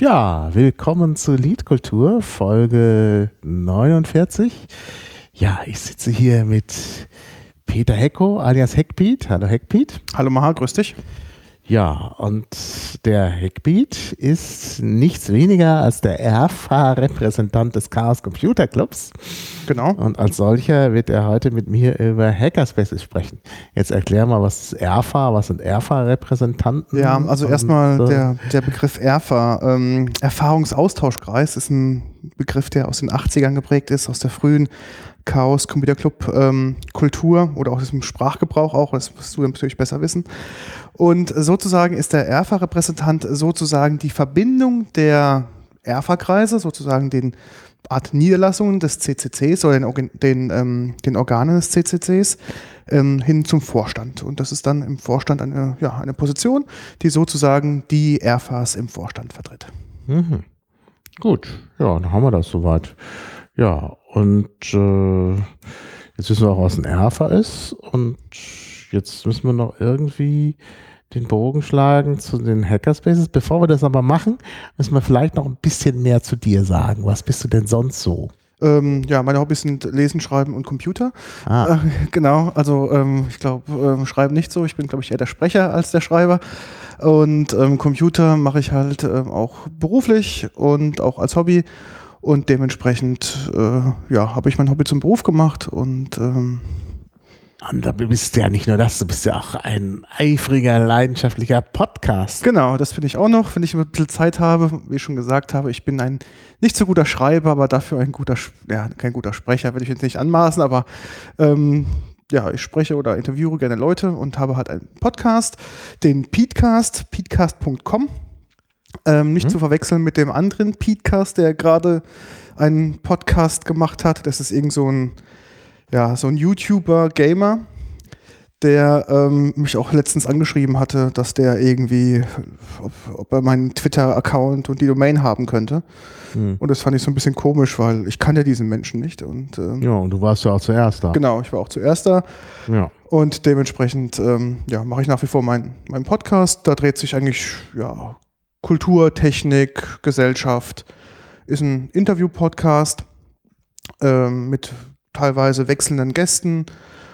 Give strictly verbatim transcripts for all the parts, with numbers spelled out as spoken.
Ja, willkommen zu Liedkultur, Folge neunundvierzig. Ja, ich sitze hier mit Peter Hecko alias Heckbeat. Hallo Heckbeat. Hallo Maha, grüß dich. Ja, und der Heckbeat ist nichts weniger als der R F A-Repräsentant des Chaos Computer Clubs. Genau. Und als solcher wird er heute mit mir über Hackerspaces sprechen. Jetzt erklär mal, was ist R F A, was sind R F A-Repräsentanten? Ja, also erstmal der, der Begriff R F A, ähm, Erfahrungsaustauschkreis, ist ein Begriff, der aus den achtzigern geprägt ist, aus der frühen Chaos Computer Club ähm, Kultur oder auch aus dem Sprachgebrauch auch, das musst du natürlich besser wissen. Und sozusagen ist der R F A-Repräsentant sozusagen die Verbindung der R F A-Kreise, sozusagen den Art Niederlassungen des C C Cs oder den, den, ähm, den Organen des C C Cs ähm, hin zum Vorstand. Und das ist dann im Vorstand eine, ja, eine Position, die sozusagen die R F As im Vorstand vertritt. Mhm. Gut, ja, dann haben wir das soweit. Ja, und äh, jetzt wissen wir auch, was ein R F A ist. Und jetzt müssen wir noch irgendwie den Bogen schlagen zu den Hackerspaces. Bevor wir das aber machen, müssen wir vielleicht noch ein bisschen mehr zu dir sagen. Was bist du denn sonst so? Ähm, ja, meine Hobbys sind Lesen, Schreiben und Computer. Ah. Äh, genau, also ähm, ich glaube, ähm, Schreiben nicht so. Ich bin, glaube ich, eher der Sprecher als der Schreiber. Und ähm, Computer mache ich halt ähm, auch beruflich und auch als Hobby. Und dementsprechend äh, ja, habe ich mein Hobby zum Beruf gemacht und ähm, Und da bist du ja nicht nur das, du bist ja auch ein eifriger, leidenschaftlicher Podcast. Genau, das finde ich auch noch, wenn ich ein bisschen Zeit habe. Wie ich schon gesagt habe, ich bin ein nicht so guter Schreiber, aber dafür ein guter, ja, kein guter Sprecher, will ich jetzt nicht anmaßen, aber ähm, ja, ich spreche oder interviewe gerne Leute und habe halt einen Podcast, den Petecast, petecast punkt com. Ähm, nicht hm. zu verwechseln mit dem anderen Petecast, der gerade einen Podcast gemacht hat. Das ist irgend so ein, ja, so ein YouTuber, Gamer, der ähm, mich auch letztens angeschrieben hatte, dass der irgendwie, ob, ob er meinen Twitter-Account und die Domain haben könnte. Hm. Und das fand ich so ein bisschen komisch, weil ich kannte diesen Menschen nicht. Und, ähm, ja, und du warst ja auch zuerst da. Genau, ich war auch zuerst da. Ja. Und dementsprechend ähm, ja, mache ich nach wie vor meinen mein Podcast. Da dreht sich eigentlich ja, Kultur, Technik, Gesellschaft. Ist ein Interview-Podcast ähm, mit teilweise wechselnden Gästen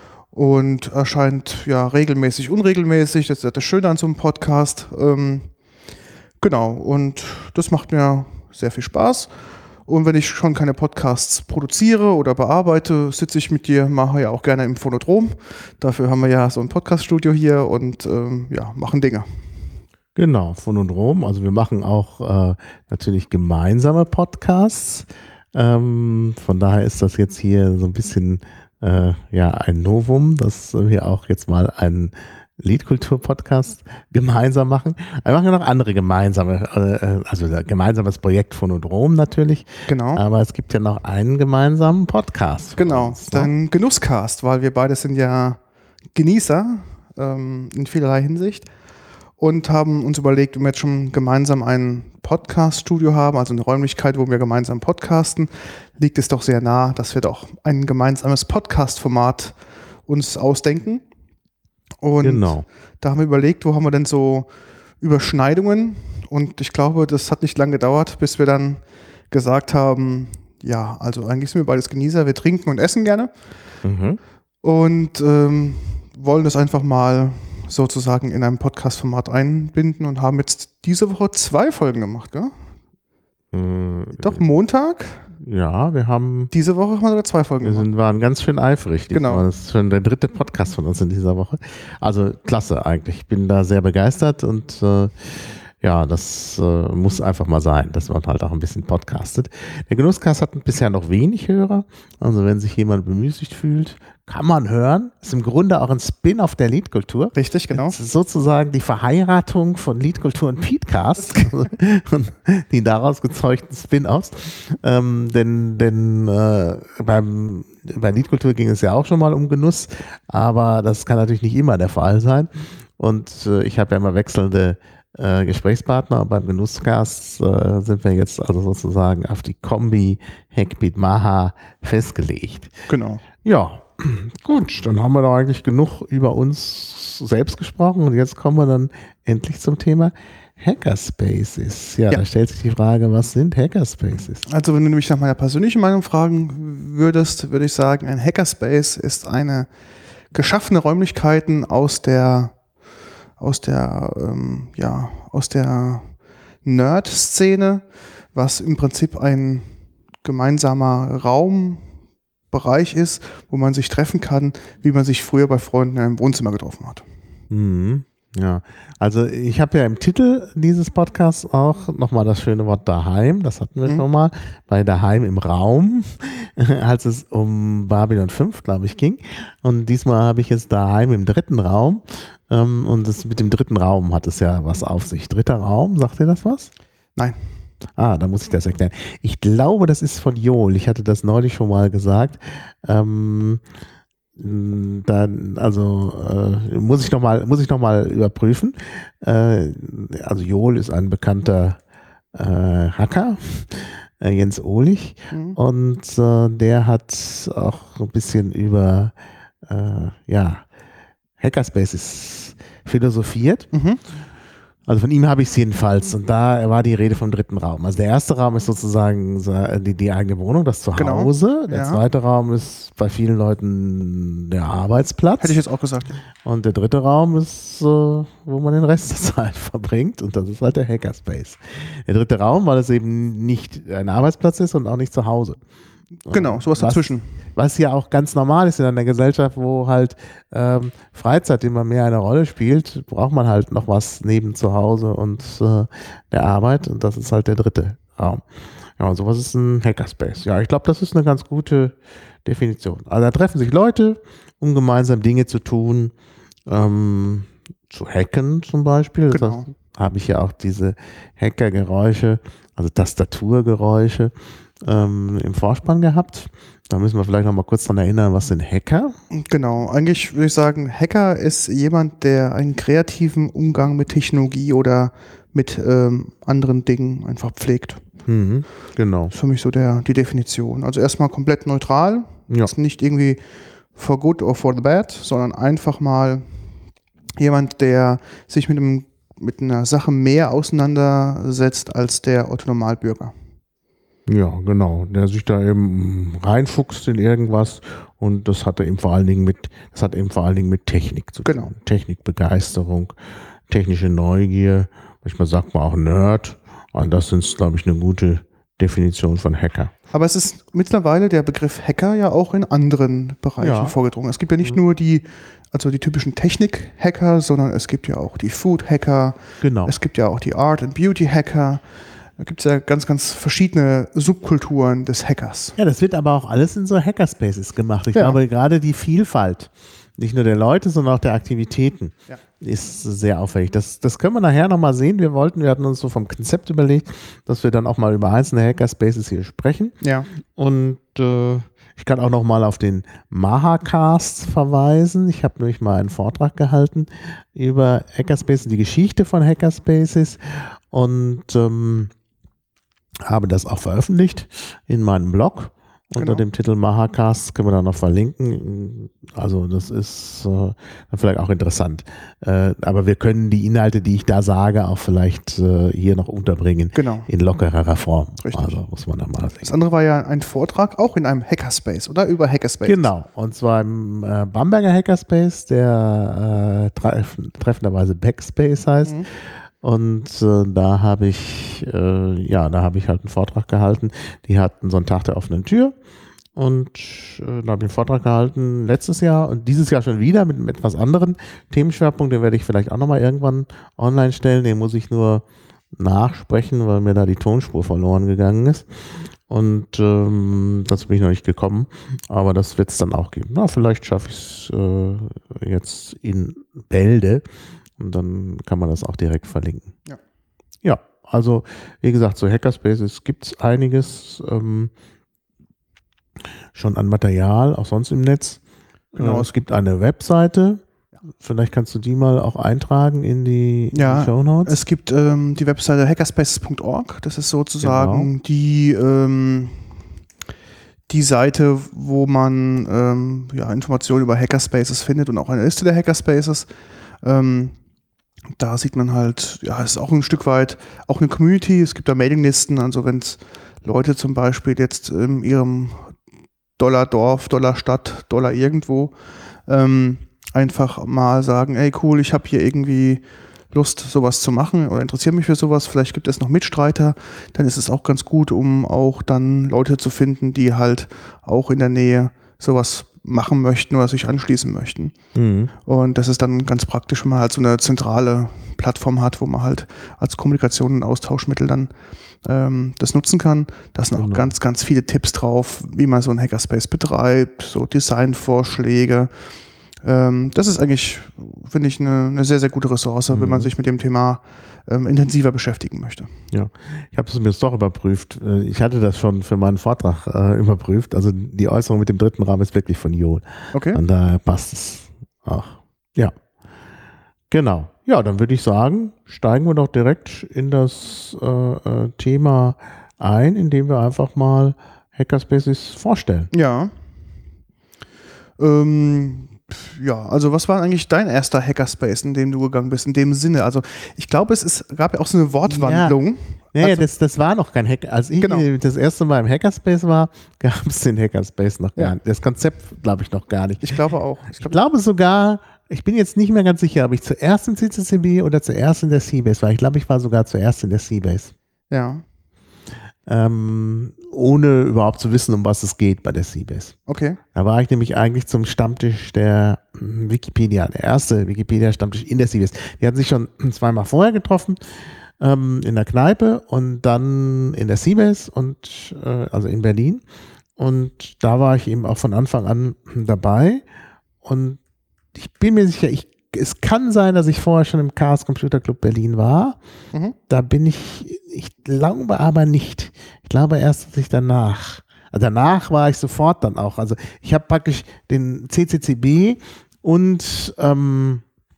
und erscheint ja regelmäßig, unregelmäßig. Das ist das Schöne an so einem Podcast. Ähm, genau, und das macht mir sehr viel Spaß. Und wenn ich schon keine Podcasts produziere oder bearbeite, sitze ich mit dir, mache ja auch gerne im Phonodrom. Dafür haben wir ja so ein Podcaststudio hier und ähm, ja, machen Dinge. Genau, Phonodrom. Also wir machen auch äh, natürlich gemeinsame Podcasts. Ähm, von daher ist das jetzt hier so ein bisschen äh, ja ein Novum, dass wir auch jetzt mal einen Liedkultur-Podcast gemeinsam machen. Wir machen ja noch andere gemeinsame, äh, also ein gemeinsames Projekt Phonodrom natürlich. Genau. Aber es gibt ja noch einen gemeinsamen Podcast. Genau, uns, dann Genusscast, weil wir beide sind ja Genießer ähm, in vielerlei Hinsicht. Und haben uns überlegt, wenn wir jetzt schon gemeinsam ein Podcast-Studio haben, also eine Räumlichkeit, wo wir gemeinsam podcasten, liegt es doch sehr nah, dass wir doch ein gemeinsames Podcast-Format uns ausdenken. Und genau. Da haben wir überlegt, wo haben wir denn so Überschneidungen? Und ich glaube, das hat nicht lange gedauert, bis wir dann gesagt haben, ja, also eigentlich sind wir beides Genießer, wir trinken und essen gerne. Mhm. Und ähm, wollen das einfach mal sozusagen in einem Podcast-Format einbinden und haben jetzt diese Woche zwei Folgen gemacht, gell? Äh, Doch, Montag? Ja, wir haben... Diese Woche haben wir sogar zwei Folgen wir gemacht. sind, waren ganz schön eifrig. Genau. Das ist schon der dritte Podcast von uns in dieser Woche. Also klasse eigentlich. Ich bin da sehr begeistert und äh, ja, das äh, muss einfach mal sein, dass man halt auch ein bisschen podcastet. Der Genusscast hat bisher noch wenig Hörer. Also wenn sich jemand bemüßigt fühlt, kann man hören. Ist im Grunde auch ein Spin-off der Liedkultur. Richtig, genau. Das ist sozusagen die Verheiratung von Liedkultur und Petecast und die daraus gezeugten Spin-offs. Ähm, denn denn äh, beim, bei Liedkultur ging es ja auch schon mal um Genuss, aber das kann natürlich nicht immer der Fall sein. Und äh, ich habe ja immer wechselnde äh, Gesprächspartner. Und beim Genusscast äh, sind wir jetzt also sozusagen auf die Kombi Heckbeat Maha festgelegt. Genau. Ja. Gut, dann haben wir da eigentlich genug über uns selbst gesprochen und jetzt kommen wir dann endlich zum Thema Hackerspaces. Ja, Ja. da stellt sich die Frage, was sind Hackerspaces? Also wenn du mich nach meiner persönlichen Meinung fragen würdest, würde ich sagen, ein Hackerspace ist eine geschaffene Räumlichkeiten aus der aus der ähm, ja aus der Nerd-Szene, was im Prinzip ein gemeinsamer Raumbereich ist, wo man sich treffen kann, wie man sich früher bei Freunden in einem Wohnzimmer getroffen hat. Mhm. Ja, also ich habe ja im Titel dieses Podcasts auch nochmal das schöne Wort daheim, das hatten wir Mhm. schon mal, bei daheim im Raum, als es um Babylon fünf, glaube ich, ging. Und diesmal habe ich jetzt daheim im dritten Raum. Ähm, und das mit dem dritten Raum hat es ja was auf sich. Dritter Raum, sagt ihr das was? Nein. Ah, da muss ich das erklären. Ich glaube, das ist von Joel. Ich hatte das neulich schon mal gesagt. Ähm, Dann, also äh, muss ich noch mal, muss ich noch mal überprüfen. Äh, also Joel ist ein bekannter äh, Hacker, äh, Jens Ohlich, Mhm. und äh, der hat auch ein bisschen über äh, ja, Hackerspaces philosophiert. Mhm. Also von ihm habe ich es jedenfalls. Und da war die Rede vom dritten Raum. Also der erste Raum ist sozusagen die, die eigene Wohnung, das Zuhause. Genau. Der Ja. zweite Raum ist bei vielen Leuten der Arbeitsplatz. Hätte ich jetzt auch gesagt. Und der dritte Raum ist, äh, wo man den Rest der Zeit verbringt. Und das ist halt der Hackerspace. Der dritte Raum, weil es eben nicht ein Arbeitsplatz ist und auch nicht zu Hause. Genau, sowas was, dazwischen. Was ja auch ganz normal ist in einer Gesellschaft, wo halt ähm, Freizeit immer mehr eine Rolle spielt, braucht man halt noch was neben zu Hause und äh, der Arbeit. Und das ist halt der dritte Raum. Ja, und sowas ist ein Hackerspace. Ja, ich glaube, das ist eine ganz gute Definition. Also da treffen sich Leute, um gemeinsam Dinge zu tun, ähm, zu hacken zum Beispiel. Genau. Da habe ich ja auch diese Hackergeräusche, also Tastaturgeräusche ähm, im Vorspann gehabt. Da müssen wir vielleicht noch mal kurz dran erinnern, was sind Hacker? Genau, eigentlich würde ich sagen, Hacker ist jemand, der einen kreativen Umgang mit Technologie oder mit ähm, anderen Dingen einfach pflegt. Mhm, genau. Das ist für mich so der, die Definition. Also erstmal komplett neutral, Ja. ist nicht irgendwie for good or for the bad, sondern einfach mal jemand, der sich mit, einem, mit einer Sache mehr auseinandersetzt als der Otto-Normalbürger. Ja, genau. Der sich da eben reinfuchst in irgendwas und das hat er eben vor allen Dingen mit, das hat eben vor allen Dingen mit Technik zu tun. Genau. Technikbegeisterung, technische Neugier, manchmal sagt man auch Nerd. Und das sind, glaube ich, eine gute Definition von Hacker. Aber es ist mittlerweile der Begriff Hacker ja auch in anderen Bereichen Ja. vorgedrungen. Es gibt ja nicht nur die, also die typischen Technik-Hacker, sondern es gibt ja auch die Food-Hacker, Genau. es gibt ja auch die Art- and Beauty-Hacker. Da gibt es ja ganz, ganz verschiedene Subkulturen des Hackers. Ja, das wird aber auch alles in so Hackerspaces gemacht. Ich Ja. glaube, gerade die Vielfalt, nicht nur der Leute, sondern auch der Aktivitäten, Ja. ist sehr auffällig. Das, das können wir nachher nochmal sehen. Wir wollten, wir hatten uns so vom Konzept überlegt, dass wir dann auch mal über einzelne Hackerspaces hier sprechen. Ja. Und äh, ich kann auch nochmal auf den Mahacast verweisen. Ich habe nämlich mal einen Vortrag gehalten über Hackerspaces, die Geschichte von Hackerspaces und ähm, habe das auch veröffentlicht in meinem Blog. Unter Genau. dem Titel Mahacast können wir da noch verlinken. Also das ist äh, vielleicht auch interessant. Äh, aber wir können die Inhalte, die ich da sage, auch vielleicht äh, hier noch unterbringen. Genau. In lockerer Form. Richtig. Also muss man da mal sehen. Das andere war ja ein Vortrag auch in einem Hackerspace, oder? Über Hackerspace. Genau. Und zwar im äh, Bamberger Hackerspace, der äh, treff treffenderweise Backspace heißt. Mhm. Und äh, da habe ich, äh, ja, da habe ich halt einen Vortrag gehalten. Die hatten so einen Tag der offenen Tür und äh, da habe ich einen Vortrag gehalten letztes Jahr und dieses Jahr schon wieder mit einem etwas anderen Themenschwerpunkt. Den werde ich vielleicht auch nochmal irgendwann online stellen. Den muss ich nur nachsprechen, weil mir da die Tonspur verloren gegangen ist. Und ähm, dazu bin ich noch nicht gekommen, aber das wird es dann auch geben. Na, vielleicht schaffe ich es äh, jetzt in Bälde. Und dann kann man das auch direkt verlinken. Ja. Ja, also wie gesagt, so Hackerspaces gibt es einiges ähm, schon an Material, auch sonst im Netz. Genau. Äh, es gibt eine Webseite. Vielleicht kannst du die mal auch eintragen in die, in Ja, die Shownotes. Es gibt ähm, die Webseite hackerspaces punkt org. Das ist sozusagen Genau. die, ähm, die Seite, wo man ähm, ja, Informationen über Hackerspaces findet und auch eine Liste der Hackerspaces. Ähm, Da sieht man halt, ja, es ist auch ein Stück weit auch eine Community. Es gibt da Mailinglisten, also wenn es Leute zum Beispiel jetzt in ihrem Dollar-Dorf, Dollar-Stadt, Dollar irgendwo ähm, einfach mal sagen, ey cool, ich habe hier irgendwie Lust, sowas zu machen oder interessiere mich für sowas, vielleicht gibt es noch Mitstreiter, dann ist es auch ganz gut, um auch dann Leute zu finden, die halt auch in der Nähe sowas machen möchten oder sich anschließen möchten. Mhm. Und das ist dann ganz praktisch, wenn man halt so eine zentrale Plattform hat, wo man halt als Kommunikation und Austauschmittel dann ähm, das nutzen kann. Da sind auch Genau. ganz, ganz viele Tipps drauf, wie man so einen Hackerspace betreibt, so Designvorschläge. Ähm, das ist eigentlich, finde ich, eine, eine sehr, sehr gute Ressource, Mhm. wenn man sich mit dem Thema ähm, intensiver beschäftigen möchte. Ja, ich habe es mir jetzt doch überprüft. Äh, Ich hatte das schon für meinen Vortrag äh, überprüft. Also die Äußerung mit dem dritten Rahmen ist wirklich von Joel. Okay? Und daher passt es auch. Ja, genau. Ja, dann würde ich sagen, steigen wir doch direkt in das äh, äh, Thema ein, indem wir einfach mal Hackerspaces vorstellen. Ja. Ähm, ja, also was war eigentlich dein erster Hackerspace, in dem du gegangen bist, in dem Sinne? Also ich glaube, es ist, gab ja auch so eine Wortwandlung. Naja, Also- das, das war noch kein Hacker. Als ich Genau. äh, das erste Mal im Hackerspace war, gab es den Hackerspace noch Ja. gar nicht. Das Konzept glaube ich noch gar nicht. Ich glaube auch. Ich Ich glaube, glaube sogar, ich bin jetzt nicht mehr ganz sicher, ob ich zuerst in C C C B oder zuerst in der Seabase war. Ich glaube, ich war sogar zuerst in der Seabase. ja, Ähm, ohne überhaupt zu wissen, um was es geht bei der Seabase. okay. Da war ich nämlich eigentlich zum Stammtisch der hm, Wikipedia, der erste Wikipedia-Stammtisch in der Seabase. Die hatten sich schon zweimal vorher getroffen, ähm, in der Kneipe und dann in der Seabase und äh, also in Berlin. Und da war ich eben auch von Anfang an dabei. Und ich bin mir sicher, ich, es kann sein, dass ich vorher schon im Chaos Computer Club Berlin war. Mhm. Da bin ich, ich glaube aber nicht. Ich glaube erst, dass ich danach, also danach war ich sofort dann auch. Also ich habe praktisch den C C C B und, ähm,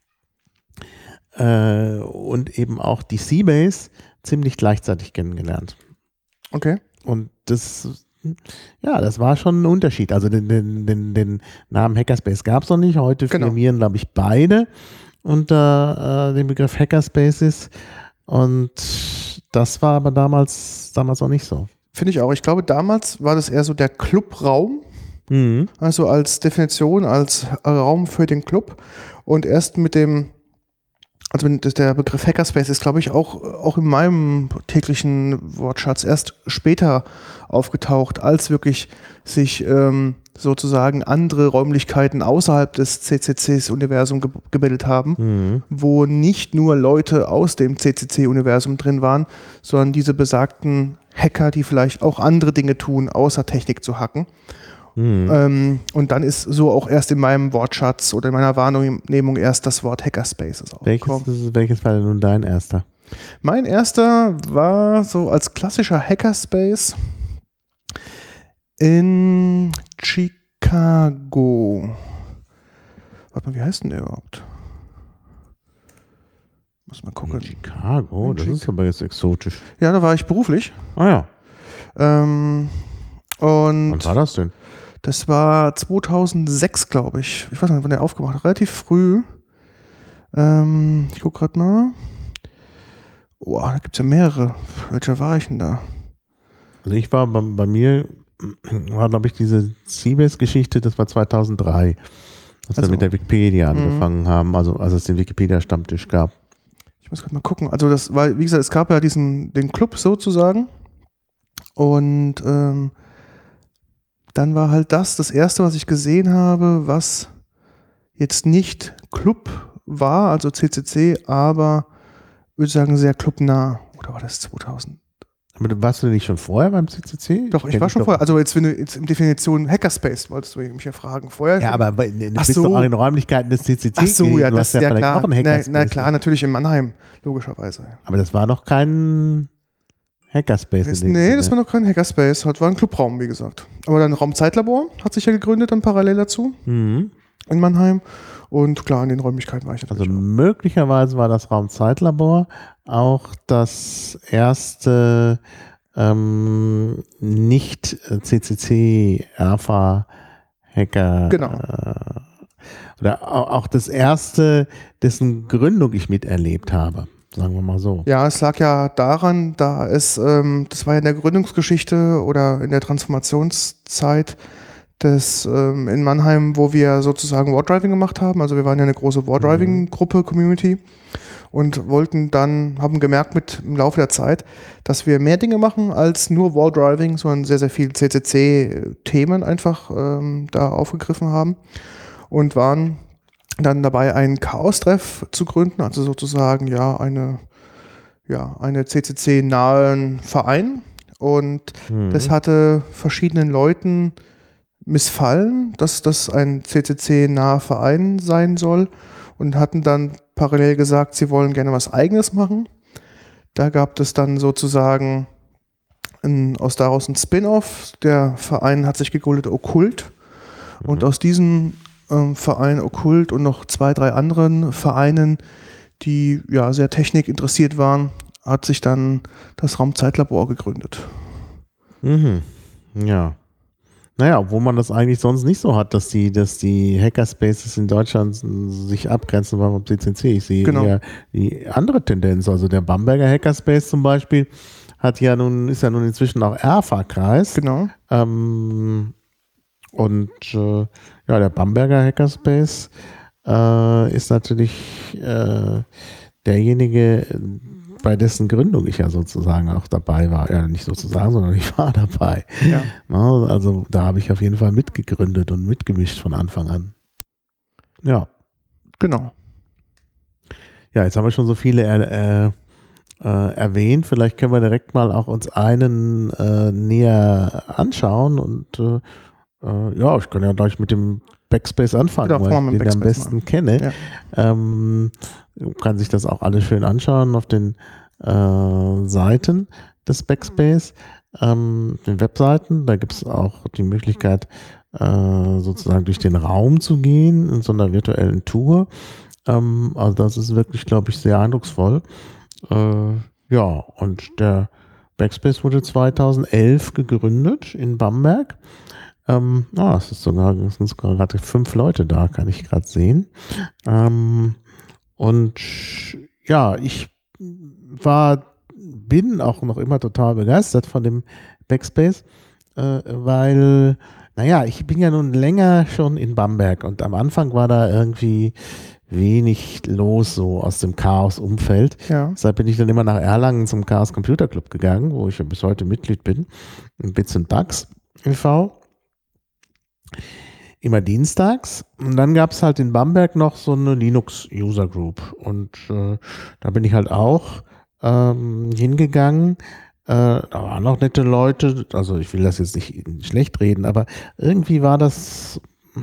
äh, und eben auch die Seabase ziemlich gleichzeitig kennengelernt. Okay. Und das, ja, das war schon ein Unterschied. Also den, den, den, den Namen Hackerspace gab es noch nicht. Heute Genau. firmieren, glaube ich, beide unter äh, dem Begriff Hackerspaces. Und das war aber damals, damals auch nicht so. Finde ich auch. Ich glaube, damals war das eher so der Clubraum, Mhm. also als Definition, als Raum für den Club. Und erst mit dem, also wenn das- der Begriff Hackerspace ist, glaube ich, auch, auch in meinem täglichen Wortschatz erst später aufgetaucht, als wirklich sich ähm, sozusagen andere Räumlichkeiten außerhalb des C C Cs-Universum ge gebildet haben, Mhm. wo nicht nur Leute aus dem C C C-Universum drin waren, sondern diese besagten Hacker, die vielleicht auch andere Dinge tun, außer Technik zu hacken. Mhm. Ähm, und dann ist so auch erst in meinem Wortschatz oder in meiner Wahrnehmung erst das Wort Hackerspaces aufgekommen. Welches, welches war denn nun dein erster? Mein erster war so als klassischer Hackerspace in Chicago. Warte mal, wie heißt denn der überhaupt? Muss mal gucken. Chicago, In das Chic- ist aber jetzt exotisch. Ja, da war ich beruflich. Ah ja, Ähm, und wann war das denn? das war zweitausendsechs, glaube ich. Ich weiß nicht, wann der aufgemacht hat. Relativ früh. Ähm, ich gucke gerade mal. Boah, da gibt es ja mehrere. Welcher war ich denn da? Also ich war bei, bei mir, war glaube ich diese Seabase-Geschichte, das war zweitausenddrei, als wir Also, mit der Wikipedia mhm. angefangen haben, also als es den Wikipedia-Stammtisch gab. Ich muss gerade mal gucken. Also das war, wie gesagt, es gab ja diesen, den Club sozusagen. Und ähm, dann war halt das das erste, was ich gesehen habe, was jetzt nicht Club war, also C C C, aber würde ich sagen sehr clubnah. Oder war das zweitausend? Aber du- warst du nicht schon vorher beim C C C? Doch, ich kenn war dich schon doch. vorher. Also jetzt, wenn du jetzt in Definition Hackerspace wolltest du mich ja fragen. Vorher. Ja, aber bei- du Ach bist so. doch auch in den Räumlichkeiten des C C C Ach so, gewesen. ja, Du das hast ja ja vielleicht klar. auch einen Na, Hackerspace. na klar, natürlich in Mannheim, logischerweise. Aber das war noch kein Hackerspace. Das, in dem nee, Sinne. das war noch kein Hackerspace, das war ein Clubraum, wie gesagt. Aber dann Raumzeitlabor hat sich ja gegründet, dann parallel dazu Mhm. in Mannheim. Und klar, in den Räumlichkeiten war ich Also natürlich auch. möglicherweise war das Raumzeitlabor auch das erste ähm, nicht C C C-Alpha-Hacker. Genau. Äh, oder auch das erste, dessen Gründung ich miterlebt habe, sagen wir mal so. Ja, es lag ja daran, da es, ähm, das war ja in der Gründungsgeschichte oder in der Transformationszeit des, ähm, in Mannheim, wo wir sozusagen Wardriving gemacht haben. Also wir waren ja eine große Wardriving-Gruppe, Community, und wollten dann, haben gemerkt mit im Laufe der Zeit, dass wir mehr Dinge machen als nur Wardriving, sondern sehr, sehr viel C C C-Themen einfach ähm, da aufgegriffen haben und waren dann dabei, einen Chaos-Treff zu gründen, also sozusagen ja eine, ja, eine C C C-nahen Verein. Und Mhm. das hatte verschiedenen Leuten missfallen, dass das ein C C C-naher Verein sein soll, und hatten dann parallel gesagt, sie wollen gerne was Eigenes machen. Da gab es dann sozusagen ein, aus daraus ein Spin-off. Der Verein hat sich gegründet Okkult. Mhm. Und aus diesem ähm, Verein Okkult und noch zwei, drei anderen Vereinen, die ja sehr technikinteressiert waren, hat sich dann das Raumzeitlabor gegründet. Mhm. Ja. Naja, obwohl man das eigentlich sonst nicht so hat, dass die, dass die Hackerspaces in Deutschland sich abgrenzen vom C C C. Ich sehe Genau. eher die andere Tendenz. Also der Bamberger Hackerspace zum Beispiel hat ja nun, ist ja nun inzwischen auch R F A-Kreis. Genau. Ähm, und äh, ja, der Bamberger Hackerspace äh, ist natürlich äh, derjenige, bei dessen Gründung ich ja sozusagen auch dabei war. Ja, nicht sozusagen, sondern ich war dabei. Ja. Na, also da habe ich auf jeden Fall mitgegründet und mitgemischt von Anfang an. Ja. Genau. Ja, jetzt haben wir schon so viele äh, äh, erwähnt. Vielleicht können wir direkt mal auch uns einen äh, näher anschauen. Und äh, äh, ja, ich kann ja gleich mit dem Backspace anfangen, Genau, weil ich den am besten machen. kenne. Ja. Ähm, kann sich das auch alles schön anschauen auf den äh, Seiten des Backspace, ähm, den Webseiten. Da gibt es auch die Möglichkeit, äh, sozusagen durch den Raum zu gehen in so einer virtuellen Tour. Ähm, also das ist wirklich, glaube ich, sehr eindrucksvoll. Äh, ja, und der Backspace wurde zweitausendelf gegründet in Bamberg. Ähm, ah, es ist sogar, es sind sogar gerade fünf Leute da, kann ich gerade sehen. Ähm, und ja, ich war, bin auch noch immer total begeistert von dem Backspace, äh, weil, naja, ich bin ja nun länger schon in Bamberg und am Anfang war da irgendwie wenig los so aus dem Chaos-Umfeld. Ja. Deshalb bin ich dann immer nach Erlangen zum Chaos Computer Club gegangen, wo ich ja bis heute Mitglied bin, in Bits and Bugs e V Immer dienstags. Und dann gab es halt in Bamberg noch so eine Linux-User Group. Und äh, da bin ich halt auch ähm, hingegangen. Äh, da waren auch nette Leute. Also ich will das jetzt nicht schlecht reden, aber irgendwie war das,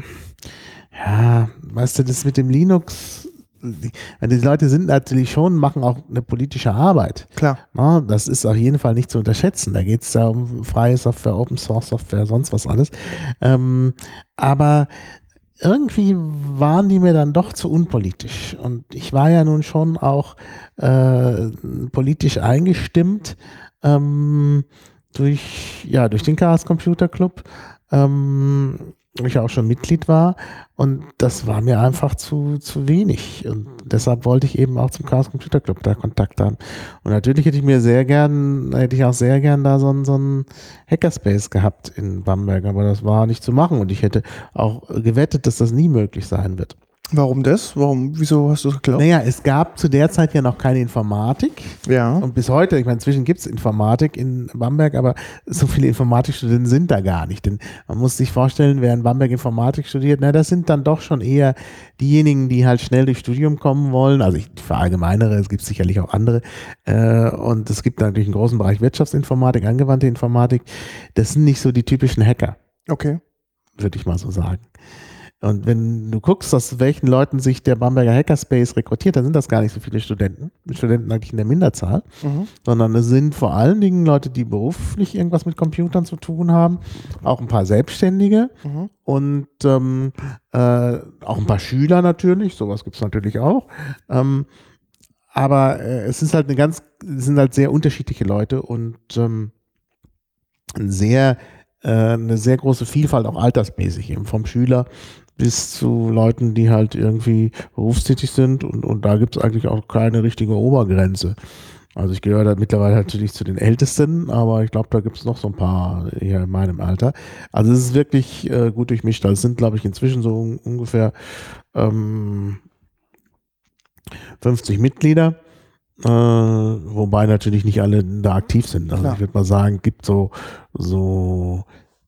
ja, weißt du, das mit dem Linux, die, die Leute sind natürlich schon, machen auch eine politische Arbeit. Klar. Na, das ist auf jeden Fall nicht zu unterschätzen. Da geht es da um freie Software, Open Source Software, sonst was alles. Ähm, aber irgendwie waren die mir dann doch zu unpolitisch. Und ich war ja nun schon auch äh, politisch eingestimmt ähm, durch, ja, durch den Chaos Computer Club, ähm, wo ich auch schon Mitglied war. Und das war mir einfach zu, zu wenig. Und deshalb wollte ich eben auch zum Chaos Computer Club da Kontakt haben. Und natürlich hätte ich mir sehr gern, hätte ich auch sehr gern da so einen, so einen Hackerspace gehabt in Bamberg, aber das war nicht zu machen. Und ich hätte auch gewettet, dass das nie möglich sein wird. Warum das? Warum, wieso hast du das geglaubt? Naja, es gab zu der Zeit ja noch keine Informatik. Ja. Und bis heute, ich meine, inzwischen gibt es Informatik in Bamberg, aber so viele Informatikstudenten sind da gar nicht. Denn man muss sich vorstellen, wer in Bamberg Informatik studiert, na, das sind dann doch schon eher diejenigen, die halt schnell durchs Studium kommen wollen. Also ich verallgemeinere, es gibt sicherlich auch andere. Äh, und es gibt natürlich einen großen Bereich Wirtschaftsinformatik, angewandte Informatik. Das sind nicht so die typischen Hacker. Okay. Würde ich mal so sagen. Und wenn du guckst, aus welchen Leuten sich der Bamberger Hackerspace rekrutiert, dann sind das gar nicht so viele Studenten. Studenten eigentlich in der Minderzahl, mhm. sondern es sind vor allen Dingen Leute, die beruflich irgendwas mit Computern zu tun haben, auch ein paar Selbstständige mhm. und ähm, äh, auch ein paar Schüler natürlich, sowas gibt es natürlich auch. Ähm, aber äh, es ist halt eine ganz, es sind halt sehr unterschiedliche Leute und ähm, ein sehr, äh, eine sehr große Vielfalt auch altersmäßig, eben vom Schüler bis zu Leuten, die halt irgendwie berufstätig sind und, und da gibt es eigentlich auch keine richtige Obergrenze. Also ich gehöre da mittlerweile natürlich zu den Ältesten, aber ich glaube, da gibt es noch so ein paar hier in meinem Alter. Also es ist wirklich äh, gut durchmischt. Also es sind, glaube ich, inzwischen so un ungefähr ähm, fünfzig Mitglieder, äh, wobei natürlich nicht alle da aktiv sind. Also Klar. ich würde mal sagen, gibt so, so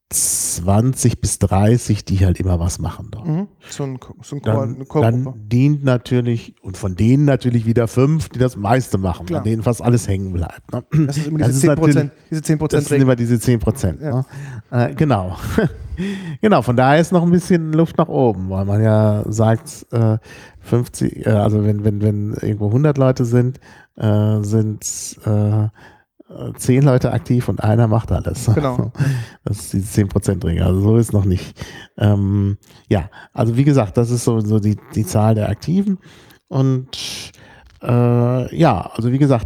zwanzig bis dreißig, die halt immer was machen dort. Mhm. So ein, so ein Chor, Dann, eine Chorgruppe. dann dient natürlich, und von denen natürlich wieder fünf, die das meiste machen, Klar. an denen fast alles hängen bleibt. Ne? Das ist immer Das diese ist zehn Prozent, natürlich- diese zehn Prozent Das sind immer diese zehn Prozent. Ja. Ne? Äh, genau. Genau, von daher ist noch ein bisschen Luft nach oben, weil man ja sagt, äh, fünfzig, äh, also wenn, wenn, wenn irgendwo hundert Leute sind, äh, sind äh, zehn Leute aktiv und einer macht alles. Genau. Das ist die zehn Prozent Regel, also so ist noch nicht. Ähm, ja, also wie gesagt, das ist so, so die, die Zahl der Aktiven und äh, ja, also wie gesagt,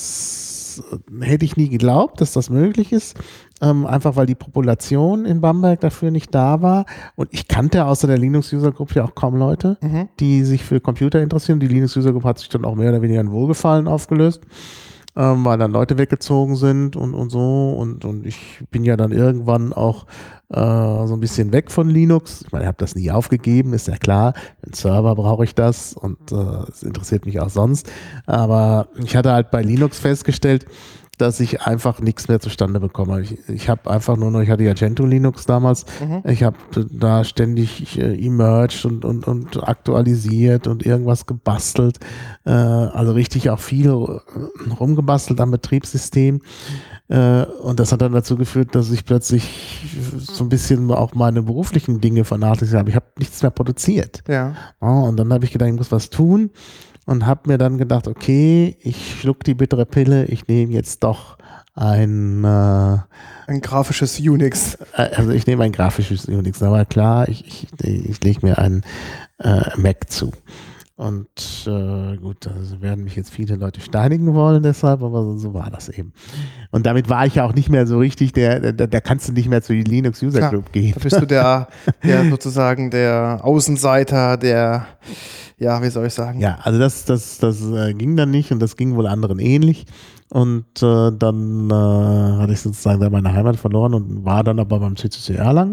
das hätte ich nie geglaubt, dass das möglich ist. Ähm, einfach weil die Population in Bamberg dafür nicht da war. Und ich kannte außer der Linux-User-Group ja auch kaum Leute, Mhm. die sich für Computer interessieren. Die Linux-User-Group hat sich dann auch mehr oder weniger in Wohlgefallen aufgelöst, ähm, weil dann Leute weggezogen sind und, und so. Und, und ich bin ja dann irgendwann auch äh, so ein bisschen weg von Linux. Ich meine, ich habe das nie aufgegeben, ist ja klar. Einen Server brauche ich das und es äh, interessiert mich auch sonst. Aber ich hatte halt bei Linux festgestellt, dass ich einfach nichts mehr zustande bekomme. Ich, ich habe einfach nur noch, ich hatte ja Gentoo Linux damals, Mhm. ich habe da ständig äh, emerged und, und, und aktualisiert und irgendwas gebastelt, äh, also richtig auch viel rumgebastelt am Betriebssystem. Äh, und das hat dann dazu geführt, dass ich plötzlich so ein bisschen auch meine beruflichen Dinge vernachlässigt habe. Ich habe nichts mehr produziert. Ja. Ja, und dann habe ich gedacht, ich muss was tun. Und habe mir dann gedacht, okay, ich schluck die bittere Pille, ich nehme jetzt doch ein, äh, Ein grafisches Unix. also ich nehme ein grafisches Unix, aber klar, ich, ich, ich lege mir einen äh, Mac zu. Und äh, gut, da werden mich jetzt viele Leute steinigen wollen deshalb, aber so, so war das eben. Und damit war ich ja auch nicht mehr so richtig, der, da, da kannst du nicht mehr zu die Linux User Klar, Group gehen. Da bist du der, der sozusagen der Außenseiter, der, ja, wie soll ich sagen? Ja, also das, das, das äh, ging dann nicht und das ging wohl anderen ähnlich. Und äh, dann äh, hatte ich sozusagen da meine Heimat verloren und war dann aber beim C C C Erlangen.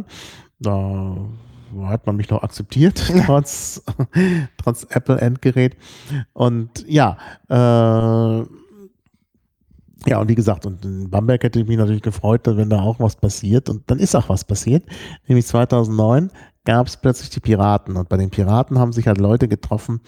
Da hat man mich noch akzeptiert, trotz, trotz Apple-Endgerät. Und ja, äh, ja, und wie gesagt, und in Bamberg hätte ich mich natürlich gefreut, wenn da auch was passiert. Und dann ist auch was passiert. Nämlich zweitausendneun gab es plötzlich die Piraten. Und bei den Piraten haben sich halt Leute getroffen,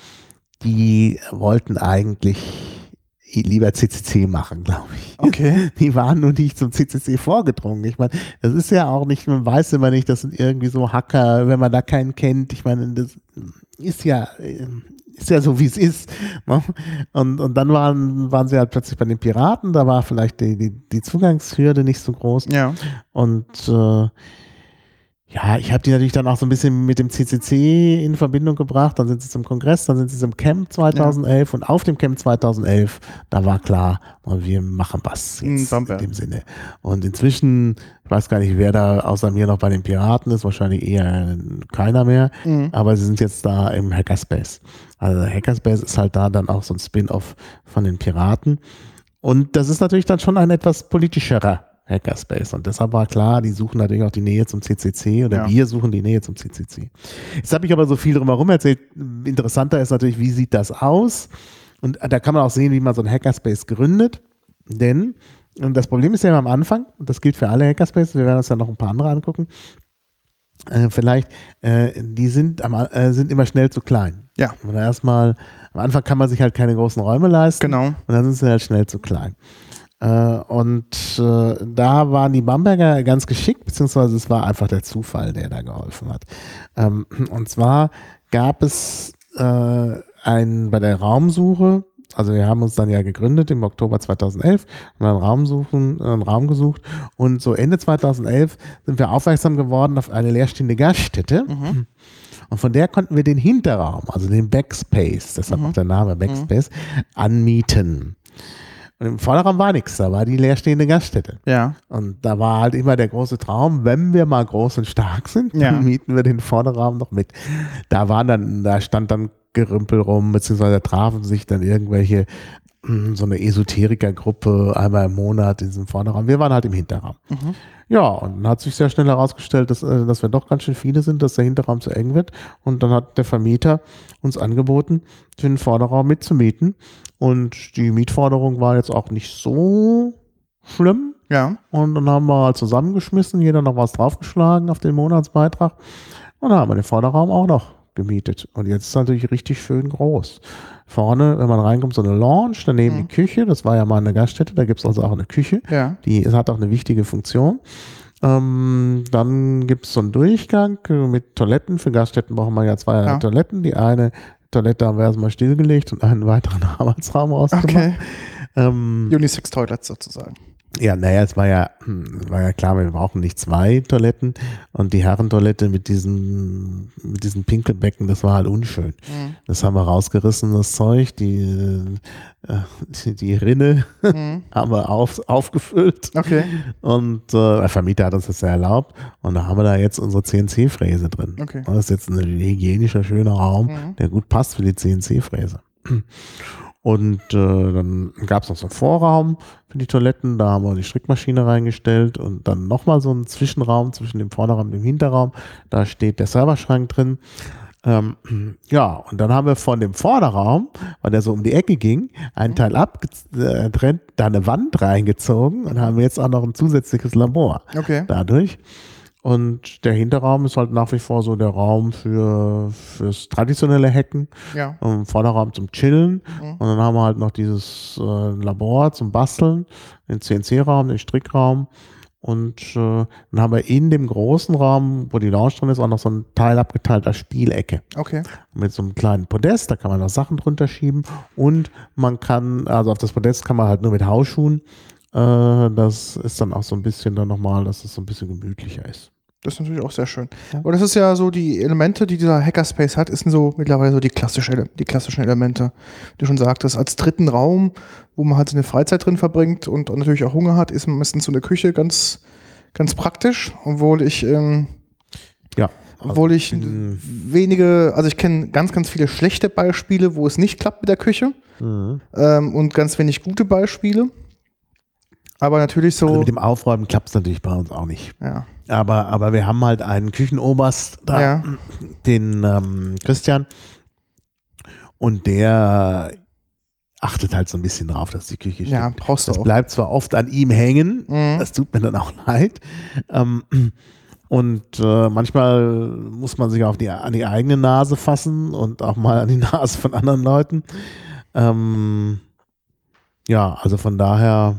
die wollten eigentlich lieber C C C machen, glaube ich. Okay. Die waren nur nicht zum C C C vorgedrungen. Ich meine, das ist ja auch nicht, man weiß immer nicht, das sind irgendwie so Hacker, wenn man da keinen kennt. Ich meine, das ist ja, ist ja so, wie es ist. Ne? Und, und dann waren, waren sie halt plötzlich bei den Piraten, da war vielleicht die, die, die Zugangshürde nicht so groß. Ja. Und äh, ja, ich habe die natürlich dann auch so ein bisschen mit dem C C C in Verbindung gebracht. Dann sind sie zum Kongress, dann sind sie zum Camp zweitausendelf ja. Und auf dem Camp zweitausendelf, da war klar, wir machen was jetzt in, in dem Sinne. Und inzwischen, ich weiß gar nicht, wer da außer mir noch bei den Piraten ist, wahrscheinlich eher keiner mehr, mhm. aber sie sind jetzt da im Hackerspace. Also Hackerspace ist halt da dann auch so ein Spin-off von den Piraten. Und das ist natürlich dann schon ein etwas politischerer Hackerspace. Und deshalb war klar, die suchen natürlich auch die Nähe zum C C C oder ja. wir suchen die Nähe zum C C C. Jetzt habe ich aber so viel drumherum erzählt. Interessanter ist natürlich, wie sieht das aus? Und da kann man auch sehen, wie man so einen Hackerspace gründet. Denn, und das Problem ist ja am Anfang, und das gilt für alle Hackerspaces, wir werden uns ja noch ein paar andere angucken, äh, vielleicht, äh, die sind, am, äh, sind immer schnell zu klein. Ja. Und erstmal, am Anfang kann man sich halt keine großen Räume leisten. Genau. Und dann sind sie halt schnell zu klein. Uh, und uh, da waren die Bamberger ganz geschickt, beziehungsweise es war einfach der Zufall, der da geholfen hat. Um, und zwar gab es uh, ein, bei der Raumsuche, also wir haben uns dann ja gegründet im Oktober zweitausendelf, haben einen Raum, suchen, einen Raum gesucht und so Ende zweitausendelf sind wir aufmerksam geworden auf eine leerstehende Gaststätte. Mhm. Und von der konnten wir den Hinterraum, also den Backspace, deshalb mhm. auch der Name Backspace, mhm. anmieten. Und im Vorderraum war nichts, da war die leerstehende Gaststätte. Ja. Und da war halt immer der große Traum, wenn wir mal groß und stark sind, Ja. dann mieten wir den Vorderraum noch mit. Da waren dann, da stand dann Gerümpel rum, beziehungsweise trafen sich dann irgendwelche, so eine Esoterikergruppe einmal im Monat in diesem Vorderraum. Wir waren halt im Hinterraum. Mhm. Ja, und dann hat sich sehr schnell herausgestellt, dass, äh, dass wir doch ganz schön viele sind, dass der Hinterraum zu eng wird. Und dann hat der Vermieter uns angeboten, den Vorderraum mitzumieten. Und die Mietforderung war jetzt auch nicht so schlimm. Ja. Und dann haben wir halt zusammengeschmissen, jeder noch was draufgeschlagen auf den Monatsbeitrag. Und dann haben wir den Vorderraum auch noch gemietet. Und jetzt ist es natürlich richtig schön groß. Vorne, wenn man reinkommt, so eine Lounge, daneben Mhm. die Küche. Das war ja mal eine Gaststätte, da gibt es also auch eine Küche. Ja. Die hat auch eine wichtige Funktion. Ähm, dann gibt es so einen Durchgang mit Toiletten. Für Gaststätten brauchen wir ja zwei Ja. Toiletten. Die eine Toilette haben wir erstmal stillgelegt und einen weiteren Arbeitsraum ausgemacht. Okay. Ähm, Unisex Toilets sozusagen. ja, naja, es war ja, hm, war ja klar, wir brauchen nicht zwei Toiletten und die Herrentoilette mit diesen, mit diesen Pinkelbecken, das war halt unschön. Mhm. Das haben wir rausgerissen, das Zeug, die, äh, die, die Rinne Mhm. haben wir auf, aufgefüllt Okay. und äh, der Vermieter hat uns das ja erlaubt und da haben wir da jetzt unsere C N C-Fräse drin. Okay. Das ist jetzt ein hygienischer, schöner Raum, Mhm. der gut passt für die C N C-Fräse. Und äh, dann gab es noch so einen Vorraum für die Toiletten, da haben wir die Strickmaschine reingestellt und dann nochmal so einen Zwischenraum zwischen dem Vorderraum und dem Hinterraum, da steht der Serverschrank drin. Ähm, ja, und dann haben wir von dem Vorderraum, weil der so um die Ecke ging, einen Teil abgetrennt, da eine Wand reingezogen und haben jetzt auch noch ein zusätzliches Labor Okay. dadurch. Und der Hinterraum ist halt nach wie vor so der Raum für fürs traditionelle Hacken, Ja. ähm, Vorderraum zum Chillen. Mhm. Und dann haben wir halt noch dieses äh, Labor zum Basteln, den C N C-Raum, den Strickraum. Und äh, dann haben wir in dem großen Raum, wo die Lounge drin ist, auch noch so ein Teil abgeteilter Spielecke. Okay. Mit so einem kleinen Podest, da kann man noch Sachen drunter schieben. Und man kann, also auf das Podest kann man halt nur mit Hausschuhen. Äh, das ist dann auch so ein bisschen dann nochmal, dass es so ein bisschen gemütlicher ist. Das ist natürlich auch sehr schön. Ja. Aber das ist ja so, die Elemente, die dieser Hackerspace hat, ist so mittlerweile so die, klassische, Ele- die klassischen Elemente. Wie du schon sagtest, als dritten Raum, wo man halt seine Freizeit drin verbringt und natürlich auch Hunger hat, ist meistens so eine Küche ganz, ganz praktisch, obwohl ich, ähm, Ja. obwohl ich bin- wenige, also ich kenne ganz, ganz viele schlechte Beispiele, wo es nicht klappt mit der Küche, Mhm. ähm, und ganz wenig gute Beispiele. Aber natürlich so, Also mit dem Aufräumen klappt es natürlich bei uns auch nicht. ja, Aber, aber wir haben halt einen Küchenoberst da, Ja. den ähm, Christian. Und der achtet halt so ein bisschen drauf, dass die Küche stimmt. ja, brauchst du Das auch. bleibt zwar oft an ihm hängen, Mhm. das tut mir dann auch leid. Ähm, und äh, manchmal muss man sich auf die, an die eigene Nase fassen und auch mal an die Nase von anderen Leuten. Ähm, ja, also von daher.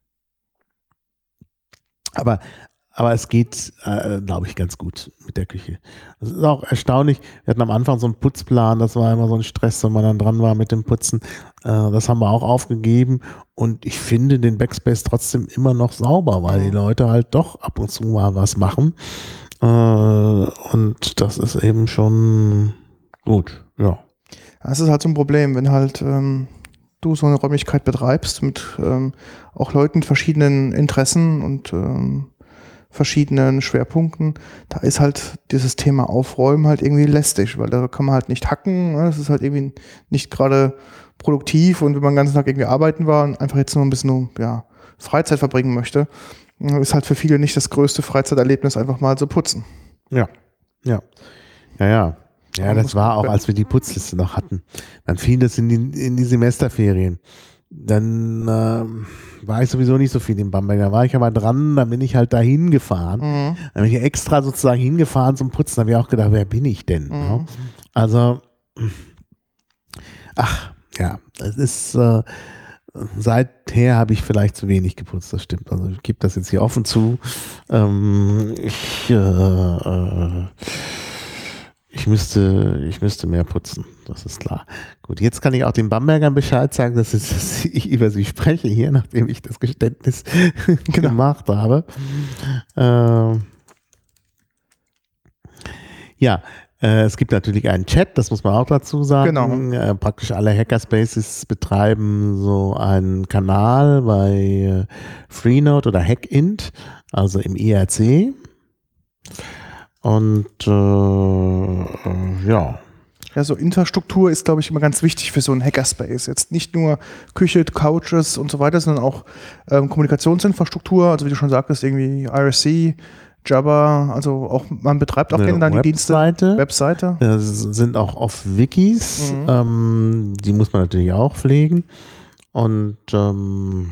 Aber, aber es geht, äh, glaube ich, ganz gut mit der Küche. Es ist auch erstaunlich. Wir hatten am Anfang so einen Putzplan, das war immer so ein Stress, wenn man dann dran war mit dem Putzen. Äh, das haben wir auch aufgegeben. Und ich finde den Backspace trotzdem immer noch sauber, weil die Leute halt doch ab und zu mal was machen. Äh, und das ist eben schon gut, ja. Das ist halt so ein Problem, wenn halt ähm, du so eine Räumlichkeit betreibst mit ähm, auch Leuten mit verschiedenen Interessen und ähm, verschiedenen Schwerpunkten, da ist halt dieses Thema Aufräumen halt irgendwie lästig, weil da kann man halt nicht hacken, ne? Das ist halt irgendwie nicht gerade produktiv und wenn man den ganzen Tag irgendwie arbeiten war und einfach jetzt nur ein bisschen nur, ja, Freizeit verbringen möchte, ist halt für viele nicht das größte Freizeiterlebnis, einfach mal zu putzen. Ja, ja, ja, ja. Ja, Man das muss war gucken. auch, als wir die Putzliste noch hatten. Dann fiel das in die, in die Semesterferien. Dann ähm, war ich sowieso nicht so viel in Bamberg. Da war ich aber dran, dann bin ich halt da hingefahren. Mhm. Dann bin ich extra sozusagen hingefahren zum Putzen. Da habe ich auch gedacht, wer bin ich denn? Mhm. Ja? Also, ach, ja, es ist, äh, seither habe ich vielleicht zu wenig geputzt, das stimmt. Also ich gebe das jetzt hier offen zu. Ähm, ich, äh, äh, ich müsste, ich müsste mehr putzen, das ist klar. Gut, jetzt kann ich auch den Bambergern Bescheid sagen, dass, es, dass ich über sie spreche hier, nachdem ich das Geständnis gemacht habe. Ähm, ja, Äh, es gibt natürlich einen Chat, das muss man auch dazu sagen. Genau. Äh, praktisch alle Hackerspaces betreiben so einen Kanal bei äh, Freenode oder Hackint, also im I R C. Und äh, äh, ja. Ja, so Infrastruktur ist, glaube ich, immer ganz wichtig für so einen Hackerspace. Jetzt nicht nur Küche, Couches und so weiter, sondern auch ähm, Kommunikationsinfrastruktur. Also wie du schon sagtest, irgendwie I R C, Jabber, also auch man betreibt auch Eine gerne dann die Dienste. Webseite. Webseite. Das sind auch oft Wikis, Mhm. ähm, die muss man natürlich auch pflegen. Und ähm,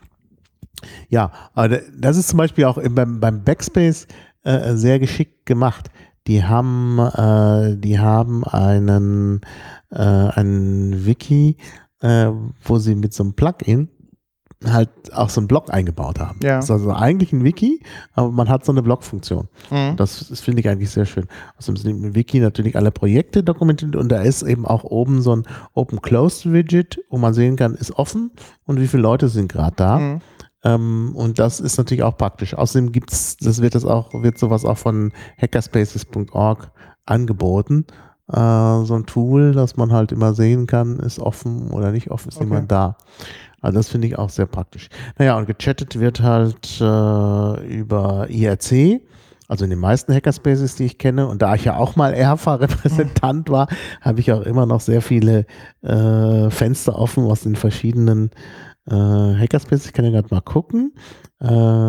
ja, aber das ist zum Beispiel auch beim, beim Backspace äh, sehr geschickt gemacht. Die haben, äh, die haben einen, äh, einen Wiki, äh, wo sie mit so einem Plugin halt auch so einen Blog eingebaut haben. Ja. Das ist also eigentlich ein Wiki, aber man hat so eine Blog-Funktion. Mhm. Das, das finde ich eigentlich sehr schön. Außerdem sind im Wiki natürlich alle Projekte dokumentiert und da ist eben auch oben so ein Open-Closed-Widget, wo man sehen kann, ist offen und wie viele Leute sind gerade da. Mhm. Ähm, und das ist natürlich auch praktisch. Außerdem gibt's, das wird das auch, wird sowas auch von hackerspaces punkt org angeboten. Äh, so ein Tool, dass man halt immer sehen kann, ist offen oder nicht offen, ist Okay. jemand da. Also das finde ich auch sehr praktisch. Naja, und gechattet wird halt äh, über I R C, also in den meisten Hackerspaces, die ich kenne. Und da ich ja auch mal Erfa-Repräsentant war, habe ich auch immer noch sehr viele äh, Fenster offen aus den verschiedenen äh, Hackerspaces. Ich kann ja gerade mal gucken. Äh,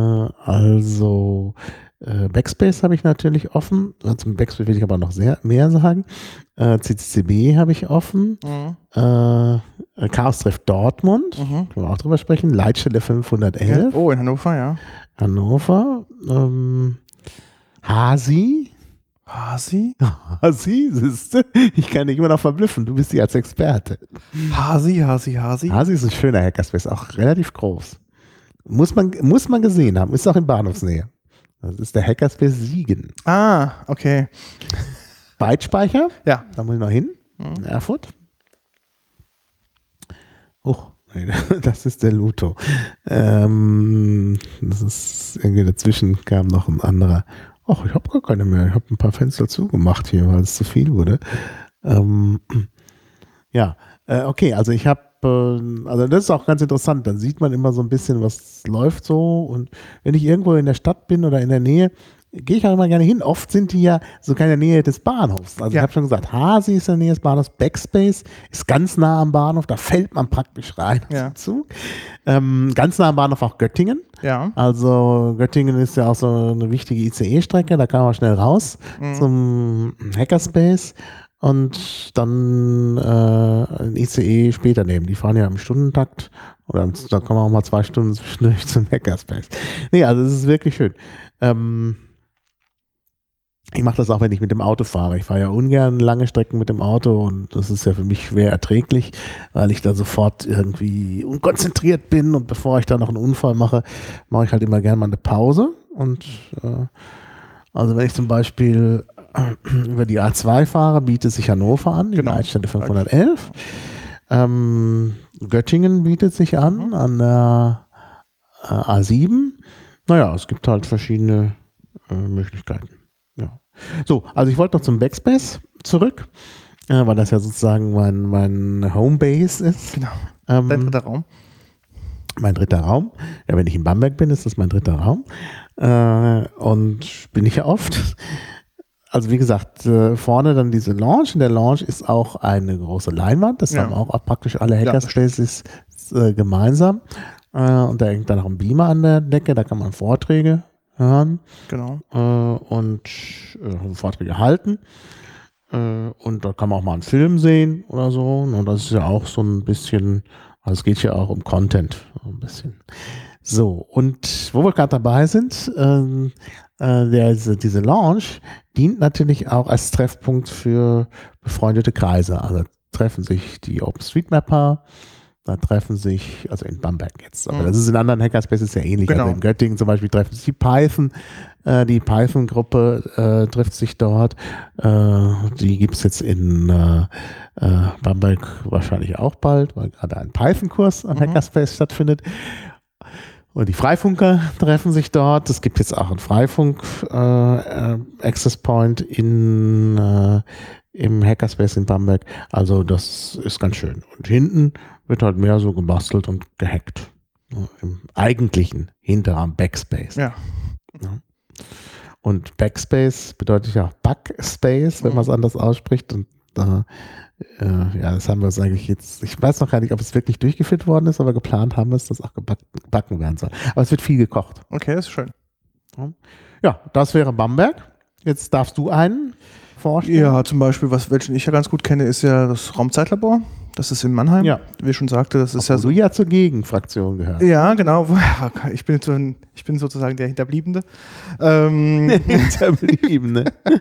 also äh, Backspace habe ich natürlich offen. Zum Backspace will ich aber noch sehr mehr sagen. Äh, C C C B habe ich offen. Mhm. Äh, Chaos Treff Dortmund, Mhm. können wir auch drüber sprechen. Leitstelle fünfhundertelf, Oh, in Hannover, ja. Hannover. Ähm, Hasi. Hasi? Hasi, siehste, ich kann dich immer noch verblüffen. Du bist hier als Experte. Hasi, Hasi, Hasi. Hasi ist ein schöner Hackerspace, auch relativ groß. Muss man, muss man gesehen haben, ist auch in Bahnhofsnähe. Das ist der Hackerspace Siegen. Ah, okay. Bytespeicher, Ja. da muss ich noch hin. Mhm. Erfurt. Oh, nee, das ist der Luto. Ähm, das ist irgendwie dazwischen kam noch ein anderer. Ach, ich habe gar keine mehr. Ich habe ein paar Fenster zugemacht hier, weil es zu viel wurde. Ähm, ja, äh, okay, also ich habe, äh, also das ist auch ganz interessant. Dann sieht man immer so ein bisschen, was läuft so. Und wenn ich irgendwo in der Stadt bin oder in der Nähe, gehe ich auch immer gerne hin. Oft sind die ja sogar in der Nähe des Bahnhofs. Also Ja. ich habe schon gesagt, Hasi ist in der Nähe des Bahnhofs, Backspace ist ganz nah am Bahnhof, da fällt man praktisch rein Ja. auf den Zug. Ähm, ganz nah am Bahnhof auch Göttingen. Ja. Also Göttingen ist ja auch so eine wichtige I C E-Strecke, da kann man schnell raus Mhm. zum Hackerspace und dann äh, ein I C E später nehmen. Die fahren ja im Stundentakt oder im, da kann man auch mal zwei Stunden zwischendurch zum Hackerspace. Nee, also es ist wirklich schön. Ähm, Ich mache das auch, wenn ich mit dem Auto fahre. Ich fahre ja ungern lange Strecken mit dem Auto und das ist ja für mich schwer erträglich, weil ich da sofort irgendwie unkonzentriert bin und bevor ich da noch einen Unfall mache, mache ich halt immer gerne mal eine Pause. Und äh, also wenn ich zum Beispiel äh, über die A zwei fahre, bietet sich Hannover an, die Genau. Leitstelle fünfhundertelf. Ähm, Göttingen bietet sich an, an der äh, A sieben. Naja, es gibt halt verschiedene äh, Möglichkeiten. Ja. So, also ich wollte noch zum Backspace zurück, äh, weil das ja sozusagen mein, mein Homebase ist. Genau. Ähm, Dein dritter Raum. mein dritter Raum. Ja, wenn ich in Bamberg bin, ist das mein dritter Raum. Äh, und bin ich ja oft. Also wie gesagt, äh, vorne dann diese Lounge. In der Lounge ist auch eine große Leinwand. Das Ja. haben auch praktisch alle Ja, Hackerspaces äh, gemeinsam. Äh, und da hängt dann noch ein Beamer an der Decke. Da kann man Vorträge hören. Genau. Äh, und äh, Vorträge halten. Äh, und da kann man auch mal einen Film sehen oder so. Und das ist ja auch so ein bisschen, also es geht ja auch um Content, so ein bisschen. So, und wo wir gerade dabei sind, ähm, äh, der, diese, diese Lounge dient natürlich auch als Treffpunkt für befreundete Kreise. Also treffen sich die OpenStreetMapper, da treffen sich, also in Bamberg jetzt, aber Mhm. das ist in anderen Hackerspaces ja ähnlich. Genau. Also in Göttingen zum Beispiel treffen sich die Python, äh, die Python-Gruppe äh, trifft sich dort. Äh, die gibt es jetzt in äh, äh, Bamberg wahrscheinlich auch bald, weil gerade ein Python-Kurs am Mhm. Hackerspace stattfindet. Und die Freifunker treffen sich dort. Es gibt jetzt auch einen Freifunk-Access äh, Point in, äh, im Hackerspace in Bamberg. Also das ist ganz schön. Und hinten wird halt mehr so gebastelt und gehackt. Ja, im eigentlichen Hinterraum Backspace. Ja. Ja. Und Backspace bedeutet ja Backspace, wenn man es anders ausspricht. Und äh, äh, ja, das haben wir uns eigentlich jetzt, ich weiß noch gar nicht, ob es wirklich durchgeführt worden ist, aber geplant haben wir es, dass auch gebacken, gebacken werden soll. Aber es wird viel gekocht. Okay, das ist schön. Ja, das wäre Bamberg. Jetzt darfst du einen vorstellen. Ja, zum Beispiel, was, welchen ich ja ganz gut kenne, ist ja das Raumzeitlabor. Das ist in Mannheim. Ja. Wie ich schon sagte, das ist Obwohl ja so. du ja zur Gegenfraktion gehört. Ja, genau. Ich bin, so ein, ich bin sozusagen der Hinterbliebene. Ähm, Hinterbliebene.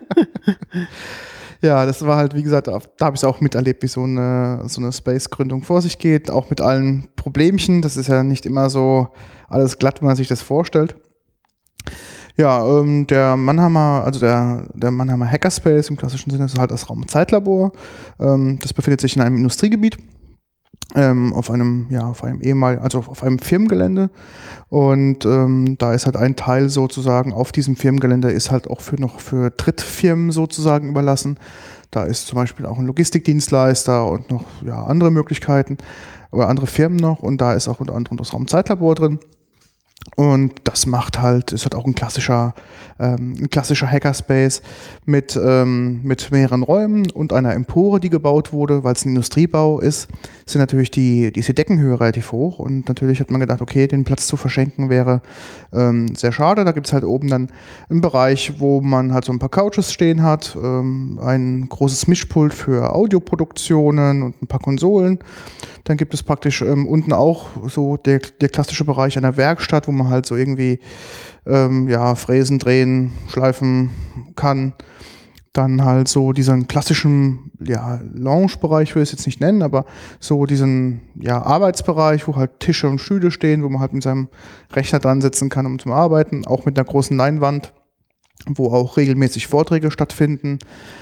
Ja, das war halt, wie gesagt, da habe ich es auch miterlebt, wie so eine, so eine Space-Gründung vor sich geht, auch mit allen Problemchen. Das ist ja nicht immer so alles glatt, wie man sich das vorstellt. Ja, ähm, der Mannheimer, also der, der Mannheimer Hackerspace im klassischen Sinne ist halt das Raumzeitlabor. Ähm, das befindet sich in einem Industriegebiet, ähm, auf einem, ja, auf einem ehemaligen, also auf einem Firmengelände. Und ähm, da ist halt ein Teil sozusagen auf diesem Firmengelände ist halt auch für noch für Drittfirmen sozusagen überlassen. Da ist zum Beispiel auch ein Logistikdienstleister und noch ja, andere Möglichkeiten oder andere Firmen noch. Und da ist auch unter anderem das Raumzeitlabor drin. Und das macht halt, ist halt auch ein klassischer, ähm, ein klassischer Hackerspace mit, ähm, mit mehreren Räumen und einer Empore, die gebaut wurde, weil es ein Industriebau ist, sind natürlich die, die ist die Deckenhöhe relativ hoch und natürlich hat man gedacht, okay, den Platz zu verschenken wäre ähm, sehr schade. Da gibt es halt oben dann einen Bereich, wo man halt so ein paar Couches stehen hat, ähm, ein großes Mischpult für Audioproduktionen und ein paar Konsolen. Dann gibt es praktisch ähm, unten auch so der, der klassische Bereich einer Werkstatt, wo man halt so irgendwie ähm, ja, fräsen, drehen, schleifen kann. Dann halt so diesen klassischen ja, Lounge-Bereich, will ich es jetzt nicht nennen, aber so diesen ja, Arbeitsbereich, wo halt Tische und Stühle stehen, wo man halt mit seinem Rechner dran sitzen kann, um zu arbeiten. Auch mit einer großen Leinwand, wo auch regelmäßig Vorträge stattfinden.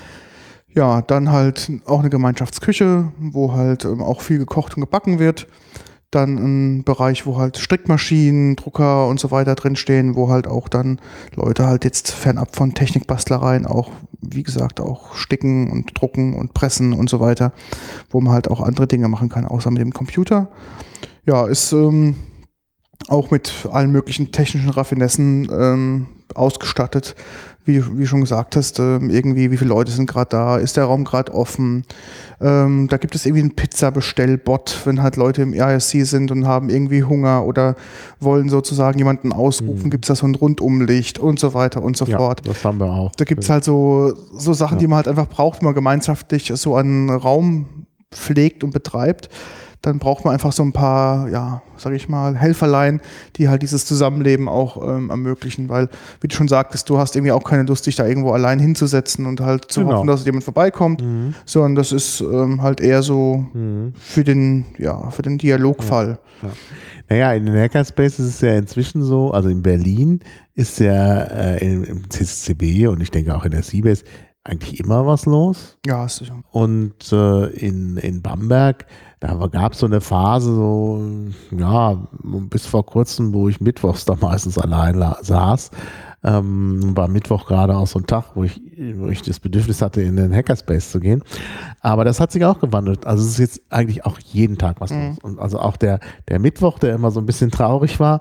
Ja, dann halt auch eine Gemeinschaftsküche, wo halt ähm, auch viel gekocht und gebacken wird. Dann ein Bereich, wo halt Strickmaschinen, Drucker und so weiter drinstehen, wo halt auch dann Leute halt jetzt fernab von Technikbastlereien auch, wie gesagt, auch sticken und drucken und pressen und so weiter, wo man halt auch andere Dinge machen kann, außer mit dem Computer. Ja, ist ähm, auch mit allen möglichen technischen Raffinessen ähm, ausgestattet. Wie du schon gesagt hast, ähm, irgendwie, wie viele Leute sind gerade da, ist der Raum gerade offen. Ähm, da gibt es irgendwie einen Pizza-Bestellbot, wenn halt Leute im R S C sind und haben irgendwie Hunger oder wollen sozusagen jemanden ausrufen, mhm. gibt es da so ein Rundumlicht und so weiter und so ja, fort. Das haben wir auch. Da gibt es halt so, so Sachen, ja. die man halt einfach braucht, wenn man gemeinschaftlich so einen Raum pflegt und betreibt. Dann braucht man einfach so ein paar, ja, sag ich mal, Helferlein, die halt dieses Zusammenleben auch ähm, ermöglichen, weil, wie du schon sagtest, du hast irgendwie auch keine Lust, dich da irgendwo allein hinzusetzen und halt zu genau. hoffen, dass jemand vorbeikommt, mhm. sondern das ist ähm, halt eher so mhm. für den, ja, für den Dialogfall. Ja. Ja. Naja, in den Hackerspaces ist es ja inzwischen so, also in Berlin ist ja äh, im, im C C B und ich denke auch in der Seabase eigentlich immer was los. Ja, ist sicher. Und äh, in, in Bamberg, da gab es so eine Phase, so, ja, bis vor kurzem, wo ich mittwochs da meistens allein la- saß. Ähm, war Mittwoch gerade auch so ein Tag, wo ich, wo ich das Bedürfnis hatte, in den Hackerspace zu gehen. Aber das hat sich auch gewandelt. Also es ist jetzt eigentlich auch jeden Tag was Mhm. los. Und also auch der, der Mittwoch, der immer so ein bisschen traurig war,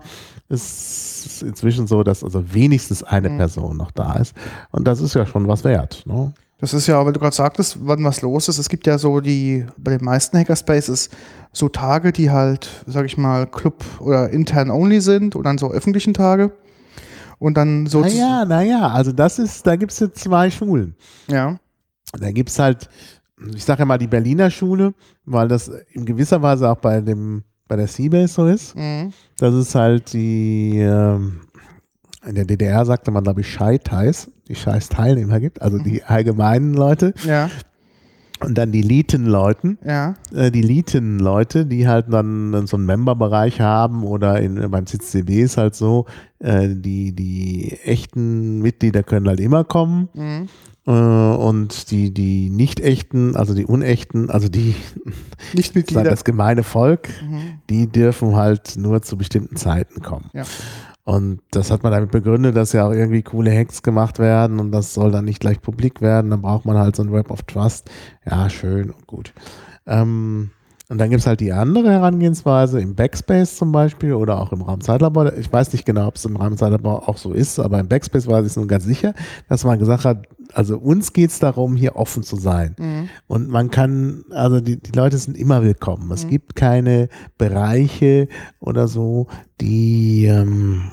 ist inzwischen so, dass also wenigstens eine mhm. Person noch da ist. Und das ist ja schon was wert, ne? Das ist ja, weil du gerade sagtest, wann was los ist. Es gibt ja so die, bei den meisten Hackerspaces so Tage, die halt, sag ich mal, Club oder intern only sind und dann so öffentlichen Tage. Und dann so. Naja, naja, also das ist, da gibt es jetzt zwei Schulen. Ja. Da gibt es halt, ich sage ja mal die Berliner Schule, weil das in gewisser Weise auch bei dem, bei der Seabase so ist. Mhm. Das ist halt die, ähm, in der D D R sagte man, glaube ich, Scheitheis, die scheiß Teilnehmer gibt, also die allgemeinen Leute. Ja. Und dann die Liten-Leuten, Ja. äh, die Liten-Leute, die halt dann so einen Member-Bereich haben oder in, beim C C B ist halt so, äh, die, die echten Mitglieder können halt immer kommen Mhm. äh, und die, die nicht echten, also die unechten, also die Nicht-Mitglieder. das gemeine Volk, Mhm. die dürfen halt nur zu bestimmten Zeiten kommen. Ja. Und das hat man damit begründet, dass ja auch irgendwie coole Hacks gemacht werden und das soll dann nicht gleich publik werden. Dann braucht man halt so ein Web of Trust. Ja, schön und gut. Ähm, und dann gibt es halt die andere Herangehensweise im Backspace zum Beispiel oder auch im Raumzeitlabor. Ich weiß nicht genau, ob es im Raumzeitlabor auch so ist, aber im Backspace weiß ich es nun ganz sicher, dass man gesagt hat, also uns geht es darum, hier offen zu sein. Mhm. Und man kann, also die, die Leute sind immer willkommen. Es Mhm. gibt keine Bereiche oder so, die, ähm,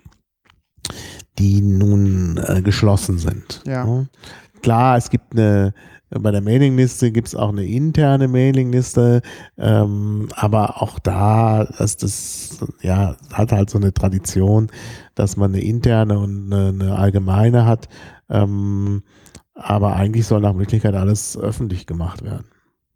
die nun äh, geschlossen sind. Ja. Ja. Klar, es gibt eine, bei der Mailingliste gibt es auch eine interne Mailingliste, ähm, aber auch da, dass das, ja, hat halt so eine Tradition, dass man eine interne und eine, eine allgemeine hat. Ähm, aber eigentlich soll nach Möglichkeit alles öffentlich gemacht werden.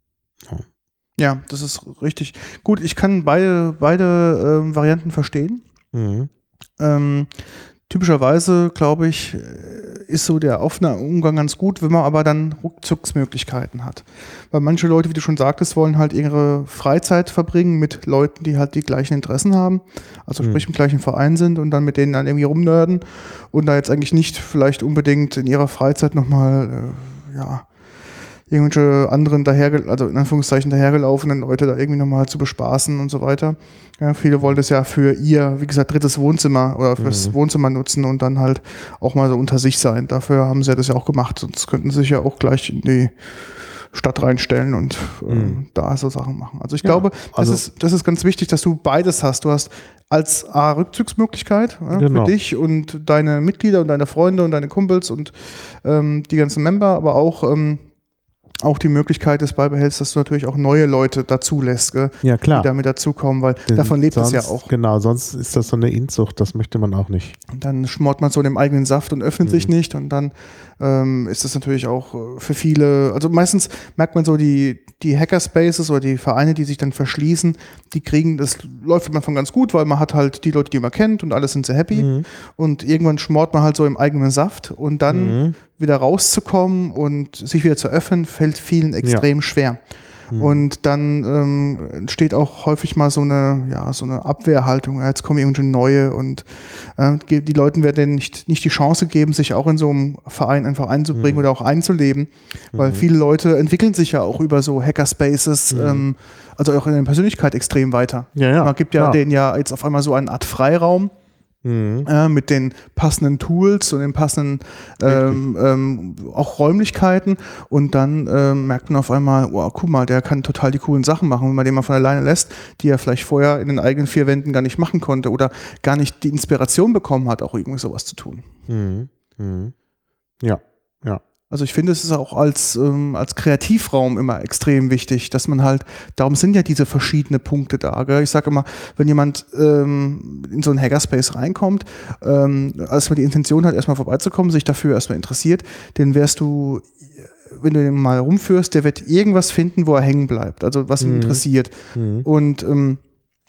Ja. Ja, das ist richtig. Gut, ich kann beide, beide ähm, Varianten verstehen. Mhm. Ähm, typischerweise, glaube ich, ist so der offene Umgang ganz gut, wenn man aber dann Rückzugsmöglichkeiten hat. Weil manche Leute, wie du schon sagtest, wollen halt ihre Freizeit verbringen mit Leuten, die halt die gleichen Interessen haben, also Mhm. sprich im gleichen Verein sind und dann mit denen dann irgendwie rumnörden und da jetzt eigentlich nicht vielleicht unbedingt in ihrer Freizeit nochmal, äh, ja, irgendwelche anderen daher, also in Anführungszeichen dahergelaufenen Leute da irgendwie nochmal zu bespaßen und so weiter. Ja, viele wollen das ja für ihr, wie gesagt, drittes Wohnzimmer oder fürs Mhm. Wohnzimmer nutzen und dann halt auch mal so unter sich sein. Dafür haben sie ja das ja auch gemacht, sonst könnten sie sich ja auch gleich in die Stadt reinstellen und äh, Mhm. da so Sachen machen. Also ich Ja, glaube, also- das ist, das ist ganz wichtig, dass du beides hast. Du hast als A Rückzugsmöglichkeit ja, Genau. für dich und deine Mitglieder und deine Freunde und deine Kumpels und ähm, die ganzen Member, aber auch ähm, auch die Möglichkeit des beibehältst, dass du natürlich auch neue Leute dazu lässt, gell, Ja, klar. die damit dazukommen, weil Denn davon lebt sonst, es ja auch. Genau, sonst ist das so eine Inzucht, das möchte man auch nicht. Und dann schmort man so in dem eigenen Saft und öffnet Mhm. sich nicht und dann ähm, ist das natürlich auch äh, für viele, also meistens merkt man so die, die Hackerspaces oder die Vereine, die sich dann verschließen, die kriegen, das läuft man von ganz gut, weil man hat halt die Leute, die man kennt und alle sind sehr happy Mhm. und irgendwann schmort man halt so im eigenen Saft und dann Mhm. wieder rauszukommen und sich wieder zu öffnen, fällt vielen extrem schwer. Mhm. Und dann ähm, entsteht auch häufig mal so eine, ja, so eine Abwehrhaltung. Ja, jetzt kommen irgendwelche neue und äh, ge- die Leuten werden denen nicht, nicht die Chance geben, sich auch in so einem Verein einfach einzubringen Mhm. oder auch einzuleben. Weil Mhm. viele Leute entwickeln sich ja auch über so Hackerspaces, Mhm. ähm, also auch in der Persönlichkeit extrem weiter. Ja, ja. Man gibt ja klar. denen ja jetzt auf einmal so eine Art Freiraum. Mhm. Äh, mit den passenden Tools und den passenden ähm, ähm, auch Räumlichkeiten und dann ähm, merkt man auf einmal, wow, guck mal, der kann total die coolen Sachen machen, wenn man den mal von alleine lässt, die er vielleicht vorher in den eigenen vier Wänden gar nicht machen konnte oder gar nicht die Inspiration bekommen hat, auch irgendwie sowas zu tun. Mhm. Mhm. Ja, ja. Also ich finde, es ist auch als, ähm, als Kreativraum immer extrem wichtig, dass man halt, darum sind ja diese verschiedenen Punkte da. Gell? Ich sage immer, wenn jemand ähm, in so einen Hackerspace reinkommt, ähm, als man die Intention hat, erstmal vorbeizukommen, sich dafür erstmal interessiert, dann wärst du, wenn du den mal rumführst, der wird irgendwas finden, wo er hängen bleibt, also was ihn Mhm. interessiert. Mhm. Und ähm,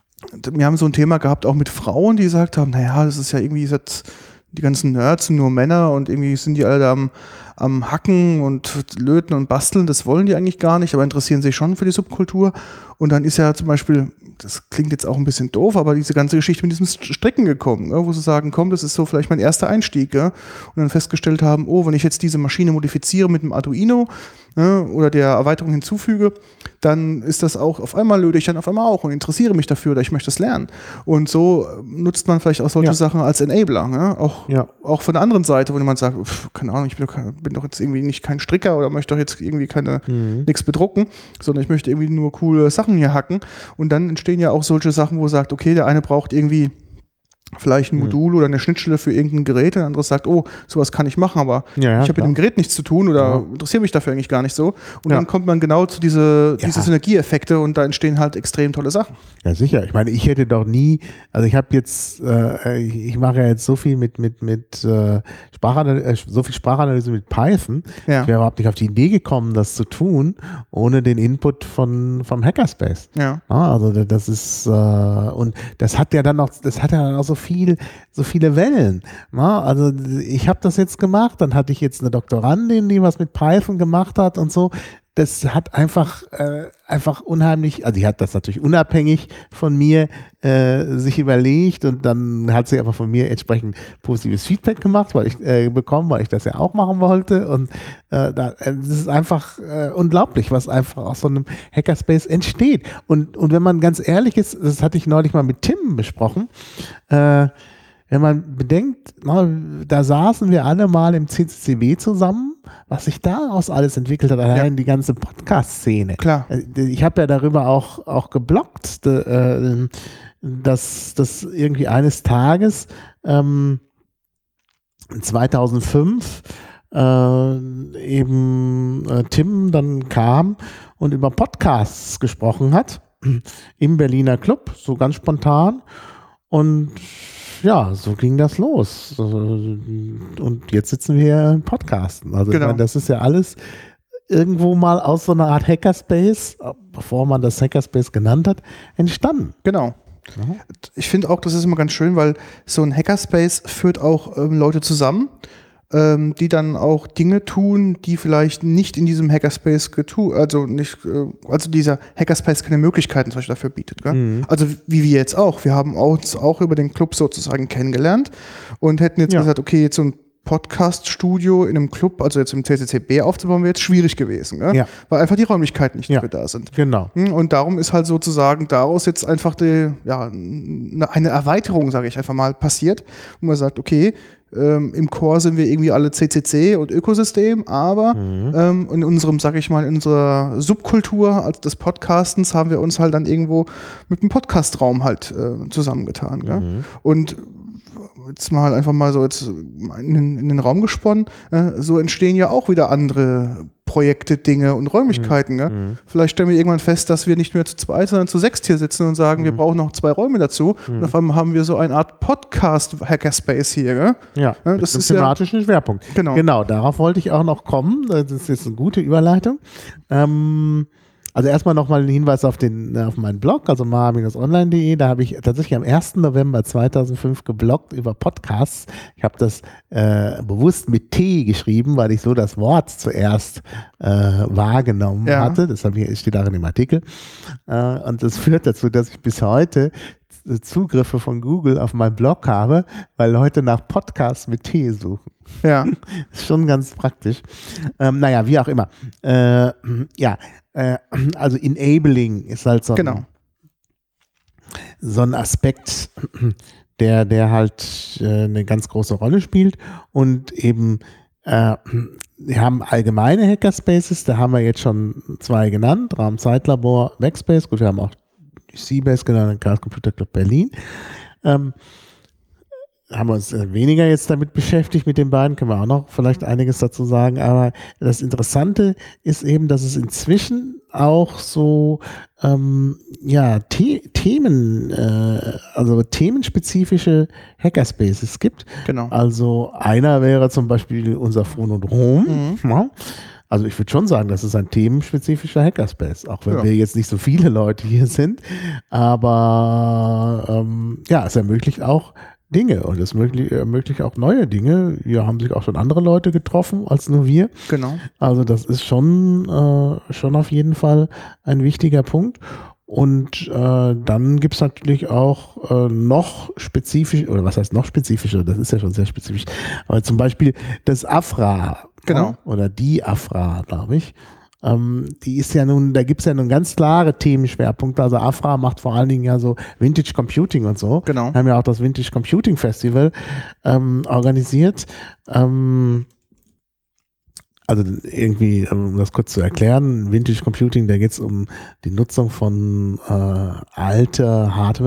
wir haben so ein Thema gehabt, auch mit Frauen, die gesagt haben, naja, das ist ja irgendwie jetzt, die ganzen Nerds sind nur Männer und irgendwie sind die alle da am, am Hacken und Löten und Basteln, das wollen die eigentlich gar nicht, aber interessieren sich schon für die Subkultur. Und dann ist ja zum Beispiel, das klingt jetzt auch ein bisschen doof, aber diese ganze Geschichte mit diesem Stricken gekommen, ja, wo sie sagen, komm, das ist so vielleicht mein erster Einstieg. Ja, und dann festgestellt haben, oh, wenn ich jetzt diese Maschine modifiziere mit einem Arduino, ja, oder der Erweiterung hinzufüge, dann ist das auch, auf einmal löte ich dann auf einmal auch und interessiere mich dafür oder ich möchte es lernen. Und so nutzt man vielleicht auch solche Ja. Sachen als Enabler. Ja? Auch, Ja. auch von der anderen Seite, wo jemand sagt, pf, keine Ahnung, ich bin doch, kein, bin doch jetzt irgendwie nicht kein Stricker oder möchte doch jetzt irgendwie keine Mhm. nichts bedrucken, sondern ich möchte irgendwie nur coole Sachen hier hacken. Und dann entstehen ja auch solche Sachen, wo sagt, okay, der eine braucht irgendwie vielleicht ein Modul oder eine Schnittstelle für irgendein Gerät und ein anderes sagt, oh, sowas kann ich machen, aber Ja, ja, ich habe mit dem Gerät nichts zu tun oder Ja. interessiere mich dafür eigentlich gar nicht so. Und Ja. dann kommt man genau zu diese, Ja. diese Synergieeffekte und da entstehen halt extrem tolle Sachen. Ja, sicher. Ich meine, ich hätte doch nie, also ich habe jetzt, äh, ich, ich mache ja jetzt so viel mit, mit, mit äh, Sprachanalyse, so viel Sprachanalyse mit Python. Ja. Ich wäre überhaupt nicht auf die Idee gekommen, das zu tun, ohne den Input von, vom Hackerspace. Ja. Ah, also das ist, äh, und das hat ja dann noch, das hat ja dann auch so viel, so viele Wellen. Na, also ich habe das jetzt gemacht, dann hatte ich jetzt eine Doktorandin, die was mit Python gemacht hat und so. Das hat einfach, äh, einfach unheimlich, also die hat das natürlich unabhängig von mir äh, sich überlegt und dann hat sie aber von mir entsprechend positives Feedback gemacht, weil ich äh, bekommen, weil ich das ja auch machen wollte und äh, da, das ist einfach äh, unglaublich, was einfach aus so einem Hackerspace entsteht. Und, und wenn man ganz ehrlich ist, das hatte ich neulich mal mit Tim besprochen, äh, wenn man bedenkt, na, da saßen wir alle mal im C C C B zusammen, was sich daraus alles entwickelt hat, allein Ja. die ganze Podcast-Szene. Klar. Ich habe ja darüber auch, auch gebloggt, äh, dass, dass irgendwie eines Tages ähm, zweitausendfünf äh, eben äh, Tim dann kam und über Podcasts gesprochen hat im Berliner Club, so ganz spontan. Und ja, so ging das los. Und jetzt sitzen wir hier im Podcasten. Also Genau. ich meine, das ist ja alles irgendwo mal aus so einer Art Hackerspace, bevor man das Hackerspace genannt hat, entstanden. Genau. Ich finde auch, das ist immer ganz schön, weil so ein Hackerspace führt auch ähm, Leute zusammen, ähm, die dann auch Dinge tun, die vielleicht nicht in diesem Hackerspace getu, also nicht, äh, also dieser Hackerspace keine Möglichkeiten zum Beispiel dafür bietet. Gell? Mhm. Also wie wir jetzt auch. Wir haben uns auch über den Club sozusagen kennengelernt und hätten jetzt Ja. gesagt, okay, jetzt so ein Podcast-Studio in einem Club, also jetzt im C C C B aufzubauen, wäre jetzt schwierig gewesen, gell? Ja. Weil einfach die Räumlichkeiten nicht Ja. dafür da sind. Genau. Und darum ist halt sozusagen daraus jetzt einfach die, ja, eine Erweiterung, sage ich einfach mal, passiert, wo man sagt, okay, ähm, im Core sind wir irgendwie alle C C C und Ökosystem, aber Mhm. ähm, in unserem, sage ich mal, in unserer Subkultur als des Podcastens haben wir uns halt dann irgendwo mit dem Podcastraum halt äh, zusammengetan. Gell? Mhm. Und jetzt mal einfach mal so jetzt in, den- in den Raum gesponnen, äh, so entstehen ja auch wieder andere Projekte, Dinge und Räumlichkeiten. Gell? Mhm. Vielleicht stellen wir irgendwann fest, dass wir nicht mehr zu zweit, sondern zu sechst hier sitzen und sagen, wir brauchen noch zwei Räume dazu. Und auf einmal haben wir so eine Art Podcast-Hackerspace hier. Gell? Ja, Ja, mit das einem ist ja- thematischen Schwerpunkt. Genau. Genau, darauf wollte ich auch noch kommen. Das ist jetzt eine gute Überleitung. Ähm, also erstmal nochmal ein Hinweis auf, den, auf meinen Blog, also maha Bindestrich online punkt de. Da habe ich tatsächlich am ersten November zweitausendfünf gebloggt über Podcasts. Ich habe das äh, bewusst mit T geschrieben, weil ich so das Wort zuerst äh, wahrgenommen Ja. hatte. Das habe ich, steht darin im Artikel. Äh, und das führt dazu, dass ich bis heute Zugriffe von Google auf meinen Blog habe, weil Leute nach Podcasts mit T suchen. Ja, Ist schon ganz praktisch. Ähm, naja, wie auch immer. Äh, ja, äh, also Enabling ist halt so ein, genau. so ein Aspekt, der, der halt äh, eine ganz große Rolle spielt und eben äh, wir haben allgemeine Hackerspaces, da haben wir jetzt schon zwei genannt, Raum Zeitlabor, Backspace, gut, wir haben auch Seabase genannt, Chaos Computer Club Berlin. Ähm, haben wir uns äh, weniger jetzt damit beschäftigt, mit den beiden, können wir auch noch vielleicht einiges dazu sagen, aber das Interessante ist eben, dass es inzwischen auch so ähm, ja, The Themen, äh, also themenspezifische Hackerspaces gibt. Genau. Also einer wäre zum Beispiel unser Phonodrom. Mhm. Ja. Also ich würde schon sagen, das ist ein themenspezifischer Hackerspace, auch wenn Ja. wir jetzt nicht so viele Leute hier sind. Aber ähm, ja, es ermöglicht auch Dinge und es ermöglicht, ermöglicht auch neue Dinge. Hier haben sich auch schon andere Leute getroffen als nur wir. Genau. Also das ist schon, äh, schon auf jeden Fall ein wichtiger Punkt. Und äh, dann gibt es natürlich auch äh, noch spezifisch, oder was heißt noch spezifischer, das ist ja schon sehr spezifisch, aber zum Beispiel das Afra, Genau. ja, oder die Afra, glaube ich. Ähm, die ist ja nun, da gibt es ja nun ganz klare Themenschwerpunkte. Also Afra macht vor allen Dingen ja so Vintage Computing und so. Genau. Wir haben ja auch das Vintage Computing Festival ähm, organisiert. Ähm, Also irgendwie, um das kurz zu erklären, Vintage Computing, da geht es um die Nutzung von äh, alter Hardware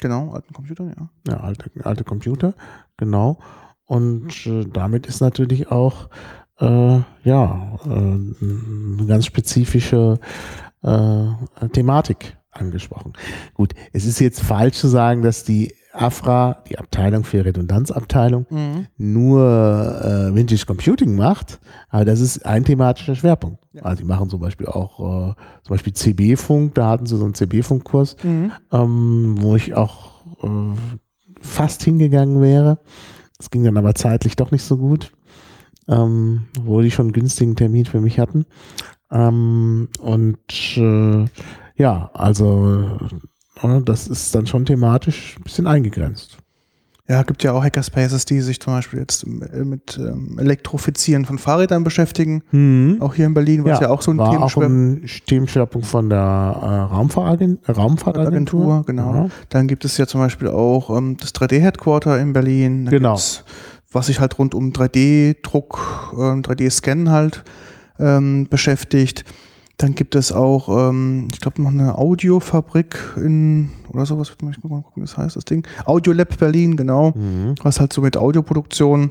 Genau, alten Computer, ja. Ja, alte, alte Computer, genau. Und äh, damit ist natürlich auch äh, ja, äh, eine ganz spezifische äh, Thematik angesprochen. Gut, es ist jetzt falsch zu sagen, dass die A F R A, die Abteilung für Redundanzabteilung, Mhm. nur äh, Vintage Computing macht, aber das ist ein thematischer Schwerpunkt. Ja. Also die machen zum Beispiel auch äh, zum Beispiel C B-Funk, da hatten sie so einen C B-Funk-Kurs, Mhm. ähm, wo ich auch äh, fast hingegangen wäre. Das ging dann aber zeitlich doch nicht so gut, ähm, obwohl die schon einen günstigen Termin für mich hatten. Ähm, und äh, ja, also äh, das ist dann schon thematisch ein bisschen eingegrenzt. Ja, gibt ja auch Hackerspaces, die sich zum Beispiel jetzt mit ähm, Elektrifizieren von Fahrrädern beschäftigen. Mhm. Auch hier in Berlin, was ja, ja auch so ein war Themenschwerpunkt. Auch ein Themenschwerpunkt von der äh, Raumfahrtagentur. Raumfahrtagentur, genau. Ja. Dann gibt es ja zum Beispiel auch ähm, das drei D-Headquarter in Berlin. Da genau. Was sich halt rund um drei D-Druck, äh, drei D-Scan halt ähm, beschäftigt. Dann gibt es auch, ähm, ich glaube, noch eine Audiofabrik in, oder sowas, ich muss mal gucken, wie das heißt, das Ding. Audiolab Berlin, genau. Mhm. Was halt so mit Audioproduktion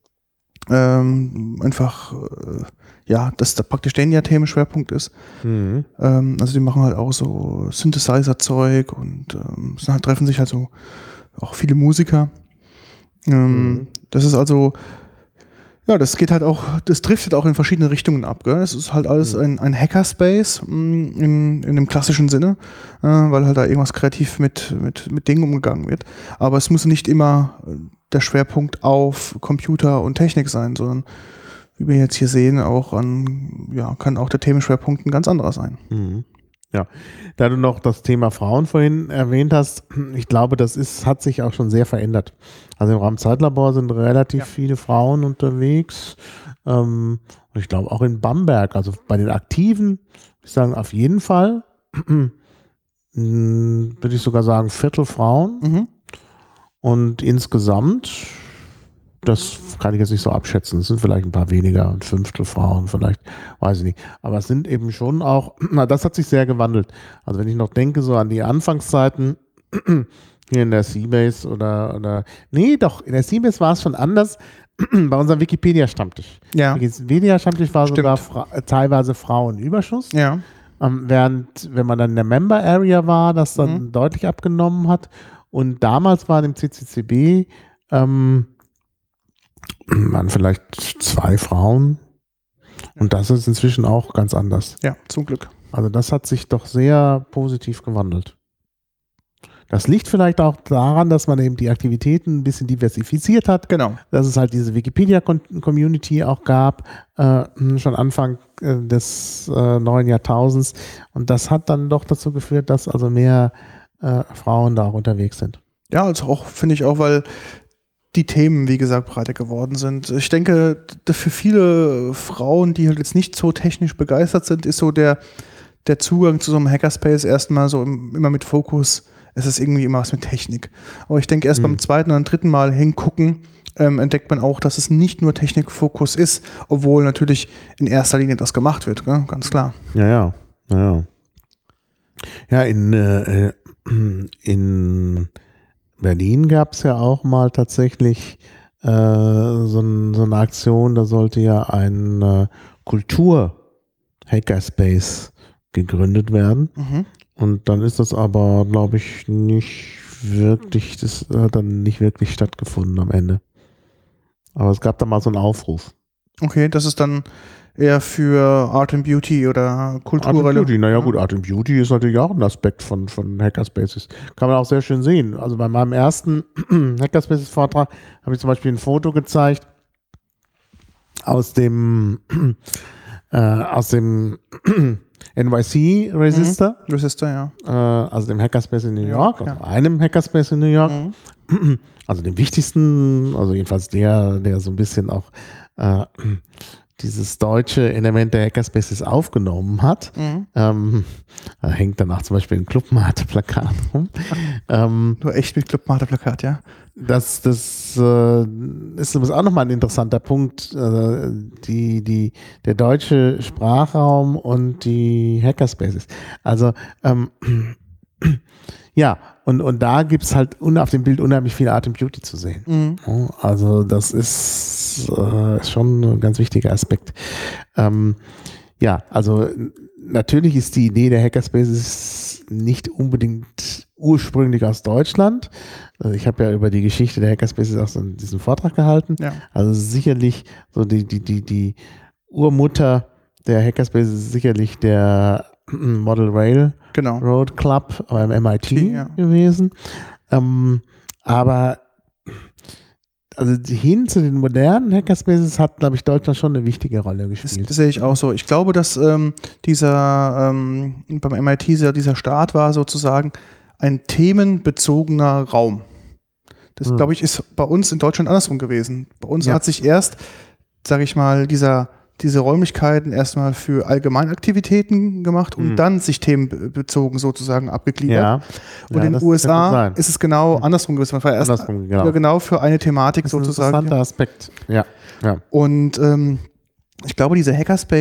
ähm, einfach, äh, ja, das da praktisch der Themenschwerpunkt ist. Mhm. Ähm, also die machen halt auch so Synthesizer-Zeug und ähm, es halt, treffen sich halt so auch viele Musiker. Ähm, Mhm. Das ist also, ja, das geht halt auch, das driftet auch in verschiedene Richtungen ab. Gell? Es ist halt alles ein, ein Hackerspace mh, in, in dem klassischen Sinne, äh, weil halt da irgendwas kreativ mit, mit, mit Dingen umgegangen wird. Aber es muss nicht immer der Schwerpunkt auf Computer und Technik sein, sondern wie wir jetzt hier sehen, auch an, ja, kann auch der Themenschwerpunkt ein ganz anderer sein. Mhm. Ja, da du noch das Thema Frauen vorhin erwähnt hast, ich glaube, das ist, hat sich auch schon sehr verändert. Also im Raumzeitlabor sind relativ ja. viele Frauen unterwegs. Ähm, und ich glaube auch in Bamberg, also bei den Aktiven, ich sagen auf jeden Fall, würde ich sogar sagen, Viertel Frauen. Mhm. Und insgesamt, das kann ich jetzt nicht so abschätzen. Es sind vielleicht ein paar weniger, ein Fünftel Frauen vielleicht, weiß ich nicht. Aber es sind eben schon auch, na, das hat sich sehr gewandelt. Also wenn ich noch denke so an die Anfangszeiten hier in der Seabase oder, oder, nee, doch, in der Seabase war es schon anders. Bei unserem Wikipedia-Stammtisch. Ja. Wikipedia-Stammtisch war Stimmt. sogar fra- teilweise Frauenüberschuss. Ja. Ähm, während, wenn man dann in der Member-Area war, das dann Mhm. deutlich abgenommen hat. Und damals waren im C C C B ähm, waren vielleicht zwei Frauen. Und das ist inzwischen auch ganz anders. Ja, zum Glück. Also das hat sich doch sehr positiv gewandelt. Das liegt vielleicht auch daran, dass man eben die Aktivitäten ein bisschen diversifiziert hat. Genau. Dass es halt diese Wikipedia-Community auch gab, äh, schon Anfang äh, des äh, neuen Jahrtausends. Und das hat dann doch dazu geführt, dass also mehr äh, Frauen da auch unterwegs sind. Ja, also auch, finde ich auch, weil die Themen, wie gesagt, breiter geworden sind. Ich denke, für viele Frauen, die halt jetzt nicht so technisch begeistert sind, ist so der, der Zugang zu so einem Hackerspace erstmal so im, immer mit Fokus. Es ist irgendwie immer was mit Technik. Aber ich denke, erst mhm. beim zweiten oder dritten Mal hingucken, ähm, entdeckt man auch, dass es nicht nur Technikfokus ist, obwohl natürlich in erster Linie das gemacht wird, gell? Ganz klar. Ja, ja, ja, ja. Ja, in, äh, in Berlin gab es ja auch mal tatsächlich äh, so, ein, so eine Aktion, da sollte ja ein äh, Kultur-Hackerspace gegründet werden. Mhm. Und dann ist das aber, glaube ich, nicht wirklich, das hat dann nicht wirklich stattgefunden am Ende. Aber es gab da mal so einen Aufruf. Okay, das ist dann eher für Art and Beauty oder kulturelle... Art and Beauty, naja gut, Art and Beauty ist natürlich auch ein Aspekt von, von Hackerspaces. Kann man auch sehr schön sehen. Also bei meinem ersten Hackerspaces-Vortrag habe ich zum Beispiel ein Foto gezeigt aus dem äh, aus dem N Y C-Resistor. Mhm. Resistor, ja. Äh, also dem Hackerspace in New York, ja. also einem Hackerspace in New York. Mhm. Also dem wichtigsten, also jedenfalls der, der so ein bisschen auch äh, dieses deutsche Element der Hackerspaces aufgenommen hat. Mhm. Ähm, da hängt danach zum Beispiel ein Clubmate-Plakat rum. ähm, Nur echt mit Clubmate-Plakat, ja. Das, das äh, ist auch nochmal ein interessanter Punkt. Äh, die, die, der deutsche Sprachraum und die Hackerspaces. Also ähm, Ja, und, und da gibt es halt un, auf dem Bild unheimlich viel Art and Beauty zu sehen. Mhm. Also das ist äh, schon ein ganz wichtiger Aspekt. Ähm, ja, also natürlich ist die Idee der Hackerspaces nicht unbedingt ursprünglich aus Deutschland. Also ich habe ja über die Geschichte der Hackerspaces auch so diesen Vortrag gehalten. Ja. Also sicherlich so die, die, die, die Urmutter der Hackerspaces ist sicherlich der Model Rail Genau. Road Club beim M I T Ja. gewesen. Ähm, aber also hin zu den modernen Hackerspaces hat, glaube ich, Deutschland schon eine wichtige Rolle Das, gespielt. das sehe ich auch so. Ich glaube, dass ähm, dieser ähm, beim M I T dieser, dieser Start war sozusagen ein themenbezogener Raum. Das, Hm. glaube ich, ist bei uns in Deutschland andersrum gewesen. Bei uns Ja. hat sich erst, sage ich mal, dieser diese Räumlichkeiten erstmal für Allgemeinaktivitäten gemacht und Hm. dann sich themenbezogen sozusagen abgegliedert. Ja. Und Ja, in den das U S kann gut A sein. ist es genau Hm. andersrum gewesen. Man war erst Andersrum, genau. ja, genau für eine Thematik Das ist ein sozusagen. interessanter Aspekt. Ja. ja. Und ähm, ich glaube, diese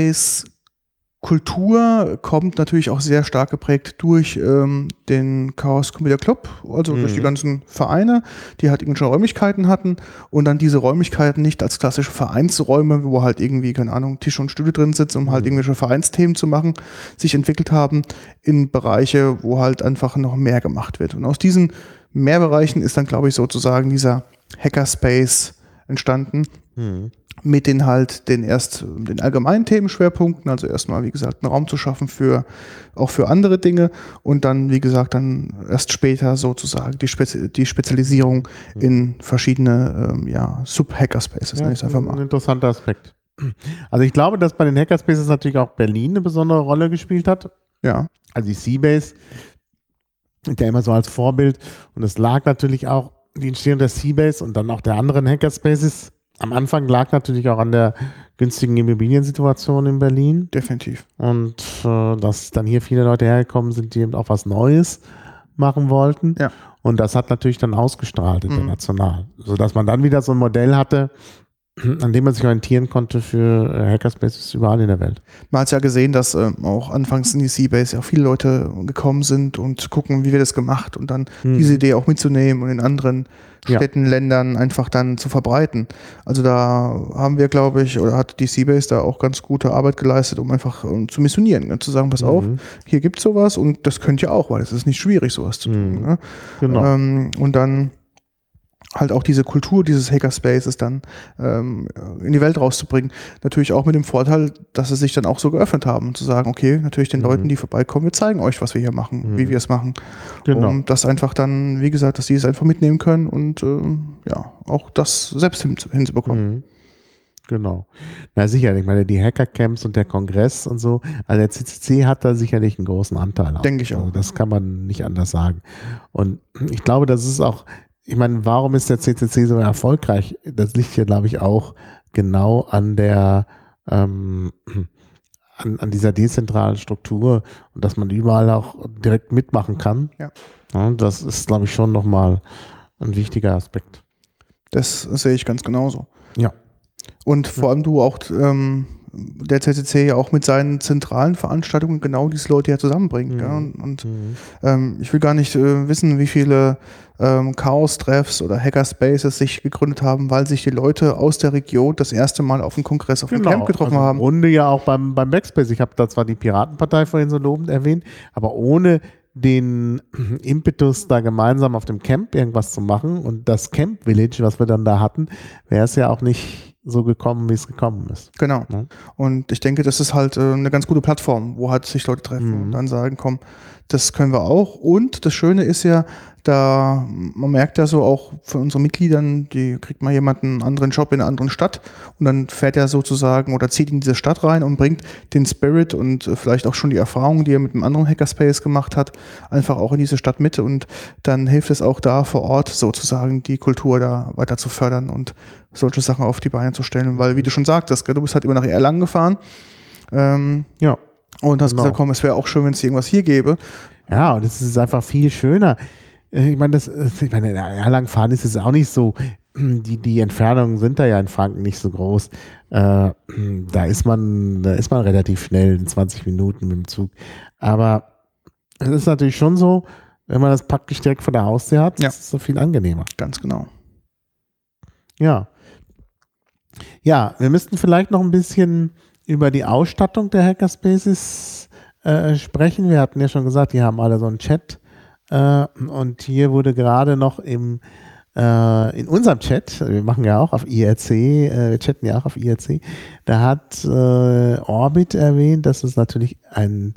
Hackerspace-Kultur kommt natürlich auch sehr stark geprägt durch ähm, den Chaos Computer Club, also Mhm. durch die ganzen Vereine, die halt irgendwelche Räumlichkeiten hatten und dann diese Räumlichkeiten nicht als klassische Vereinsräume, wo halt irgendwie, keine Ahnung, Tisch und Stühle drin sitzen, um halt Mhm. irgendwelche Vereinsthemen zu machen, sich entwickelt haben in Bereiche, wo halt einfach noch mehr gemacht wird. Und aus diesen Mehrbereichen ist dann, glaube ich, sozusagen dieser Hackerspace entstanden. Mhm. Mit den halt den erst den allgemeinen Themenschwerpunkten, also erstmal, wie gesagt, einen Raum zu schaffen für auch für andere Dinge und dann, wie gesagt, dann erst später sozusagen die, Spezi die Spezialisierung in verschiedene ähm, ja, Sub-Hackerspaces, Ja, nenne ich es einfach ein mal. interessanter Aspekt. Also ich glaube, dass bei den Hackerspaces natürlich auch Berlin eine besondere Rolle gespielt hat. Ja, Also die Seabase ist ja immer so als Vorbild und es lag natürlich auch, die Entstehung der Seabase und dann auch der anderen Hackerspaces am Anfang lag natürlich auch an der günstigen Immobiliensituation in Berlin definitiv. und äh, dass dann hier viele Leute hergekommen sind, die eben auch was Neues machen wollten. Ja. Und das hat natürlich dann ausgestrahlt Mhm. international, sodass man dann wieder so ein Modell hatte, an dem man sich orientieren konnte für äh, Hackerspaces überall in der Welt. Man hat ja gesehen, dass ähm, auch anfangs in die Seabase ja viele Leute gekommen sind und zu gucken, wie wird das gemacht und dann Mhm. diese Idee auch mitzunehmen und in anderen Ja. Städten, Ländern einfach dann zu verbreiten. Also da haben wir, glaube ich, oder hat die Seabase da auch ganz gute Arbeit geleistet, um einfach ähm, zu missionieren, ne? Zu sagen, pass auf, Mhm. hier gibt es sowas und das könnt ihr auch, weil es ist nicht schwierig, sowas zu tun. Mhm. Ne? Genau. Ähm, und dann halt auch diese Kultur dieses Hackerspaces dann ähm, in die Welt rauszubringen. Natürlich auch mit dem Vorteil, dass sie sich dann auch so geöffnet haben und zu sagen, okay, natürlich den Mhm. Leuten, die vorbeikommen, wir zeigen euch, was wir hier machen, Mhm. wie wir es machen. Genau. Und das einfach dann, wie gesagt, dass die es einfach mitnehmen können und ähm, ja, auch das selbst hin, hinzubekommen. Mhm. Genau. Na sicher, ich meine, die Hackercamps und der Kongress und so, also der C C C hat da sicherlich einen großen Anteil. auch. Denke ich auch. Also das kann man nicht anders sagen. Und ich glaube, das ist auch, ich meine, warum ist der C C C so erfolgreich? Das liegt ja, glaube ich, auch genau an der, ähm, an, an dieser dezentralen Struktur und dass man überall auch direkt mitmachen kann. Ja. Ja, das ist, glaube ich, schon nochmal ein wichtiger Aspekt. Das sehe ich ganz genauso. Ja. Und vor allem du auch, ähm, der C C C ja auch mit seinen zentralen Veranstaltungen genau diese Leute ja zusammenbringt. Mhm. Ja? Und, und Mhm. ähm, ich will gar nicht äh, wissen, wie viele ähm, Chaos-Treffs oder Hackerspaces sich gegründet haben, weil sich die Leute aus der Region das erste Mal auf dem Kongress, auf dem Camp getroffen also haben. Im Grunde ja auch beim, beim Backspace. Ich habe da zwar die Piratenpartei vorhin so lobend erwähnt, aber ohne den Impetus, da gemeinsam auf dem Camp irgendwas zu machen und das Camp Village, was wir dann da hatten, wäre es ja auch nicht so gekommen, wie es gekommen ist. Genau. Ja. Und ich denke, das ist halt äh, eine ganz gute Plattform, wo halt sich Leute treffen Mhm. und dann sagen, komm, das können wir auch. Und das Schöne ist ja, da, man merkt ja so auch von unseren Mitgliedern, die kriegt mal jemanden einen anderen Job in einer anderen Stadt und dann fährt er sozusagen oder zieht in diese Stadt rein und bringt den Spirit und äh, vielleicht auch schon die Erfahrungen, die er mit einem anderen Hackerspace gemacht hat, einfach auch in diese Stadt mit und dann hilft es auch da vor Ort sozusagen die Kultur da weiter zu fördern und solche Sachen auf die Beine zu stellen, weil wie du schon sagtest, gell, du bist halt immer nach Erlangen gefahren ähm, Ja. und hast Genau. gesagt, komm, es wäre auch schön, wenn es irgendwas hier gäbe. Ja, und es ist einfach viel schöner. Ich meine, das, ich meine, in Erlangen fahren ist es auch nicht so. Die, die Entfernungen sind da ja in Franken nicht so groß. Äh, da ist man, da ist man relativ schnell in zwanzig Minuten mit dem Zug. Aber es ist natürlich schon so, wenn man das praktisch direkt vor der Haustür hat, Ja. ist es so viel angenehmer. Ganz genau. Ja. Ja, wir müssten vielleicht noch ein bisschen über die Ausstattung der Hackerspaces äh, sprechen. Wir hatten ja schon gesagt, die haben alle so einen Chat. Äh, und hier wurde gerade noch im äh, in unserem Chat, wir machen ja auch auf I R C, äh, wir chatten ja auch auf I R C, da hat äh, Orbit erwähnt, dass es natürlich ein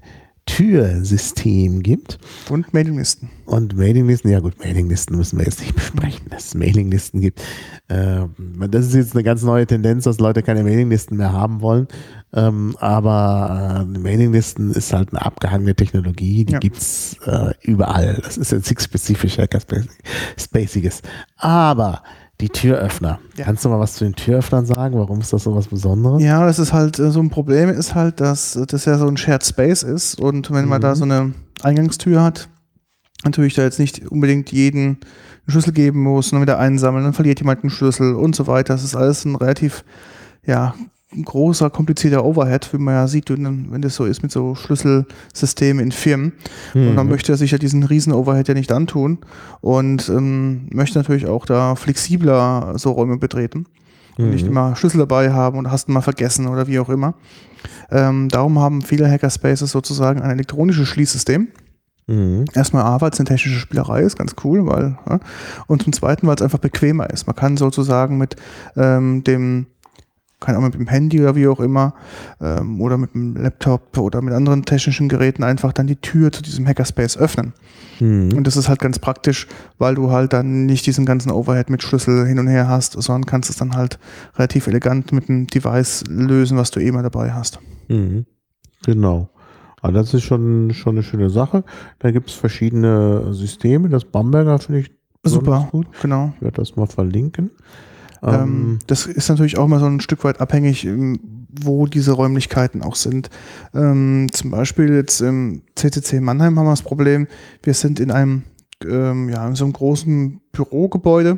Türsystem gibt. Und Mailinglisten. Und Mailinglisten, ja gut, Mailinglisten müssen wir jetzt nicht besprechen, dass es Mailinglisten gibt. Ähm, das ist jetzt eine ganz neue Tendenz, dass Leute keine Mailinglisten mehr haben wollen. Ähm, aber äh, Mailinglisten ist halt eine abgehangene Technologie, die Ja. gibt es äh, überall. Das ist jetzt nichts spezifisch Hackerspaciges. Aber die Türöffner. Ja. Kannst du mal was zu den Türöffnern sagen? Warum ist das so was Besonderes? Ja, das ist halt äh, so ein Problem, ist halt, dass äh, das ja so ein Shared Space ist und wenn man Mhm. da so eine Eingangstür hat, natürlich da jetzt nicht unbedingt jeden einen Schlüssel geben muss und dann wieder einsammeln, dann verliert jemand einen Schlüssel und so weiter. Das ist alles ein relativ, ja, ein großer, komplizierter Overhead, wie man ja sieht, wenn wenn das so ist mit so Schlüsselsystemen in Firmen. Und man Mhm. möchte sich ja diesen riesen Overhead ja nicht antun und ähm, möchte natürlich auch da flexibler so Räume betreten. Und nicht Mhm. immer Schlüssel dabei haben und hast ihn mal vergessen oder wie auch immer. Ähm, darum haben viele Hackerspaces sozusagen ein elektronisches Schließsystem. Mhm. Erstmal A, weil es eine technische Spielerei ist, ganz cool, weil, ja. Und zum Zweiten, weil es einfach bequemer ist. Man kann sozusagen mit ähm, dem, kann auch mit dem Handy oder wie auch immer, ähm, oder mit dem Laptop oder mit anderen technischen Geräten einfach dann die Tür zu diesem Hackerspace öffnen. Mhm. Und das ist halt ganz praktisch, weil du halt dann nicht diesen ganzen Overhead mit Schlüssel hin und her hast, sondern kannst es dann halt relativ elegant mit einem Device lösen, was du eh mal dabei hast. Mhm. Genau. Aber das ist schon, schon eine schöne Sache. Da gibt es verschiedene Systeme. Das Bamberger finde ich besonders Super, gut. genau. Ich werde das mal verlinken. Ähm, Ähm, das ist natürlich auch mal so ein Stück weit abhängig, ähm, wo diese Räumlichkeiten auch sind. Ähm, zum Beispiel jetzt im C C C Mannheim haben wir das Problem, wir sind in einem, ähm, ja, in so einem großen Bürogebäude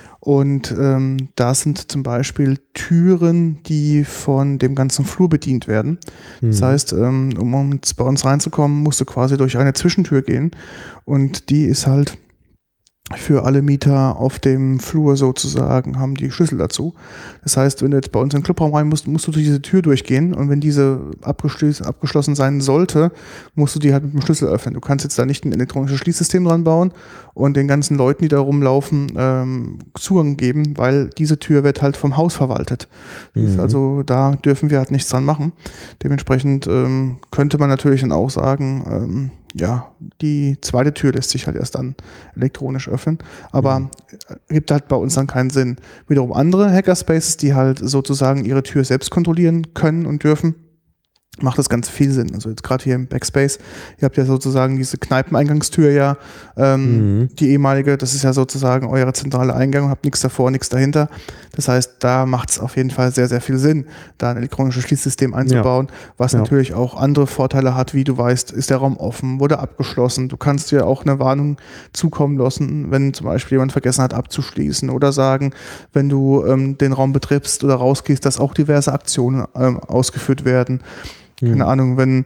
und ähm, da sind zum Beispiel Türen, die von dem ganzen Flur bedient werden. Das Mhm. heißt, ähm, um uns, bei uns reinzukommen, musst du quasi durch eine Zwischentür gehen und die ist halt für alle Mieter auf dem Flur sozusagen, haben die Schlüssel dazu. Das heißt, wenn du jetzt bei uns in den Clubraum rein musst, musst du durch diese Tür durchgehen und wenn diese abgeschlossen, abgeschlossen sein sollte, musst du die halt mit dem Schlüssel öffnen. Du kannst jetzt da nicht ein elektronisches Schließsystem dran bauen und den ganzen Leuten, die da rumlaufen, ähm, Zugang geben, weil diese Tür wird halt vom Haus verwaltet. Die ist Mhm. also da dürfen wir halt nichts dran machen. Dementsprechend ähm, könnte man natürlich dann auch sagen, ähm, ja, die zweite Tür lässt sich halt erst dann elektronisch öffnen, aber Mhm. gibt halt bei uns dann keinen Sinn. Wiederum andere Hackerspaces, die halt sozusagen ihre Tür selbst kontrollieren können und dürfen, macht das ganz viel Sinn. Also jetzt gerade hier im Backspace, ihr habt ja sozusagen diese Kneipeneingangstür ja, ähm, Mhm. die ehemalige, das ist ja sozusagen eure zentrale Eingang und habt nichts davor, nichts dahinter. Das heißt, da macht es auf jeden Fall sehr, sehr viel Sinn, da ein elektronisches Schließsystem einzubauen, was Ja. natürlich auch andere Vorteile hat, wie du weißt, ist der Raum offen, wurde abgeschlossen. Du kannst dir auch eine Warnung zukommen lassen, wenn zum Beispiel jemand vergessen hat abzuschließen oder sagen, wenn du ähm, den Raum betrittst oder rausgehst, dass auch diverse Aktionen ähm, ausgeführt werden. Keine Ahnung, wenn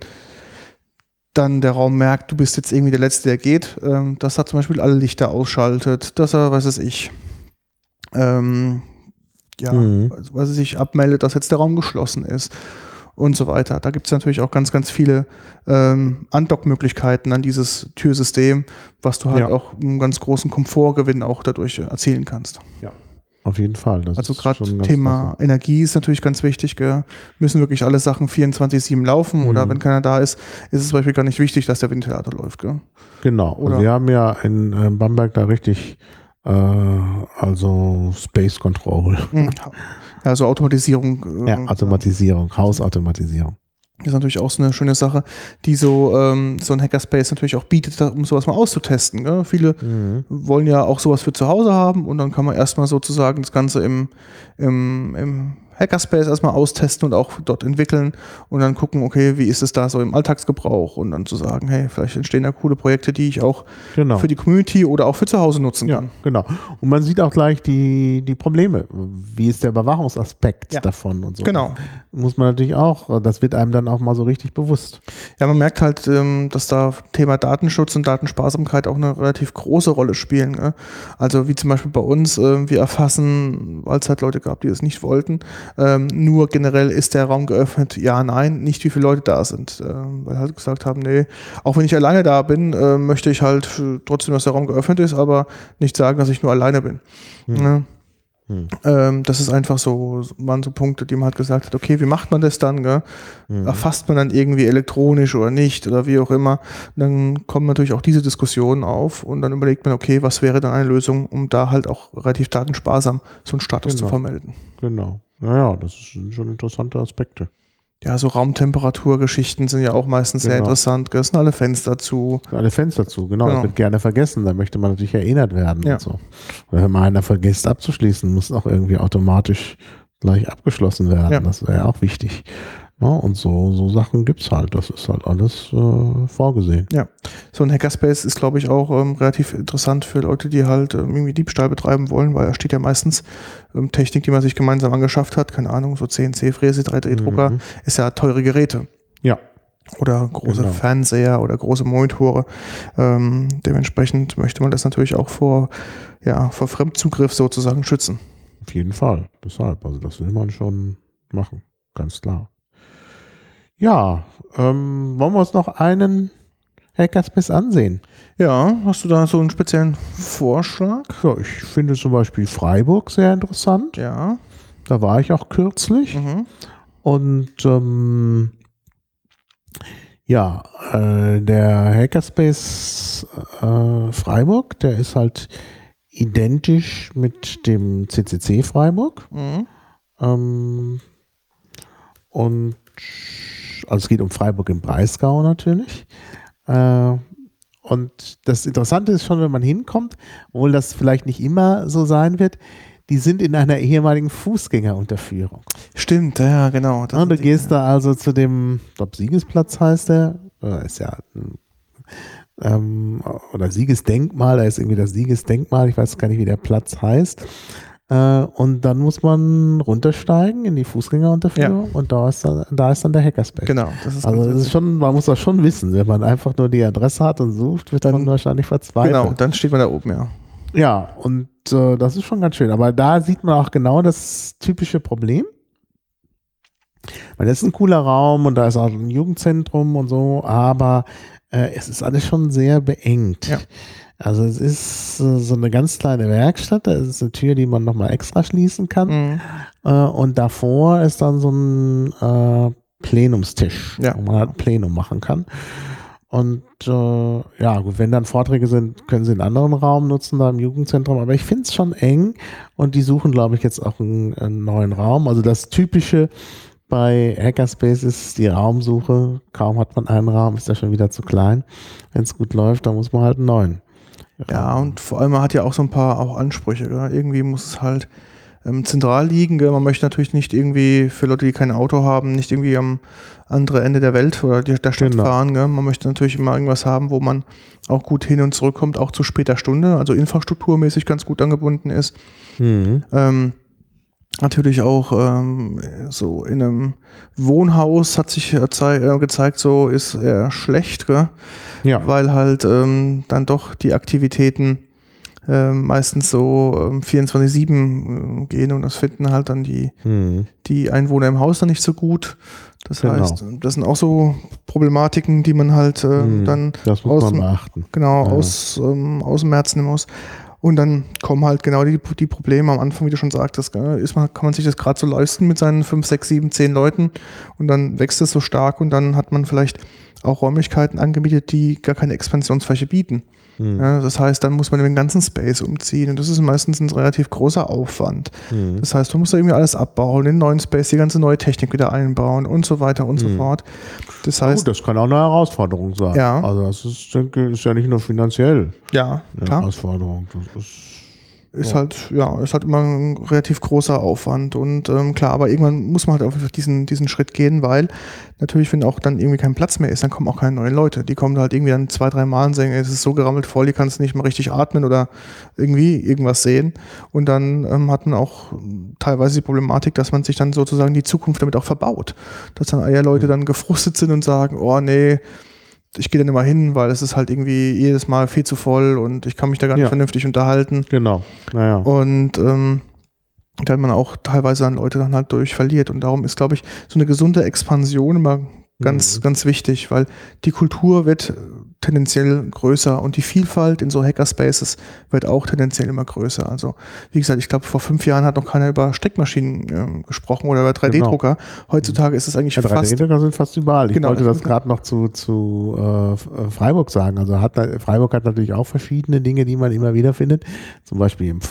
dann der Raum merkt, du bist jetzt irgendwie der Letzte, der geht, ähm, dass er zum Beispiel alle Lichter ausschaltet, dass er, was weiß ich, ähm, ja, Mhm. also, was weiß ich, abmeldet, dass jetzt der Raum geschlossen ist und so weiter. Da gibt es natürlich auch ganz, ganz viele ähm, Andockmöglichkeiten an dieses Türsystem, was du halt Ja. auch einen ganz großen Komfortgewinn auch dadurch erzielen kannst. Auf jeden Fall. Das Also ist gerade schon ganz Thema klasse. Energie ist natürlich ganz wichtig. Gell? Müssen wirklich alle Sachen vierundzwanzig sieben laufen Mhm. oder wenn keiner da ist, ist es zum Beispiel gar nicht wichtig, dass der Ventilator läuft. Gell? Genau. Oder- Und wir haben ja in äh, Bamberg da richtig, äh, also Space Control. Mhm. Also Automatisierung äh, Ja, Automatisierung, Hausautomatisierung. ist natürlich auch so eine schöne Sache, die so, ähm, so ein Hackerspace natürlich auch bietet, um sowas mal auszutesten. Gell? Viele Mhm. wollen ja auch sowas für zu Hause haben und dann kann man erstmal sozusagen das Ganze im, im, im Hackerspace erstmal austesten und auch dort entwickeln und dann gucken, okay, wie ist es da so im Alltagsgebrauch und dann zu sagen, hey, vielleicht entstehen da coole Projekte, die ich auch genau. für die Community oder auch für zu Hause nutzen ja, kann. Genau. Und man sieht auch gleich die, die Probleme. Wie ist der Überwachungsaspekt ja. davon und so. Genau. Das muss man natürlich auch, das wird einem dann auch mal so richtig bewusst. Ja, man merkt halt, dass da Thema Datenschutz und Datensparsamkeit auch eine relativ große Rolle spielen. Ne? Also wie zum Beispiel bei uns, wir erfassen, weil es halt Leute gab, die es nicht wollten, Ähm, nur generell ist der Raum geöffnet, ja, nein, nicht wie viele Leute da sind. Ähm, weil halt gesagt haben, nee, auch wenn ich alleine da bin, äh, möchte ich halt trotzdem, dass der Raum geöffnet ist, aber nicht sagen, dass ich nur alleine bin. Hm. Ne? Hm. Ähm, das ist einfach so, waren so Punkte, die man halt gesagt hat, okay, wie macht man das dann? Gell? Hm. Erfasst man dann irgendwie elektronisch oder nicht oder wie auch immer? Und dann kommen natürlich auch diese Diskussionen auf und dann überlegt man, okay, was wäre dann eine Lösung, um da halt auch relativ datensparsam so einen Status genau. zu vermelden. Genau. Naja, das sind schon interessante Aspekte. Ja, so Raumtemperaturgeschichten sind ja auch meistens genau. sehr interessant. Es sind alle Fenster zu. Alle Fenster zu, genau. genau. Das wird gerne vergessen. Da möchte man natürlich erinnert werden. Ja. Und so. Oder wenn mal einer vergisst abzuschließen, muss auch irgendwie automatisch gleich abgeschlossen werden. Ja. Das wäre ja auch wichtig. Ja, und so, so Sachen gibt es halt. Das ist halt alles äh, vorgesehen. Ja, so ein Hackerspace ist, glaube ich, auch ähm, relativ interessant für Leute, die halt ähm, irgendwie Diebstahl betreiben wollen, weil da steht ja meistens ähm, Technik, die man sich gemeinsam angeschafft hat. Keine Ahnung, so C N C-Fräse, drei D Drucker, mhm. ist ja teure Geräte. Ja. Oder große genau. Fernseher oder große Monitore. Ähm, dementsprechend möchte man das natürlich auch vor, ja, vor Fremdzugriff sozusagen schützen. Auf jeden Fall. Deshalb, also das will man schon machen. Ganz klar. Ja, ähm, wollen wir uns noch einen Hackerspace ansehen? Ja, hast du da so einen speziellen Vorschlag? Ja, ich finde zum Beispiel Freiburg sehr interessant. Ja. Da war ich auch kürzlich. Mhm. Und ähm, ja, äh, der Hackerspace äh, Freiburg, der ist halt identisch mit dem C C C Freiburg. Mhm. Ähm, und also es geht um Freiburg im Breisgau natürlich. Äh, und das Interessante ist schon, wenn man hinkommt, obwohl das vielleicht nicht immer so sein wird, die sind in einer ehemaligen Fußgängerunterführung. Stimmt, ja, genau. Ja, du gehst da also zu dem, ich glaube Siegesplatz heißt der, ist ja ähm, oder Siegesdenkmal, da ist irgendwie das Siegesdenkmal, ich weiß gar nicht, wie der Platz heißt. Äh, und dann muss man runtersteigen in die Fußgängerunterführung ja. und da ist, dann, da ist dann der Hackerspace. Genau. Das ist also das ist schon, man muss das schon wissen, wenn man einfach nur die Adresse hat und sucht, wird dann und, wahrscheinlich verzweifelt. Genau, dann steht man da oben, ja. Ja, und äh, das ist schon ganz schön. Aber da sieht man auch genau das typische Problem. Weil das ist ein cooler Raum und da ist auch ein Jugendzentrum und so, aber äh, es ist alles schon sehr beengt. Ja. Also es ist äh, so eine ganz kleine Werkstatt, da ist eine Tür, die man nochmal extra schließen kann. Mhm. Äh, und davor ist dann so ein äh, Plenumstisch, ja. wo man halt ein Plenum machen kann. Und äh, ja, gut, wenn dann Vorträge sind, können sie einen anderen Raum nutzen, da im Jugendzentrum. Aber ich finde es schon eng und die suchen, glaube ich, jetzt auch einen, einen neuen Raum. Also das Typische bei Hackerspace ist die Raumsuche. Kaum hat man einen Raum, ist der schon wieder zu klein. Wenn es gut läuft, dann muss man halt einen neuen. Ja, und vor allem man hat ja auch so ein paar auch Ansprüche. Gell? Irgendwie muss es halt ähm, zentral liegen. Gell? Man möchte natürlich nicht irgendwie für Leute, die kein Auto haben, nicht irgendwie am anderen Ende der Welt oder die, der Stadt genau. fahren. Gell? Man möchte natürlich immer irgendwas haben, wo man auch gut hin und zurückkommt, auch zu später Stunde, also infrastrukturmäßig ganz gut angebunden ist. Mhm. Ähm, Natürlich auch ähm, so in einem Wohnhaus hat sich erzei- äh, gezeigt, so ist eher schlecht, gell? Ja. Weil halt ähm, dann doch die Aktivitäten äh, meistens so ähm, vierundzwanzig sieben äh, gehen und das finden halt dann die, mhm. die Einwohner im Haus dann nicht so gut. Das genau. heißt, das sind auch so Problematiken, die man halt äh, mhm. dann das muss aus, man beachten. Genau, ja. aus, ähm, ausmerzen muss. Und dann kommen halt genau die, die Probleme am Anfang, wie du schon sagtest, gell? Ist man, kann man sich das gerade so leisten mit seinen fünf, sechs, sieben, zehn Leuten und dann wächst es so stark und dann hat man vielleicht auch Räumlichkeiten angemietet, die gar keine Expansionsfläche bieten. Hm. Ja, das heißt, dann muss man den ganzen Space umziehen und das ist meistens ein relativ großer Aufwand. Hm. Das heißt, man muss da irgendwie alles abbauen, den neuen Space, die ganze neue Technik wieder einbauen und so weiter und hm. so fort. Das heißt, gut, das kann auch eine Herausforderung sein. Ja. Also das ist, denke, ist ja nicht nur finanziell ja, eine klar. Herausforderung. Das ist ist Ja. halt, ja, ist halt immer ein relativ großer Aufwand und ähm, klar, aber irgendwann muss man halt einfach diesen, diesen Schritt gehen, weil natürlich, wenn auch dann irgendwie kein Platz mehr ist, dann kommen auch keine neuen Leute. Die kommen halt irgendwie dann zwei, drei Mal und sagen, ey, es ist so gerammelt voll, die kannst nicht mal richtig atmen oder irgendwie irgendwas sehen. Und dann ähm, hat man auch teilweise die Problematik, dass man sich dann sozusagen die Zukunft damit auch verbaut. Dass dann eher Leute dann gefrustet sind und sagen, oh nee, ich gehe dann immer hin, weil es ist halt irgendwie jedes Mal viel zu voll und ich kann mich da gar nicht Ja. vernünftig unterhalten. Genau, naja. Und ähm, da hat man auch teilweise dann Leute dann halt durch verliert. Und darum ist, glaube ich, so eine gesunde Expansion immer ganz, Mhm. ganz wichtig, weil die Kultur wird tendenziell größer und die Vielfalt in so Hackerspaces wird auch tendenziell immer größer. Also wie gesagt, ich glaube, vor fünf Jahren hat noch keiner über Steckmaschinen ähm, gesprochen oder über drei D-Drucker. Heutzutage ist es eigentlich Ja, drei fast... D-Drucker sind fast überall. Ich Genau. wollte das gerade noch zu, zu äh, Freiburg sagen. Also hat, Freiburg hat natürlich auch verschiedene Dinge, die man immer wieder findet. Zum Beispiel im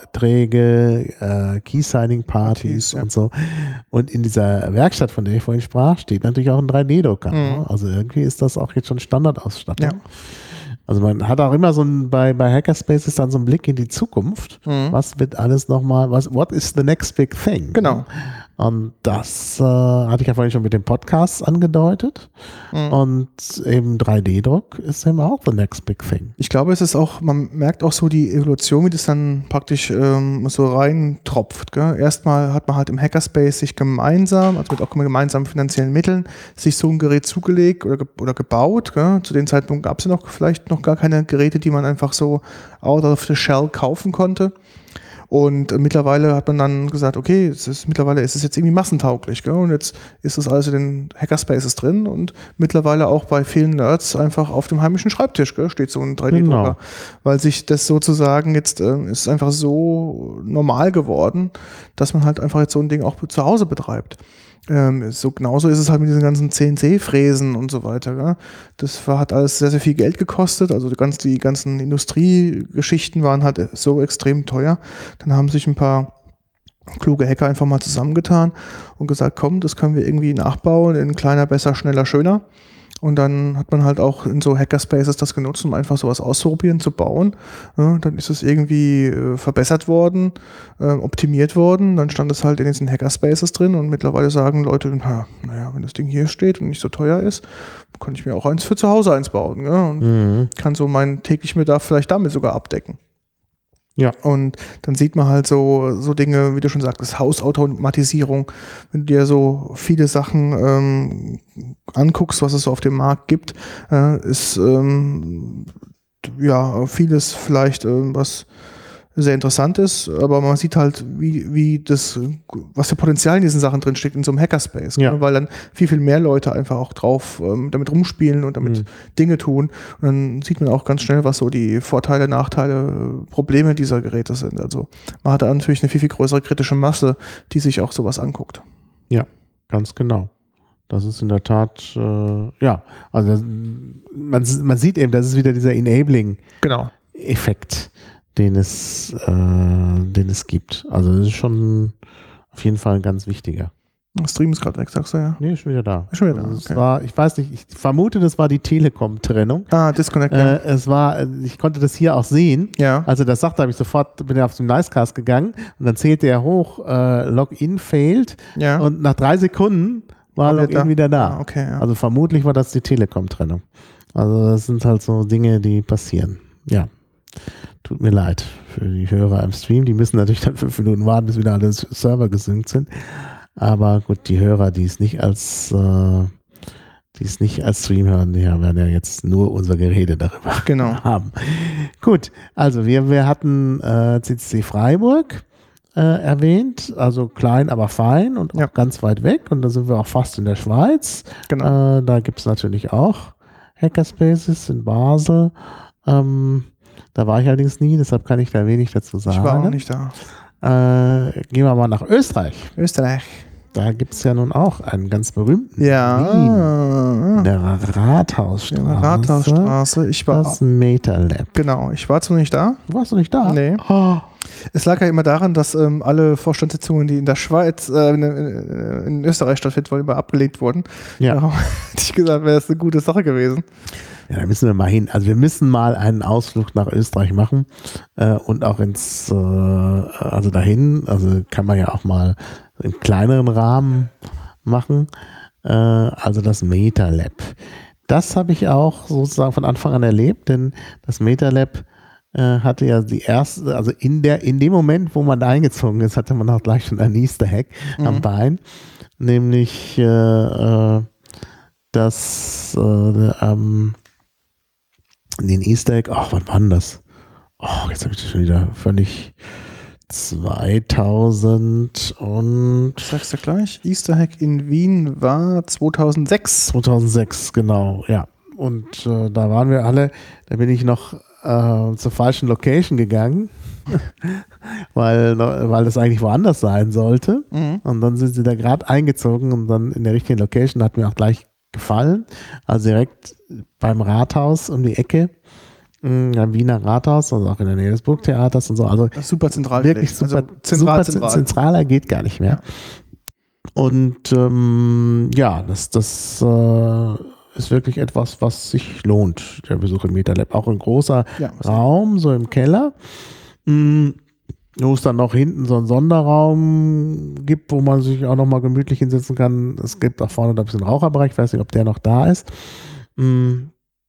Vorträge, äh, Key-Signing-Partys Ja. und so. Und in dieser Werkstatt, von der ich vorhin sprach, steht natürlich auch ein drei D-Drucker. Mhm. Ne? Also irgendwie ist das auch jetzt schon Standardausstattung. Ja. Also man hat auch immer so ein, bei, bei Hackerspaces dann so einen Blick in die Zukunft. Mhm. Was wird alles nochmal, was, what is the next big thing? Genau. Und das äh, hatte ich ja vorhin schon mit den Podcasts angedeutet. Mhm. Und eben drei D-Druck ist eben auch the next big thing. Ich glaube, es ist auch, man merkt auch so die Evolution, wie das dann praktisch ähm, so reintropft. Gell? Erstmal hat man halt im Hackerspace sich gemeinsam, also mit auch gemeinsamen finanziellen Mitteln, sich so ein Gerät zugelegt oder, ge oder gebaut. Gell? Zu dem Zeitpunkt gab es ja noch vielleicht noch gar keine Geräte, die man einfach so out of the shell kaufen konnte. Und äh, mittlerweile hat man dann gesagt, okay, es ist, mittlerweile ist es jetzt irgendwie massentauglich. Gell? Und jetzt ist das alles in den Hackerspaces drin und mittlerweile auch bei vielen Nerds einfach auf dem heimischen Schreibtisch, gell, steht so ein drei D-Drucker. Genau. Weil sich das sozusagen jetzt, äh, ist einfach so normal geworden, dass man halt einfach jetzt so ein Ding auch zu Hause betreibt. Ähm, so genauso ist es halt mit diesen ganzen C N C-Fräsen und so weiter. Gell? Das war, hat alles sehr, sehr viel Geld gekostet. Also die, ganz, die ganzen Industriegeschichten waren halt so extrem teuer. Dann haben sich ein paar kluge Hacker einfach mal zusammengetan und gesagt, komm, das können wir irgendwie nachbauen in kleiner, besser, schneller, schöner. Und dann hat man halt auch in so Hackerspaces das genutzt, um einfach sowas auszuprobieren, zu bauen. Ja, dann ist es irgendwie äh, verbessert worden, äh, optimiert worden. Dann stand es halt in diesen Hackerspaces drin und mittlerweile sagen Leute, na, naja, wenn das Ding hier steht und nicht so teuer ist, kann ich mir auch eins für zu Hause eins bauen. Ja, und Mhm. kann so meinen täglichen Bedarf vielleicht damit sogar abdecken. Ja. Und dann sieht man halt so, so Dinge, wie du schon sagtest, Hausautomatisierung. Wenn du dir so viele Sachen ähm, anguckst, was es so auf dem Markt gibt, äh, ist ähm, ja vieles vielleicht, äh, was sehr interessant ist, aber man sieht halt, wie, wie das, was für Potenzial in diesen Sachen drin steckt, in so einem Hackerspace, Ja. ne? Weil dann viel, viel mehr Leute einfach auch drauf ähm, damit rumspielen und damit Mhm. Dinge tun. Und dann sieht man auch ganz schnell, was so die Vorteile, Nachteile, Probleme dieser Geräte sind. Also man hat da natürlich eine viel, viel größere kritische Masse, die sich auch sowas anguckt. Ja, ganz genau. Das ist in der Tat, äh, ja, also das, man, man sieht eben, das ist wieder dieser Enabling-Effekt, Genau. den es, äh, den es gibt. Also das ist schon auf jeden Fall ein ganz wichtiger. Der Stream ist gerade weg, sagst du ja? Nee, ist schon wieder da. Ist schon wieder da, Also es okay. war, ich weiß nicht, ich vermute, das war die Telekom-Trennung. Ah, Disconnect. ja. Äh, es war, ich konnte das hier auch sehen. ja. Also das sagte, habe ich sofort, bin ja auf den Nicecast gegangen und dann zählte er hoch, äh, Login failed Ja. und nach drei Sekunden war War wieder Login da. wieder da. Ah, okay, ja. Also vermutlich war das die Telekom-Trennung. Also das sind halt so Dinge, die passieren. Ja, tut mir leid für die Hörer im Stream. Die müssen natürlich dann fünf Minuten warten, bis wieder alle Server gesynkt sind. Aber gut, die Hörer, die es nicht als äh, die es nicht als Stream hören, die werden ja jetzt nur unser Gerede darüber Genau. haben. Gut, also wir, wir hatten äh, C C C Freiburg äh, erwähnt, also klein, aber fein und auch Ja. ganz weit weg. Und da sind wir auch fast in der Schweiz. Genau. Äh, da gibt es natürlich auch Hackerspaces in Basel. Ähm, da war ich allerdings nie, deshalb kann ich da wenig dazu sagen. Ich war auch nicht da. Äh, gehen wir mal nach Österreich. Österreich. Da gibt es ja nun auch einen ganz berühmten Wien, Ja. in der Rathausstraße. Ja, Rathausstraße. Ich war, Das MetaLab. genau, ich war zwar nicht da. Warst du nicht da? Nee. Oh, Es lag ja immer daran, dass ähm, alle Vorstandssitzungen, die in der Schweiz, äh, in, in, in Österreich stattfinden, wollen immer abgelegt wurden. ja. Darum hätte ich gesagt, wäre das eine gute Sache gewesen. Ja, da müssen wir mal hin. Also wir müssen mal einen Ausflug nach Österreich machen äh, und auch ins, äh, also dahin, also kann man ja auch mal im kleineren Rahmen machen, äh, also das MetaLab. Das habe ich auch sozusagen von Anfang an erlebt, denn das MetaLab äh, hatte ja die erste, also in der, in dem Moment, wo man da eingezogen ist, hatte man auch gleich schon ein Easter Egg mhm. am Bein, nämlich äh, äh, das äh, ähm, den Easter Egg, ach, wann war denn das? Oh, jetzt habe ich das schon wieder völlig zweitausend und ich sag's dir gleich, Easter Egg in Wien war zweitausendsechs. zweitausendsechs, genau, ja. Und äh, da waren wir alle, da bin ich noch äh, zur falschen Location gegangen, weil, weil das eigentlich woanders sein sollte. Mhm. Und dann sind sie da gerade eingezogen und dann in der richtigen Location, hat mir auch gleich gefallen. Also direkt beim Rathaus um die Ecke, am Wiener Rathaus, also auch in der Nähe des Burgtheaters und so. Also super zentral. Wirklich super, also zentral, super zentral. Zentraler geht gar nicht mehr. Ja. Und ähm, ja, das, das äh, ist wirklich etwas, was sich lohnt, der Besuch im MetaLab. Auch ein großer ja, Raum, so im Keller, mh, wo es dann noch hinten so einen Sonderraum gibt, wo man sich auch nochmal gemütlich hinsetzen kann. Es gibt auch vorne ein bisschen Raucherbereich, ich weiß nicht, ob der noch da ist. Mh,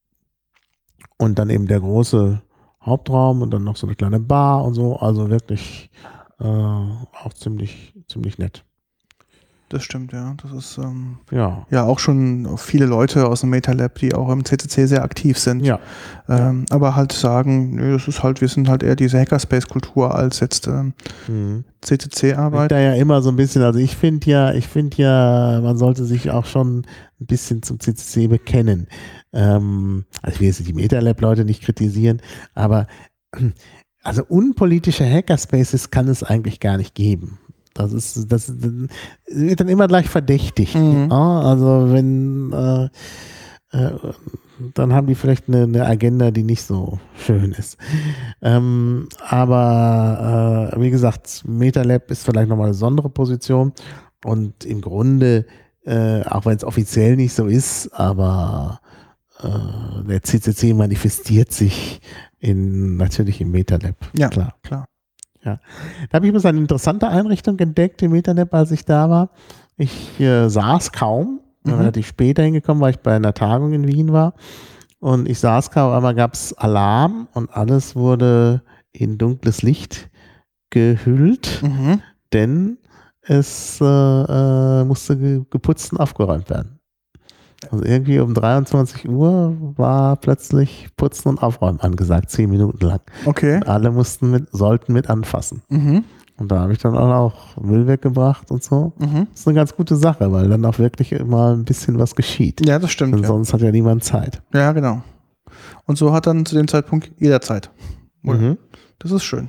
Und dann eben der große Hauptraum und dann noch so eine kleine Bar und so. Also wirklich äh, auch ziemlich, ziemlich nett. Das stimmt, ja. Das ist ähm, ja. ja auch schon viele Leute aus dem MetaLab, die auch im C C C sehr aktiv sind. Ja. Ähm, ja. Aber halt sagen, nö, das ist halt, wir sind halt eher diese Hackerspace-Kultur als jetzt ähm, mhm. C C C-Arbeit. Da ja immer so ein bisschen, also ich finde ja, ich finde ja, man sollte sich auch schon ein bisschen zum C C C bekennen. Ähm, also ich will jetzt die MetaLab-Leute nicht kritisieren, aber also unpolitische Hackerspaces kann es eigentlich gar nicht geben. Das ist, das wird dann immer gleich verdächtig. Mhm. Ja, also wenn, äh, äh, dann haben die vielleicht eine, eine Agenda, die nicht so schön ist. Ähm, aber äh, wie gesagt, MetaLab ist vielleicht nochmal eine besondere Position und im Grunde, äh, auch wenn es offiziell nicht so ist, aber äh, der C C C manifestiert sich in, natürlich im MetaLab. Ja, klar. klar. Ja. Da habe ich übrigens eine interessante Einrichtung entdeckt im MetaLab, als ich da war. Ich äh, saß kaum, mhm. relativ spät hingekommen, weil ich bei einer Tagung in Wien war. Und ich saß kaum, einmal gab es Alarm und alles wurde in dunkles Licht gehüllt, mhm. denn es äh, äh, musste ge- geputzt und aufgeräumt werden. Also irgendwie um dreiundzwanzig Uhr war plötzlich Putzen und Aufräumen angesagt, zehn Minuten lang. Okay. Und alle mussten mit, sollten mit anfassen. Mhm. Und da habe ich dann auch Müll weggebracht und so. Mhm. Das ist eine ganz gute Sache, weil dann auch wirklich immer ein bisschen was geschieht. Ja, das stimmt. Denn ja. sonst hat ja niemand Zeit. Ja, genau. Und so hat dann zu dem Zeitpunkt jeder Zeit. Mhm. Das ist schön.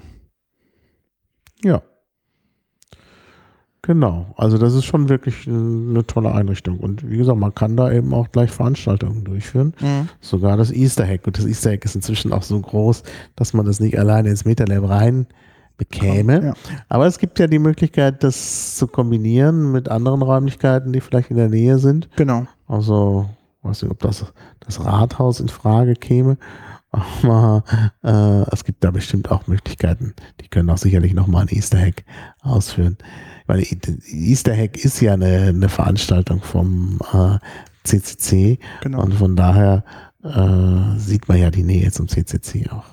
Ja. Genau, also das ist schon wirklich eine tolle Einrichtung. Und wie gesagt, man kann da eben auch gleich Veranstaltungen durchführen. Mhm. Sogar das Easter Egg. Und das Easter Egg ist inzwischen auch so groß, dass man das nicht alleine ins MetaLab rein bekäme. Ja. Aber es gibt ja die Möglichkeit, das zu kombinieren mit anderen Räumlichkeiten, die vielleicht in der Nähe sind. Genau. Also, weiß nicht, ob das, das Rathaus in Frage käme. Aber äh, es gibt da bestimmt auch Möglichkeiten. Die können auch sicherlich nochmal ein Easter Egg ausführen. Weil Easter Egg ist ja eine, eine Veranstaltung vom äh, C C C. Genau. Und von daher äh, sieht man ja die Nähe zum C C C auch.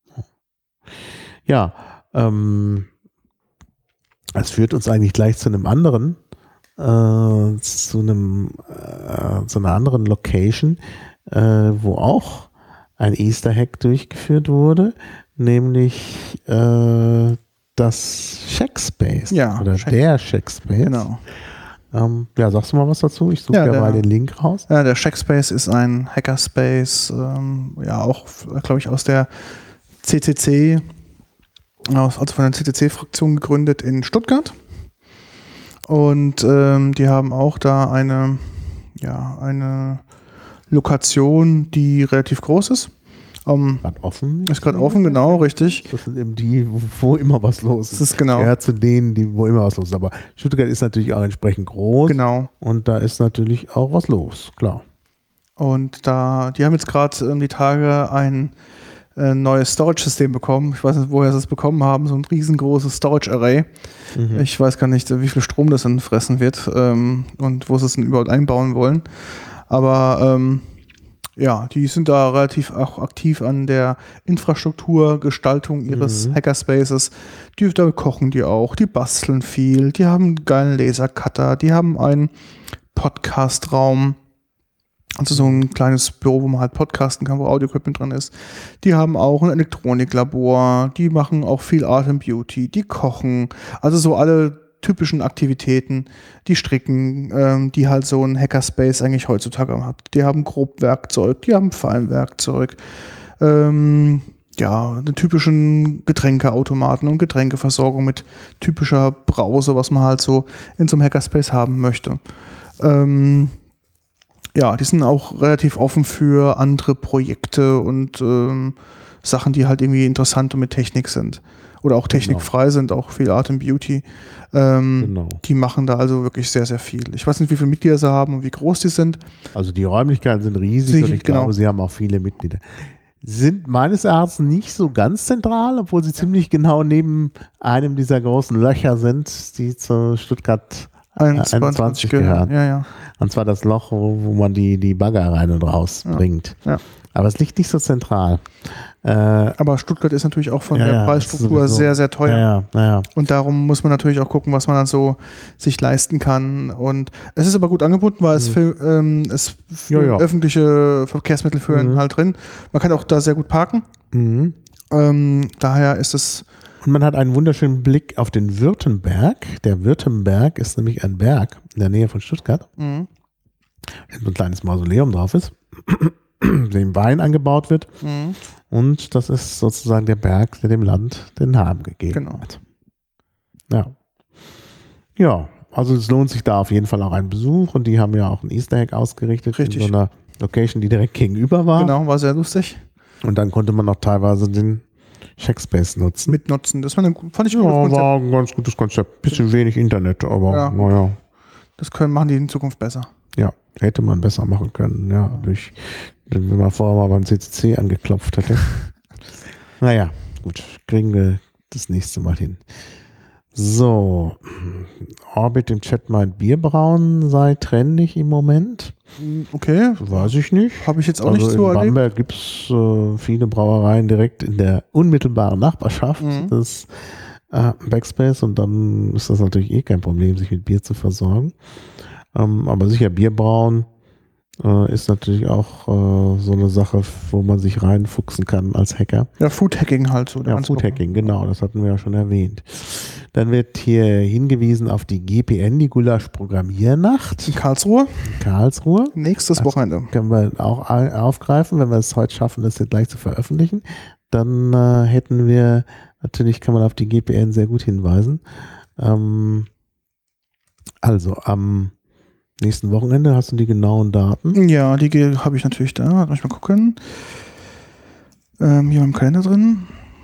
Ja, ähm, das führt uns eigentlich gleich zu einem anderen, äh, zu einem, äh, zu einer anderen Location, äh, wo auch ein Easter Egg durchgeführt wurde, nämlich äh, das Shackspace ja, oder Shack. der Shackspace. Genau. Ähm, ja, sagst du mal was dazu? Ich suche ja, ja der, mal den Link raus. Ja, der Shackspace ist ein Hackerspace, ähm, ja auch, glaube ich, aus der C C C, aus, also von der C C C-Fraktion gegründet in Stuttgart. Und ähm, die haben auch da eine, ja, eine Lokation, die relativ groß ist. Um, gerade offen. Ist gerade offen, genau, richtig. Das sind eben die, wo, wo immer was los ist. Das ist genau. Ja, zu denen, die, wo immer was los ist. Aber Stuttgart ist natürlich auch entsprechend groß. Genau. Und da ist natürlich auch was los, klar. Und da, die haben jetzt gerade ähm, die Tage ein äh, neues Storage-System bekommen. Ich weiß nicht, woher sie es bekommen haben, so ein riesengroßes Storage-Array. Mhm. Ich weiß gar nicht, wie viel Strom das dann fressen wird ähm, und wo sie es denn überhaupt einbauen wollen. Aber ähm, ja, die sind da relativ auch aktiv an der Infrastrukturgestaltung ihres mhm. Hackerspaces. Die, da kochen die auch, die basteln viel, die haben einen geilen Lasercutter, die haben einen Podcast-Raum, also so ein kleines Büro, wo man halt podcasten kann, wo Audio-Equipment drin ist. Die haben auch ein Elektroniklabor, die machen auch viel Art and Beauty, die kochen, also so alle typischen Aktivitäten, die stricken, ähm, die halt so ein Hackerspace eigentlich heutzutage hat. Die haben Grobwerkzeug, die haben Feinwerkzeug, ähm, ja, einen typischen Getränkeautomaten und Getränkeversorgung mit typischer Brause, was man halt so in so einem Hackerspace haben möchte. Ähm, ja, die sind auch relativ offen für andere Projekte und ähm, Sachen, die halt irgendwie interessant und mit Technik sind. Oder auch technikfrei genau. sind, auch viel Art and Beauty. Ähm, genau. Die machen da also wirklich sehr, sehr viel. Ich weiß nicht, wie viele Mitglieder sie haben und wie groß die sind. Also die Räumlichkeiten sind riesig Sie, und ich genau. glaube, sie haben auch viele Mitglieder. Sind meines Erachtens nicht so ganz zentral, obwohl sie ziemlich genau neben einem dieser großen Löcher sind, die zu Stuttgart einundzwanzig gehören. Ja, ja. Und zwar das Loch, wo, wo man die, die Bagger rein und raus ja. bringt. Ja. Aber es liegt nicht so zentral. Äh, Aber Stuttgart ist natürlich auch von ja, der Preisstruktur sehr, sehr teuer. Ja, ja, ja. Und darum muss man natürlich auch gucken, was man dann so sich leisten kann. Und es ist aber gut angeboten, weil mhm. es, für, ähm, es für ja, ja. öffentliche Verkehrsmittel führen mhm. halt drin. Man kann auch da sehr gut parken. Mhm. Ähm, daher ist es... Und man hat einen wunderschönen Blick auf den Württemberg. Der Württemberg ist nämlich ein Berg in der Nähe von Stuttgart. Mhm. Wo ein kleines Mausoleum drauf ist, dem Wein angebaut wird. Mhm. Und das ist sozusagen der Berg, der dem Land den Namen gegeben genau. hat. Ja. Ja, also es lohnt sich da auf jeden Fall auch ein Besuch. Und die haben ja auch ein Easter Egg ausgerichtet. Richtig. In so einer Location, die direkt gegenüber war. Genau, war sehr lustig. Und dann konnte man auch teilweise den Checkspace nutzen. Mitnutzen. Das war eine, fand ich ein ja, war ein ganz gutes Konzept. Bisschen wenig Internet, aber ja. naja. Das können, machen die in Zukunft besser. Ja, hätte man besser machen können, ja. ja. Durch, wenn man vorher mal beim C C C angeklopft hätte. Naja, gut, kriegen wir das nächste Mal hin. So, Orbit im Chat meint, Bierbrauen sei trendig im Moment. Okay. Weiß ich nicht. Habe ich jetzt auch also nicht so erlebt. In Bamberg gibt es äh, viele Brauereien direkt in der unmittelbaren Nachbarschaft mhm. des äh, Backspace und dann ist das natürlich eh kein Problem, sich mit Bier zu versorgen. Ähm, aber sicher, Bierbrauen äh, ist natürlich auch äh, so eine Sache, wo man sich reinfuchsen kann als Hacker. Ja, Foodhacking halt so. Ja, Foodhacking, genau, das hatten wir ja schon erwähnt. Dann wird hier hingewiesen auf die G P N, die Gulasch-Programmiernacht. In Karlsruhe. In Karlsruhe. Nächstes das Wochenende. Können wir auch aufgreifen, wenn wir es heute schaffen, das hier gleich zu veröffentlichen. Dann äh, hätten wir, natürlich kann man auf die G P N sehr gut hinweisen. Ähm, also am nächsten Wochenende hast du die genauen Daten. Ja, die habe ich natürlich da. Lass mich mal gucken. Ähm, hier im Kalender drin.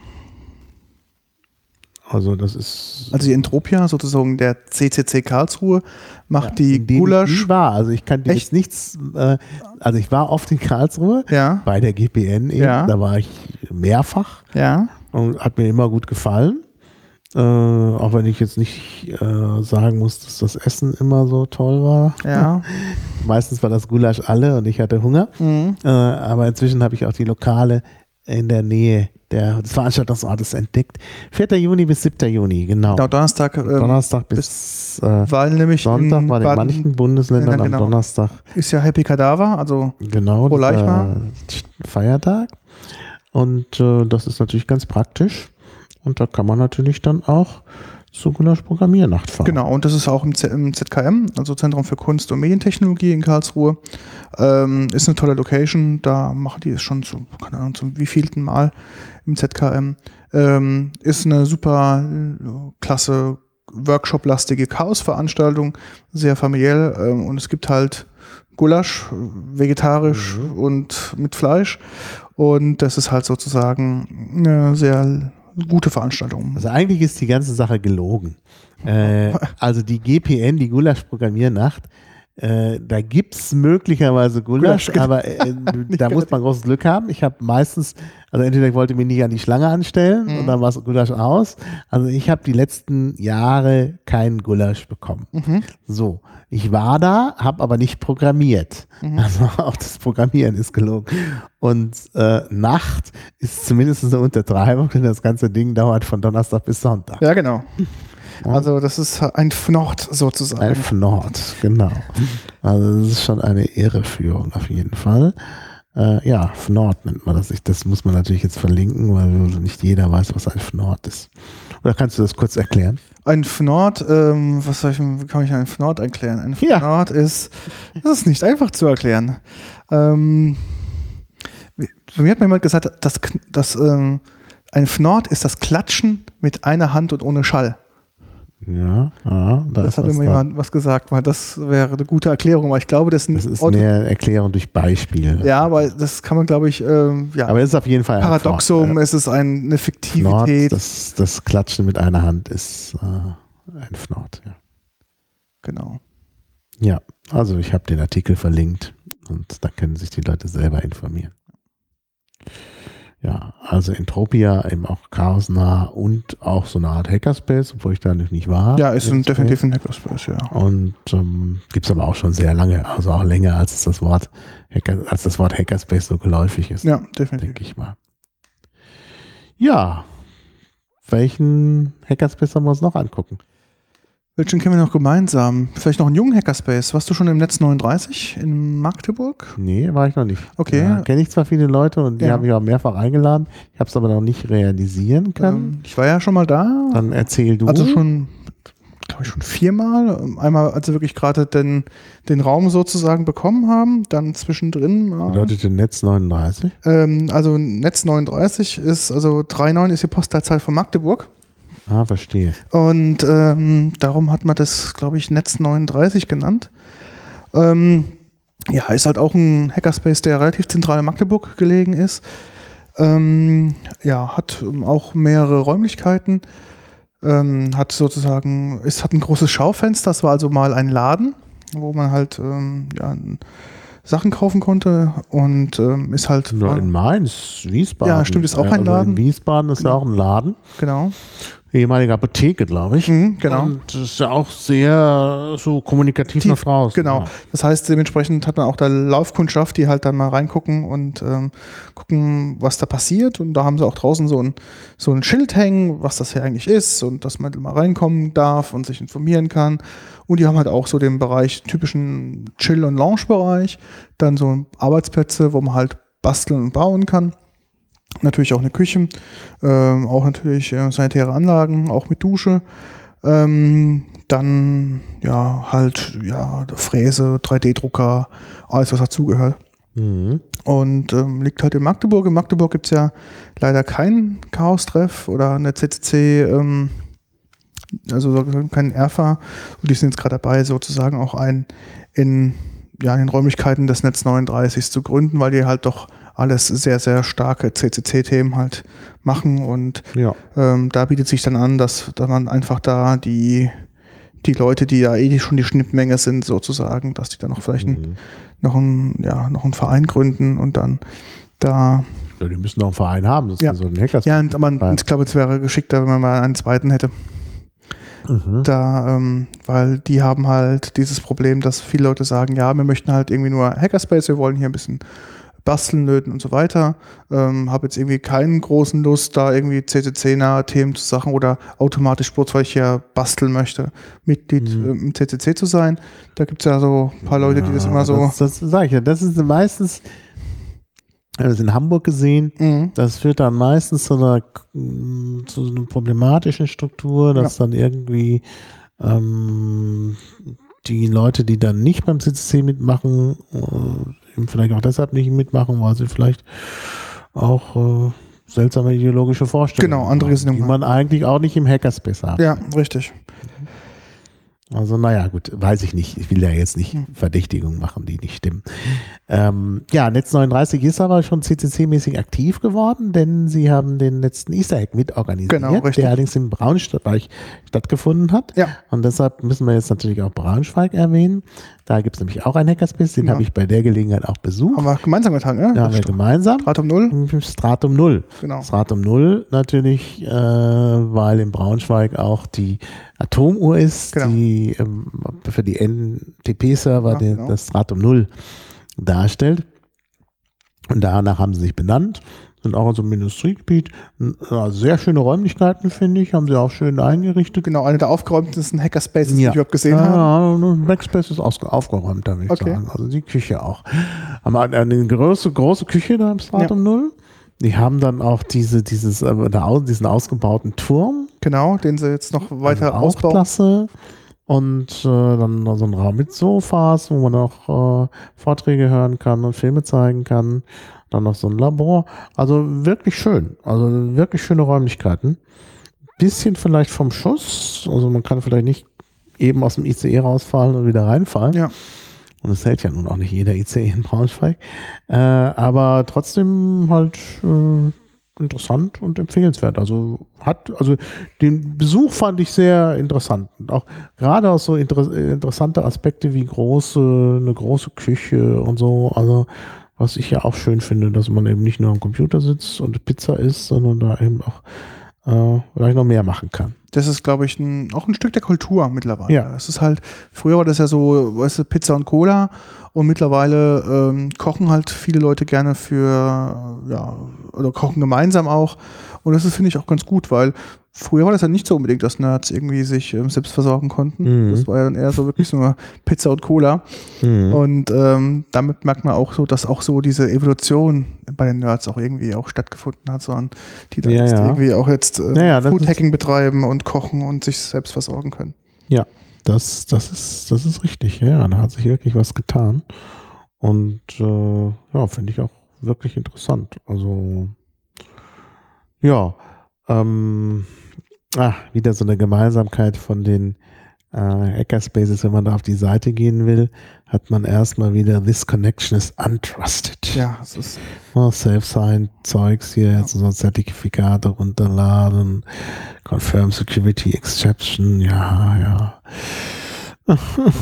Also das ist... Also die Entropia, sozusagen der C C C Karlsruhe, macht ja, die Gulasch... Ich war, also ich kann dir jetzt nichts... Äh, also ich war oft in Karlsruhe, ja. bei der G P N eben, ja. da war ich mehrfach ja. und hat mir immer gut gefallen. Äh, auch wenn ich jetzt nicht äh, sagen muss, dass das Essen immer so toll war. Ja. Meistens war das Gulasch alle und ich hatte Hunger. Mhm. Äh, aber inzwischen habe ich auch die Lokale in der Nähe der, des Veranstaltungsortes entdeckt. vierter Juni bis siebter Juni, genau. Genau, Donnerstag. Ähm, Donnerstag bis, bis äh, weil nämlich Sonntag war in Baden, manchen Bundesländern ja, genau. am Donnerstag. Ist ja Happy Kadaver, also genau, pro Leichmar. Feiertag. Und äh, das ist natürlich ganz praktisch. Und da kann man natürlich dann auch zur Gulasch-Programmiernacht fahren. Genau, und das ist auch im, Z- im Z K M, also Zentrum für Kunst und Medientechnologie in Karlsruhe. Ähm, ist eine tolle Location, da machen die es schon zu, keine Ahnung, zum wievielten Mal im Z K M. Ähm, ist eine super klasse, Workshop-lastige Chaos-Veranstaltung, sehr familiär ähm, und es gibt halt Gulasch, vegetarisch mhm. und mit Fleisch und das ist halt sozusagen eine sehr gute Veranstaltung. Also eigentlich ist die ganze Sache gelogen. Äh, also die G P N, die Gulasch-Programmiernacht, Äh, da gibt es möglicherweise Gulasch, Gulasch, aber äh, da muss man großes Glück haben. Ich habe meistens, also entweder ich wollte mich nicht an die Schlange anstellen Mhm. und dann war es Gulasch aus. Also ich habe die letzten Jahre keinen Gulasch bekommen. Mhm. So, ich war da, habe aber nicht programmiert. Mhm. Also auch das Programmieren ist gelungen. Und äh, Nacht ist zumindest eine Untertreibung, denn das ganze Ding dauert von Donnerstag bis Sonntag. Ja, genau. Also das ist ein Fnord sozusagen. Ein Fnord, genau. Also das ist schon eine Irreführung auf jeden Fall. Äh, ja, Fnord nennt man das. Ich, das muss man natürlich jetzt verlinken, weil nicht jeder weiß, was ein Fnord ist. Oder kannst du das kurz erklären? Ein Fnord, ähm, was soll ich, wie kann ich einen Fnord erklären? Ein Ja. Fnord ist, das ist nicht einfach zu erklären. Ähm, mir hat mir jemand gesagt, dass, dass ähm, ein Fnord ist das Klatschen mit einer Hand und ohne Schall. Ja, ja, da Das ist hat was immer dran. jemand was gesagt, weil das wäre eine gute Erklärung, aber ich glaube, das, Das ist Auto- mehr eine Erklärung durch Beispiel. ja, aber das kann man, glaube ich, ähm, ja, Aber es ist auf jeden Fall ein Paradoxum, Fnord. es ist ein, eine Fnord, Fiktivität. das, das Klatschen mit einer Hand ist äh, ein Fnord. Ja. Genau. Ja, also ich habe den Artikel verlinkt und da können sich die Leute selber informieren. Ja, also Entropia, eben auch chaosnah und auch so eine Art Hackerspace, obwohl ich da nicht war. Ja, ist ein, definitiv ein Hackerspace, ja. Und ähm, gibt es aber auch schon sehr lange, also auch länger als es das Wort Hacker, als das Wort Hackerspace so geläufig ist, Ja, definitiv. denke ich mal. Ja, welchen Hackerspace sollen wir uns noch angucken? Welchen kennen wir noch gemeinsam? Vielleicht noch einen jungen Hackerspace. Warst du schon im Netz neununddreißig in Magdeburg? Nee, war ich noch nicht. Okay. Da kenne ich zwar viele Leute und die Ja. habe ich auch mehrfach eingeladen. Ich habe es aber noch nicht realisieren können. Ähm, ich war ja schon mal da. Dann erzähl du. Also schon, glaube ich, schon viermal. Einmal, als wir wirklich gerade den, den Raum sozusagen bekommen haben. Dann zwischendrin mal. Bedeutet denn Netz neununddreißig? Ähm, also Netz neununddreißig ist, also neununddreißig ist die Postleitzahl von Magdeburg. Ah, verstehe. Und ähm, darum hat man das, glaube ich, Netz neununddreißig genannt. Ähm, ja, ist halt auch ein Hackerspace, der relativ zentral in Magdeburg gelegen ist. Ähm, ja, hat ähm, auch mehrere Räumlichkeiten. Ähm, hat sozusagen, es hat ein großes Schaufenster, das war also mal ein Laden, wo man halt ähm, ja, Sachen kaufen konnte und ähm, ist halt. Nur in Mainz, Wiesbaden. Ja, stimmt, ist auch ein also Laden. In Wiesbaden ist Genau. ja auch ein Laden. Genau. Ehemalige Apotheke, glaube ich. Mhm, genau. Und das ist ja auch sehr so kommunikativ Tief, nach draußen. Genau. Ja. Das heißt, dementsprechend hat man auch da Laufkundschaft, die halt dann mal reingucken und ähm, gucken, was da passiert. Und da haben sie auch draußen so ein, so ein Schild hängen, was das hier eigentlich ist und dass man mal reinkommen darf und sich informieren kann. Und die haben halt auch so den Bereich, typischen Chill- und Lounge-Bereich. Dann so Arbeitsplätze, wo man halt basteln und bauen kann. Natürlich auch eine Küche, ähm, auch natürlich äh, sanitäre Anlagen, auch mit Dusche. Ähm, dann ja halt ja Fräse, drei D Drucker, alles was dazugehört. Mhm. Und ähm, liegt halt in Magdeburg. In Magdeburg gibt es ja leider keinen Chaos-Treff oder eine C C C, ähm, also sozusagen keinen R F A. Und die sind jetzt gerade dabei, sozusagen auch einen in, ja, in den Räumlichkeiten des Netz neununddreißig zu gründen, weil die halt doch alles sehr, sehr starke C C C-Themen halt machen und Ja. ähm, da bietet sich dann an, dass, dass man einfach da die, die Leute, die ja eh schon die Schnittmenge sind sozusagen, dass die dann noch vielleicht ein, Mhm. noch, ein, ja, noch einen Verein gründen und dann da, Ja, die müssen auch einen Verein haben, das Ja. ist so ein Hackers. ja, und, aber Verein. ich glaube, es wäre geschickter, wenn man mal einen zweiten hätte. Mhm. Da, ähm, weil die haben halt dieses Problem, dass viele Leute sagen, ja, wir möchten halt irgendwie nur Hackerspace, wir wollen hier ein bisschen basteln, löten und so weiter. Ähm, habe jetzt irgendwie keinen großen Lust, da irgendwie C C C-nahe Themen zu Sachen oder automatisch Sport, weil ich ja basteln möchte, Mitglied Mhm. ähm, im C C C zu sein. Da gibt es ja so ein paar Leute, die das immer so. Das, das sage ich ja, das ist meistens, ich habe das in Hamburg gesehen, Mhm. das führt dann meistens zu einer, zu einer problematischen Struktur, dass dann irgendwie ähm, die Leute, die dann nicht beim C C C mitmachen, äh, eben vielleicht auch deshalb nicht mitmachen, weil sie vielleicht auch äh, seltsame ideologische Vorstellungen Genau, andere haben, Gesinnungen die man eigentlich auch nicht im Hackerspace hat. Ja, richtig. Also naja, gut, weiß ich nicht. Ich will ja jetzt nicht Hm. Verdächtigungen machen, die nicht stimmen. Ähm, ja, Netz neununddreißig ist aber schon C C C-mäßig aktiv geworden, denn sie haben den letzten Easter Egg mitorganisiert, Genau, richtig. der allerdings im Braunschweig stattgefunden hat. Ja. Und deshalb müssen wir jetzt natürlich auch Braunschweig erwähnen. Da gibt es nämlich auch einen Hackerspace, den Ja. habe ich bei der Gelegenheit auch besucht. Haben wir gemeinsam getan, ja? Da haben wir gemeinsam. Stratum null. Stratum null. Genau. Stratum null natürlich, äh, weil in Braunschweig auch die Atomuhr ist, Genau. die ähm, für die N T P-Server Ja, den, genau. das Stratum null darstellt. Und danach haben sie sich benannt, sind auch in so einem Industriegebiet. Ja, sehr schöne Räumlichkeiten, finde ich, haben sie auch schön eingerichtet. Genau, einer der aufgeräumtesten Hackerspaces, die Ja. ich überhaupt gesehen habe. Ja, Backspace ist ausge aufgeräumt, da würde ich Okay. sagen. Also die Küche auch. Haben eine große, große Küche da im Stratum null. Die haben dann auch diese, dieses, äh, da au- diesen ausgebauten Turm. Genau, den sie jetzt noch weiter Also auch ausbauen. klasse. Und äh, dann noch so ein Raum mit Sofas, wo man auch äh, Vorträge hören kann und Filme zeigen kann. Dann noch so ein Labor. Also wirklich schön. Also wirklich schöne Räumlichkeiten. Bisschen vielleicht vom Schuss. Also man kann vielleicht nicht eben aus dem I C E rausfallen und wieder reinfallen. Ja. Und es hält ja nun auch nicht jeder I C E in Braunschweig. Äh, aber trotzdem halt äh, interessant und empfehlenswert. Also hat, also den Besuch fand ich sehr interessant. Und auch gerade aus so inter interessante Aspekte wie große, eine große Küche und so. Also was ich ja auch schön finde, dass man eben nicht nur am Computer sitzt und Pizza isst, sondern da eben auch äh, vielleicht noch mehr machen kann. Das ist, glaube ich, ein, auch ein Stück der Kultur mittlerweile. Ja. Es ist halt, früher war das ja so, weißt du, Pizza und Cola und mittlerweile ähm, kochen halt viele Leute gerne für, ja, oder kochen gemeinsam auch. Und das ist, finde ich, auch ganz gut, weil früher war das ja nicht so unbedingt, dass Nerds irgendwie sich ähm, selbst versorgen konnten. Mhm. Das war ja dann eher so wirklich nur Pizza und Cola. Mhm. Und ähm, damit merkt man auch so, dass auch so diese Evolution bei den Nerds auch irgendwie auch stattgefunden hat, sondern die dann Ja, jetzt ja. irgendwie auch jetzt äh, Ja, ja, das Foodhacking betreiben und kochen und sich selbst versorgen können. Ja, das, das, ist, das ist richtig. Ja, da hat sich wirklich was getan. Und äh, ja, finde ich auch wirklich interessant. Also, ja, ähm, ah, wieder so eine Gemeinsamkeit von den äh, Hackerspaces, wenn man da auf die Seite gehen will, hat man erstmal wieder This Connection is untrusted. Ja, es ist Oh, Self-Sign-Zeugs hier, jetzt so Zertifikate runterladen, Confirm Security Exception, ja, ja.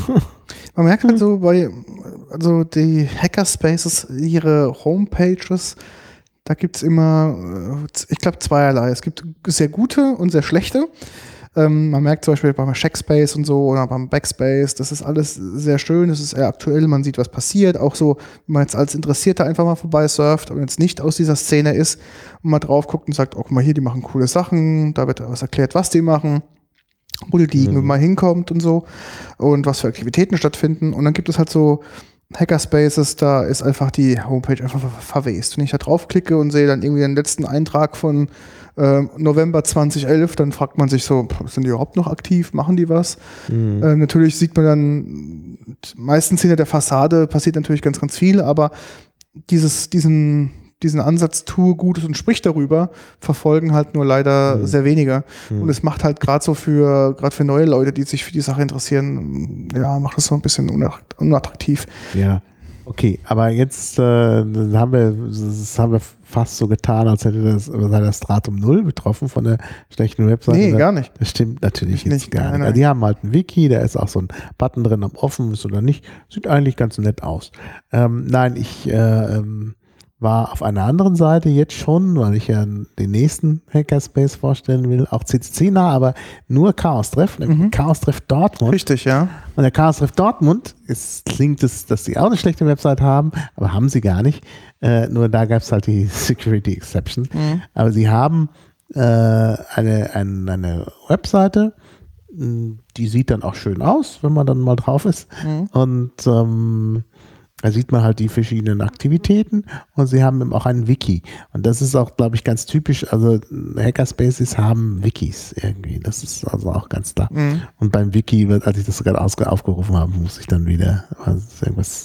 Man merkt halt so bei, also die Hackerspaces, ihre Homepages, da gibt es immer, äh, ich glaube, zweierlei. Es gibt sehr gute und sehr schlechte. Ähm, man merkt zum Beispiel beim Checkspace und so oder beim Backspace, das ist alles sehr schön, das ist sehr aktuell, man sieht, was passiert. Auch so, wenn man jetzt als Interessierter einfach mal vorbei surft und jetzt nicht aus dieser Szene ist und mal drauf guckt und sagt, oh, guck mal hier, die machen coole Sachen, da wird was erklärt, was die machen, wo die liegen, Mhm. wenn man hinkommt und so und was für Aktivitäten stattfinden. Und dann gibt es halt so Hackerspaces, da ist einfach die Homepage einfach ver verwest. Wenn ich da draufklicke und sehe dann irgendwie den letzten Eintrag von äh, November zweitausendelf, dann fragt man sich so, sind die überhaupt noch aktiv? Machen die was? Mhm. Äh, natürlich sieht man dann, meistens hinter der Fassade passiert natürlich ganz, ganz viel, aber dieses, diesen, diesen Ansatz, tue Gutes und sprich darüber, verfolgen halt nur leider Mhm. sehr weniger. Mhm. Und es macht halt gerade so für, gerade für neue Leute, die sich für die Sache interessieren, ja, macht das so ein bisschen unatt- unattraktiv. Ja, okay, aber jetzt äh, haben wir, das haben wir fast so getan, als hätte das, sei das Stratum null betroffen von der schlechten Webseite. Nee, gar nicht. Das stimmt natürlich Nicht, jetzt gar nein, nicht. nein. Also die haben halt ein Wiki, da ist auch so ein Button drin, ob offen ist oder nicht. Sieht eigentlich ganz nett aus. Ähm, nein, ich äh, ähm, war auf einer anderen Seite jetzt schon, weil ich ja den nächsten Hackerspace vorstellen will, auch C C C-nah, aber nur Chaos-Treff, nämlich Mhm. Chaos-Treff Dortmund. Richtig, ja. Und der Chaos-Treff Dortmund, es klingt es, dass sie auch eine schlechte Website haben, aber haben sie gar nicht. Äh, nur da gab es halt die Security Exception. Mhm. Aber sie haben äh, eine, eine, eine Webseite, mh, die sieht dann auch schön aus, wenn man dann mal drauf ist. Mhm. Und ähm, da sieht man halt die verschiedenen Aktivitäten und sie haben eben auch ein Wiki. Und das ist auch, glaube ich, ganz typisch. Also Hackerspaces haben Wikis irgendwie. Das ist also auch ganz klar. Mhm. Und beim Wiki, wird, als ich das gerade ausge- aufgerufen habe, muss ich dann wieder also irgendwas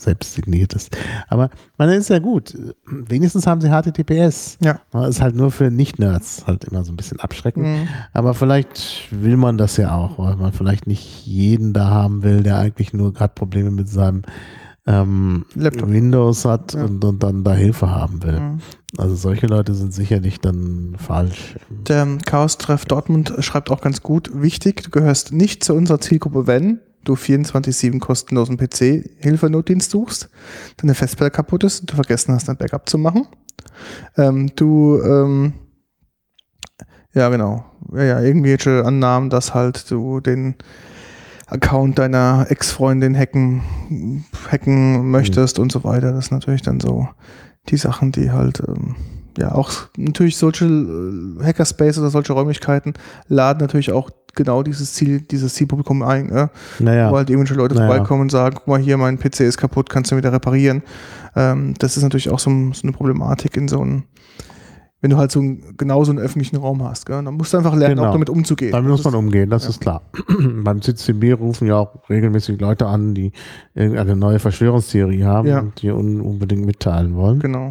selbst signiert ist. Aber man ist ja gut. Wenigstens haben sie H T T P S. Ja. Das ist halt nur für Nicht-Nerds halt immer so ein bisschen abschreckend. Mhm. Aber vielleicht will man das ja auch, weil man vielleicht nicht jeden da haben will, der eigentlich nur gerade Probleme mit seinem ähm, Windows hat ja. und, und dann da Hilfe haben will. Mhm. Also solche Leute sind sicherlich dann falsch. Der Chaos-Treff Dortmund schreibt auch ganz gut, wichtig, du gehörst nicht zu unserer Zielgruppe, wenn du vierundzwanzig sieben kostenlosen P C-Hilfenotdienst suchst, deine Festplatte kaputt ist und du vergessen hast, ein Backup zu machen. Ähm, du, ähm, ja genau, ja, ja, irgendwelche Annahmen, dass halt du den Account deiner Ex-Freundin hacken, hacken möchtest mhm. und so weiter. Das ist natürlich dann so die Sachen, die halt, ähm, ja, auch natürlich solche äh, Hackerspace oder solche Räumlichkeiten laden natürlich auch genau dieses Ziel, dieses Zielpublikum ein, äh, naja. wo halt irgendwelche Leute naja. vorbeikommen und sagen, guck mal hier, mein P C ist kaputt, kannst du wieder reparieren. Ähm, das ist natürlich auch so, so eine Problematik in so einem, wenn du halt so ein, genau so einen öffentlichen Raum hast, gell? Dann musst du einfach lernen, genau. auch damit umzugehen. Damit muss man umgehen, das ja. ist klar. Beim C C B rufen ja auch regelmäßig Leute an, die irgendeine neue Verschwörungstheorie haben ja. und die un- unbedingt mitteilen wollen. Genau.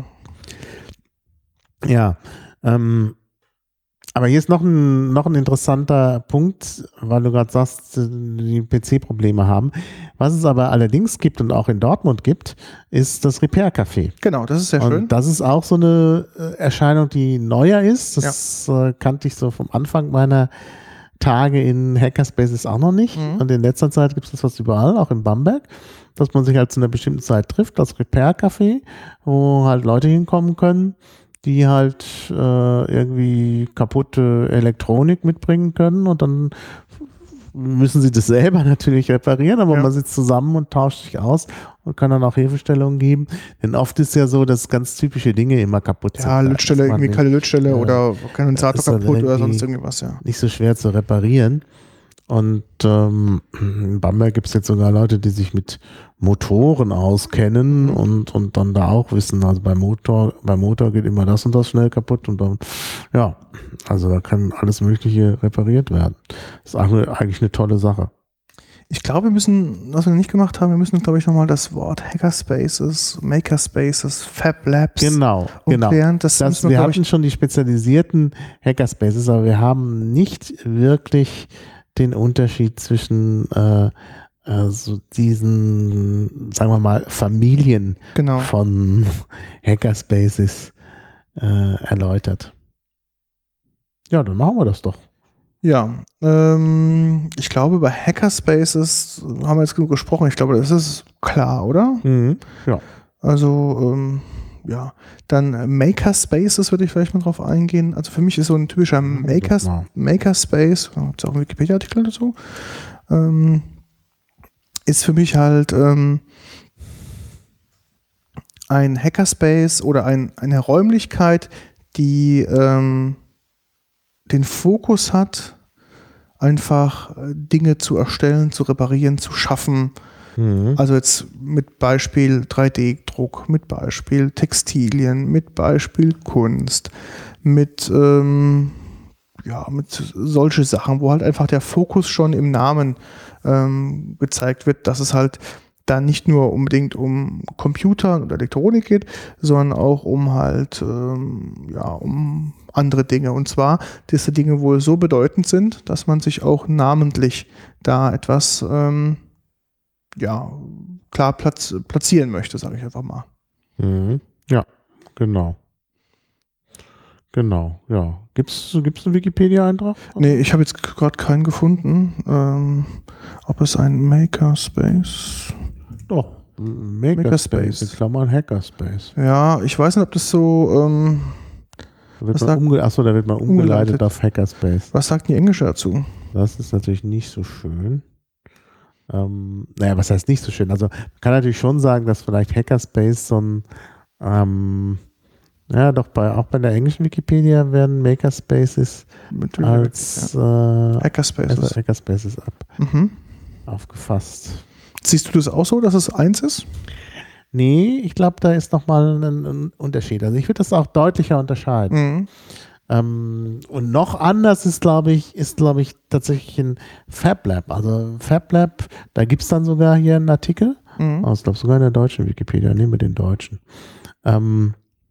Ja, ähm, aber hier ist noch ein, noch ein interessanter Punkt, weil du gerade sagst, die P C-Probleme haben. Was es aber allerdings gibt und auch in Dortmund gibt, ist das Repair-Café. Genau, das ist sehr und schön. Das ist auch so eine Erscheinung, die neuer ist. Das ja. äh, kannte ich so vom Anfang meiner Tage in Hackerspaces auch noch nicht. Mhm. Und in letzter Zeit gibt es das fast überall, auch in Bamberg, dass man sich halt zu einer bestimmten Zeit trifft, das Repair-Café, wo halt Leute hinkommen können, die halt äh, irgendwie kaputte Elektronik mitbringen können und dann müssen sie das selber natürlich reparieren, aber ja. man sitzt zusammen und tauscht sich aus und kann dann auch Hilfestellungen geben. Denn oft ist ja so, dass ganz typische Dinge immer kaputt sind. Ja, Lötstelle, irgendwie keine Lötstelle äh, oder Kondensator kaputt oder sonst irgendwas, ja. Nicht so schwer zu reparieren. Und ähm, in Bamberg gibt es jetzt sogar Leute, die sich mit Motoren auskennen und, und dann da auch wissen, also beim Motor, beim Motor geht immer das und das schnell kaputt und dann, ja, also da kann alles Mögliche repariert werden. Das ist eigentlich eine tolle Sache. Ich glaube, wir müssen, was wir nicht gemacht haben, wir müssen, glaube ich, nochmal das Wort Hackerspaces, Makerspaces, Fab Labs genau, genau. umklären. Das das, wir, wir hatten schon die spezialisierten Hackerspaces, aber wir haben nicht wirklich den Unterschied zwischen äh, also diesen, sagen wir mal, Familien genau. von Hackerspaces äh, erläutert. Ja, dann machen wir das doch. Ja, ähm, ich glaube, über Hackerspaces haben wir jetzt genug gesprochen. Ich glaube, das ist klar, oder? Mhm, ja. Also, ähm, ja, dann Makerspaces würde ich vielleicht mal drauf eingehen. Also für mich ist so ein typischer Makers, Makerspace, gibt es auch einen Wikipedia-Artikel dazu, ähm, ist für mich halt ähm, ein Hackerspace oder ein, eine Räumlichkeit, die ähm, den Fokus hat, einfach Dinge zu erstellen, zu reparieren, zu schaffen. Mhm. Also jetzt mit Beispiel drei D Druck, mit Beispiel Textilien, mit Beispiel Kunst, mit, ähm, ja, mit solche Sachen, wo halt einfach der Fokus schon im Namen ähm, gezeigt wird, dass es halt da nicht nur unbedingt um Computer und Elektronik geht, sondern auch um halt, ähm, ja, um andere Dinge. Und zwar, diese Dinge wohl so bedeutend sind, dass man sich auch namentlich da etwas ähm, ja, klar platz, platzieren möchte, sage ich einfach mal. Mhm. Ja, genau. Genau, ja. Gibt es einen Wikipedia-Eintrag? Nee, ich habe jetzt gerade keinen gefunden. Ähm, ob es ein Makerspace... Doch, Makerspace, in Klammern Hackerspace. Ja, ich weiß nicht, ob das so... Ähm, wird man umge- Achso, da wird man umgeleitet, umgeleitet auf Hackerspace. Was sagt die Englische dazu? Das ist natürlich nicht so schön. Ähm, naja, was heißt nicht so schön? Also man kann natürlich schon sagen, dass vielleicht Hackerspace so ein ähm, ja, doch bei, auch bei der englischen Wikipedia werden Makerspaces Mit als ja. äh, Hackerspaces, also Hackerspaces ab, mhm. aufgefasst. Siehst du das auch so, dass es eins ist? Nee, ich glaube, da ist nochmal ein, ein Unterschied. Also ich würde das auch deutlicher unterscheiden. Mhm. Ähm, und noch anders ist, glaube ich, ist, glaube ich, tatsächlich ein Fab Lab. Also Fab Lab, da gibt es dann sogar hier einen Artikel. Mhm. Also, ich glaube sogar in der deutschen Wikipedia. Nehmen wir den deutschen. Ähm,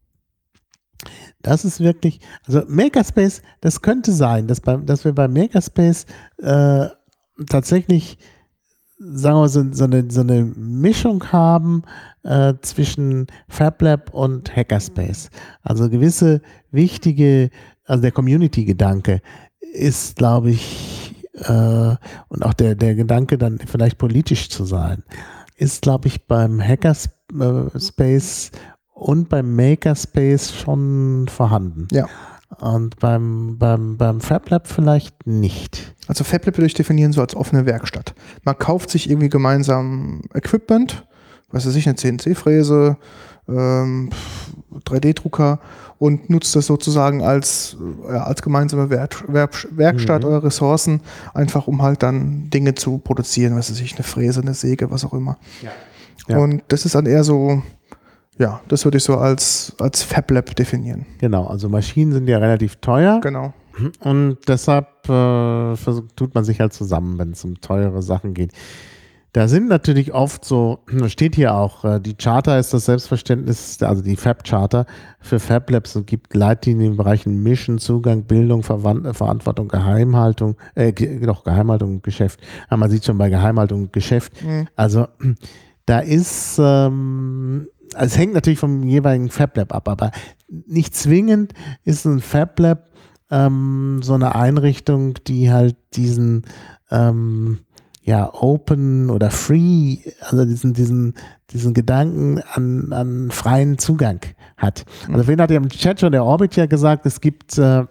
das ist wirklich, also Makerspace, das könnte sein, dass, bei, dass wir bei Makerspace äh, tatsächlich, sagen wir, so, so, eine, so eine Mischung haben äh, zwischen FabLab und Hackerspace. Also gewisse wichtige, also der Community-Gedanke ist, glaube ich, äh, und auch der, der Gedanke, dann vielleicht politisch zu sein, ist, glaube ich, beim Hackerspace und beim Makerspace schon vorhanden. Ja. Und beim, beim, beim FabLab vielleicht nicht. Also FabLab würde ich definieren so als offene Werkstatt. Man kauft sich irgendwie gemeinsam Equipment, was weiß ich, eine C N C-Fräse, ähm, drei D-Drucker und nutzt das sozusagen als, ja, als gemeinsame Werk, Werk, Werkstatt mhm. oder Ressourcen, einfach um halt dann Dinge zu produzieren, was weiß ich, eine Fräse, eine Säge, was auch immer. Ja. Ja. Und das ist dann eher so, ja, das würde ich so als, als FabLab definieren. Genau, also Maschinen sind ja relativ teuer. Genau. Und deshalb äh, versucht, tut man sich halt zusammen, wenn es um teure Sachen geht. Da sind natürlich oft so, steht hier auch, äh, die Charta ist das Selbstverständnis, also die Fab-Charta für Fab-Labs und gibt Leitlinien in den Bereichen Mission, Zugang, Bildung, Verwand- Verantwortung, Geheimhaltung, äh, ge- doch, Geheimhaltung und Geschäft. Aber man sieht schon bei Geheimhaltung und Geschäft. Mhm. Also da ist, ähm, also es hängt natürlich vom jeweiligen FabLab ab, aber nicht zwingend ist ein FabLab ähm, so eine Einrichtung, die halt diesen ähm, ja, Open oder Free, also diesen, diesen, diesen Gedanken an, an freien Zugang hat. Also vorhin hat ja im Chat schon der Orbit ja gesagt, es gibt äh,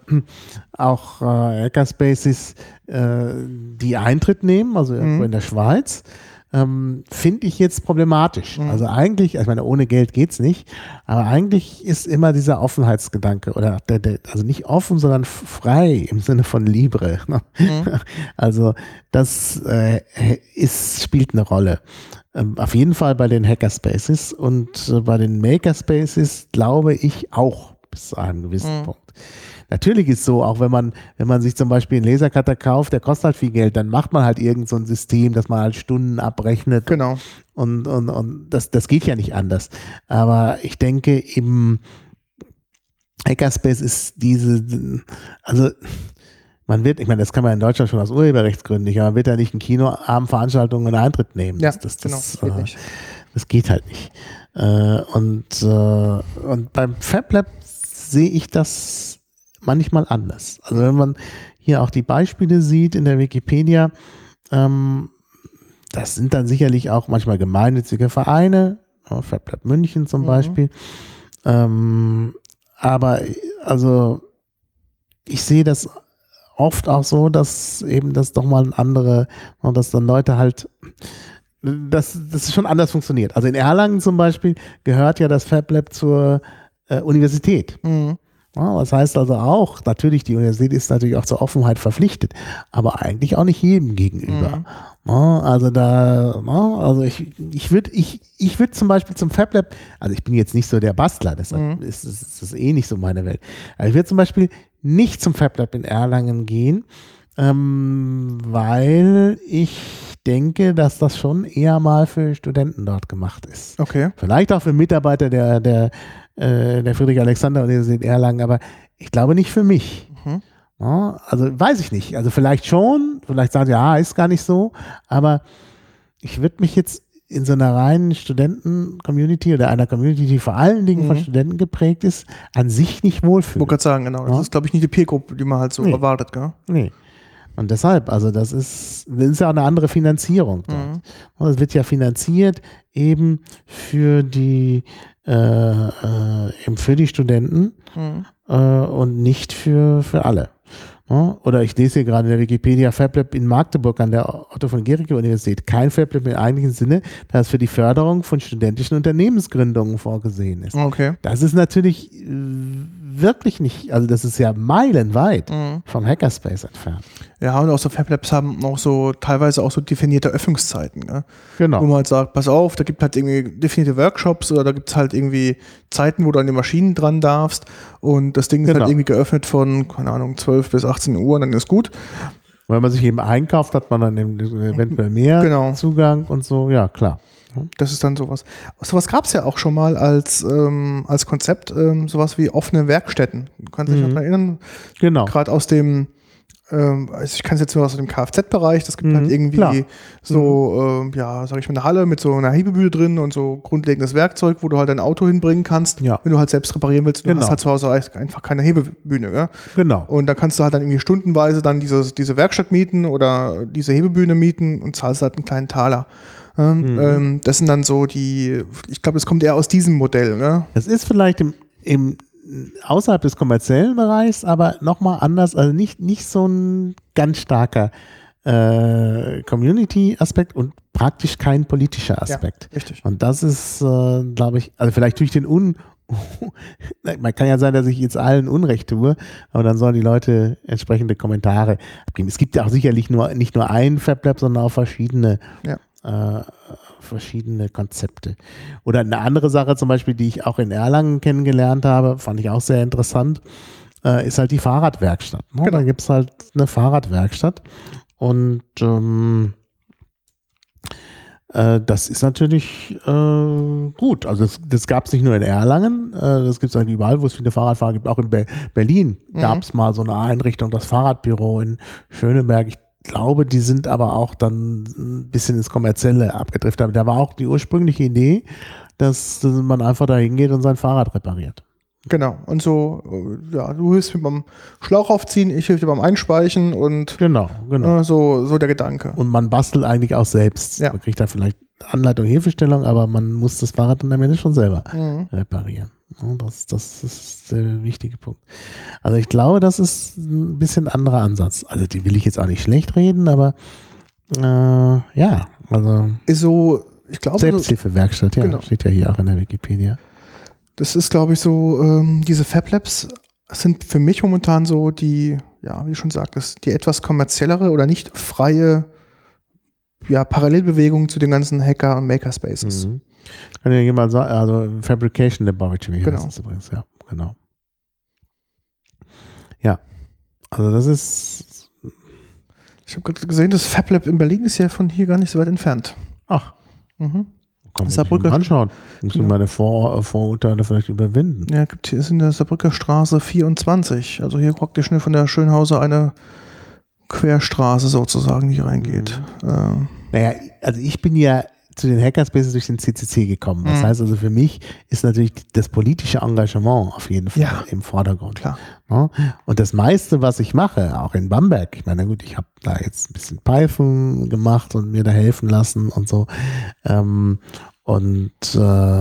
auch äh, Hackerspaces, äh, die Eintritt nehmen, also irgendwo mhm. in der Schweiz. Ähm, finde ich jetzt problematisch. Mhm. Also eigentlich, ich meine, ohne Geld geht's nicht, aber eigentlich ist immer dieser Offenheitsgedanke oder der, der, also nicht offen, sondern frei im Sinne von Libre. Ne? Mhm. Also das äh, ist, spielt eine Rolle. Ähm, auf jeden Fall bei den Hackerspaces und äh, bei den Makerspaces glaube ich auch bis zu einem gewissen mhm. Punkt. Natürlich ist so, auch wenn man, wenn man sich zum Beispiel einen Lasercutter kauft, der kostet halt viel Geld, dann macht man halt irgend so ein System, dass man halt Stunden abrechnet. Genau. Und, und, und das, das geht ja nicht anders. Aber ich denke eben, Hackerspace ist diese, also man wird, ich meine, das kann man in Deutschland schon aus Urheberrechtsgründen nicht, aber man wird ja nicht in Kinoabendveranstaltungen einen Eintritt nehmen. Ja, das, das, genau, das, geht äh, nicht. Das geht halt nicht. Äh, und, äh, und beim FabLab sehe ich das manchmal anders. Also wenn man hier auch die Beispiele sieht in der Wikipedia, ähm, das sind dann sicherlich auch manchmal gemeinnützige Vereine, ja, FabLab München zum mhm. Beispiel. Ähm, aber also ich sehe das oft auch so, dass eben das doch mal ein andere, dass dann Leute halt dass das schon anders funktioniert. Also in Erlangen zum Beispiel gehört ja das FabLab zur äh, Universität. Mhm. Ja, das heißt also auch, natürlich, die Universität ist natürlich auch zur Offenheit verpflichtet, aber eigentlich auch nicht jedem gegenüber. Mhm. Ja, also da, ja, also ich, ich würde ich, ich würd zum Beispiel zum FabLab, also ich bin jetzt nicht so der Bastler, deshalb mhm. ist es eh nicht so meine Welt. Aber ich würde zum Beispiel nicht zum FabLab in Erlangen gehen, ähm, weil ich denke, dass das schon eher mal für Studenten dort gemacht ist. Okay. Vielleicht auch für Mitarbeiter der, der der Friedrich-Alexander-Universität Erlangen, aber ich glaube nicht für mich. Mhm. Ja, also weiß ich nicht. Also vielleicht schon, vielleicht sagen sie, ja, ist gar nicht so, aber ich würde mich jetzt in so einer reinen Studenten-Community oder einer Community, die vor allen Dingen mhm. von Studenten geprägt ist, an sich nicht wohlfühlen. Ich wollte gerade sagen, genau. Das ja? ist, glaube ich, nicht die Peer-Gruppe, die man halt so nee. erwartet, gell? Nee. Und deshalb, also das ist, das ist ja auch eine andere Finanzierung dort. Mhm. Es wird ja finanziert eben für die Äh, äh, eben für die Studenten mhm. äh, und nicht für, für alle. Ja? Oder ich lese hier gerade in der Wikipedia FabLab in Magdeburg an der Otto von Guericke Universität. Kein FabLab im eigentlichen Sinne, das für die Förderung von studentischen Unternehmensgründungen vorgesehen ist. Okay. Das ist natürlich äh, wirklich nicht, also das ist ja meilenweit mhm. vom Hackerspace entfernt. Ja, und auch so FabLabs haben auch so teilweise auch so definierte Öffnungszeiten. Ne? Genau. Wo man halt sagt, pass auf, da gibt halt irgendwie definierte Workshops oder da gibt es halt irgendwie Zeiten, wo du an die Maschinen dran darfst und das Ding ist genau. halt irgendwie geöffnet von, keine Ahnung, zwölf bis achtzehn Uhr und dann ist gut. Wenn man sich eben einkauft, hat man dann eventuell mehr genau. Zugang und so, ja klar. Das ist dann sowas. Sowas gab es ja auch schon mal als, ähm, als Konzept, ähm, sowas wie offene Werkstätten. Du kannst dich Mhm. noch erinnern, Genau. gerade aus dem, ähm, also ich kann es jetzt nur aus dem Kfz-Bereich, das gibt Mhm, halt irgendwie klar. so, ähm, ja, sag ich mal, eine Halle mit so einer Hebebühne drin und so grundlegendes Werkzeug, wo du halt dein Auto hinbringen kannst, Ja. wenn du halt selbst reparieren willst. Du Genau. hast halt zu Hause einfach keine Hebebühne, ja? Genau. Und da kannst du halt dann irgendwie stundenweise dann diese, diese Werkstatt mieten oder diese Hebebühne mieten und zahlst halt einen kleinen Taler. Ähm, Mhm. ähm, das sind dann so die, ich glaube, das kommt eher aus diesem Modell, ne? Das ist vielleicht im, im außerhalb des kommerziellen Bereichs, aber nochmal anders, also nicht, nicht so ein ganz starker äh, Community-Aspekt und praktisch kein politischer Aspekt. Ja, richtig. Und das ist, äh, glaube ich, also vielleicht tue ich den Un... Man kann ja sein, dass ich jetzt allen Unrecht tue, aber dann sollen die Leute entsprechende Kommentare abgeben. Es gibt ja auch sicherlich nur, nicht nur einen FabLab, sondern auch verschiedene Ja. Äh, verschiedene Konzepte. Oder eine andere Sache zum Beispiel, die ich auch in Erlangen kennengelernt habe, fand ich auch sehr interessant, äh, ist halt die Fahrradwerkstatt. Ne? Genau. Da gibt es halt eine Fahrradwerkstatt und ähm, äh, das ist natürlich äh, gut. Also das, das gab es nicht nur in Erlangen, äh, das gibt es eigentlich überall, wo es viele Fahrradfahrer gibt. Auch in Be- Berlin Mhm. gab es mal so eine Einrichtung, das Fahrradbüro in Schöneberg. Ich glaube, die sind aber auch dann ein bisschen ins Kommerzielle abgedriftet. Aber da war auch die ursprüngliche Idee, dass, dass man einfach da hingeht und sein Fahrrad repariert. Genau. Und so, äh, ja, du hilfst mir beim Schlauch aufziehen, ich helfe dir beim Einspeichen und Genau, genau. äh, so, so der Gedanke. Und man bastelt eigentlich auch selbst. Ja. Man kriegt da vielleicht Anleitung, Hilfestellung, aber man muss das Fahrrad dann am Ende schon selber Mhm. reparieren. Ja, das, das ist der wichtige Punkt. Also ich glaube, das ist ein bisschen anderer Ansatz. Also die will ich jetzt auch nicht schlecht reden, aber äh, ja, also Ist so, ich glaube, so, Selbsthilfewerkstatt, ja, Genau. steht ja hier auch in der Wikipedia. das ist, glaube ich, so, ähm, diese FabLabs sind für mich momentan so die, ja, wie du schon sagtest, die etwas kommerziellere oder nicht freie, ja, Parallelbewegung zu den ganzen Hacker- und Makerspaces. Mhm. Kann ja jemand sagen, also Fabrication Laboratory Genau. heißt das übrigens, ja, genau. Ja, also das ist, Ich habe gerade gesehen, das FabLab in Berlin ist ja von hier gar nicht so weit entfernt. ach, Mhm. kann man sich Saarbrücker- mal anschauen. Müssen Genau. meine Vor Vorurteile vielleicht überwinden. Ja, gibt hier ist in der Saarbrücker Straße vierundzwanzig. Also hier praktisch schnell von der Schönhauser eine Querstraße sozusagen, die reingeht. Ähm, Naja, also ich bin ja zu den Hackerspaces durch den C C C gekommen. Das Mhm. heißt also für mich ist natürlich das politische Engagement auf jeden Fall Ja. im Vordergrund. klar. Ja? Und das meiste, was ich mache, auch in Bamberg, ich meine, gut, ich habe da jetzt ein bisschen Python gemacht und mir da helfen lassen und so. Ähm, und, äh,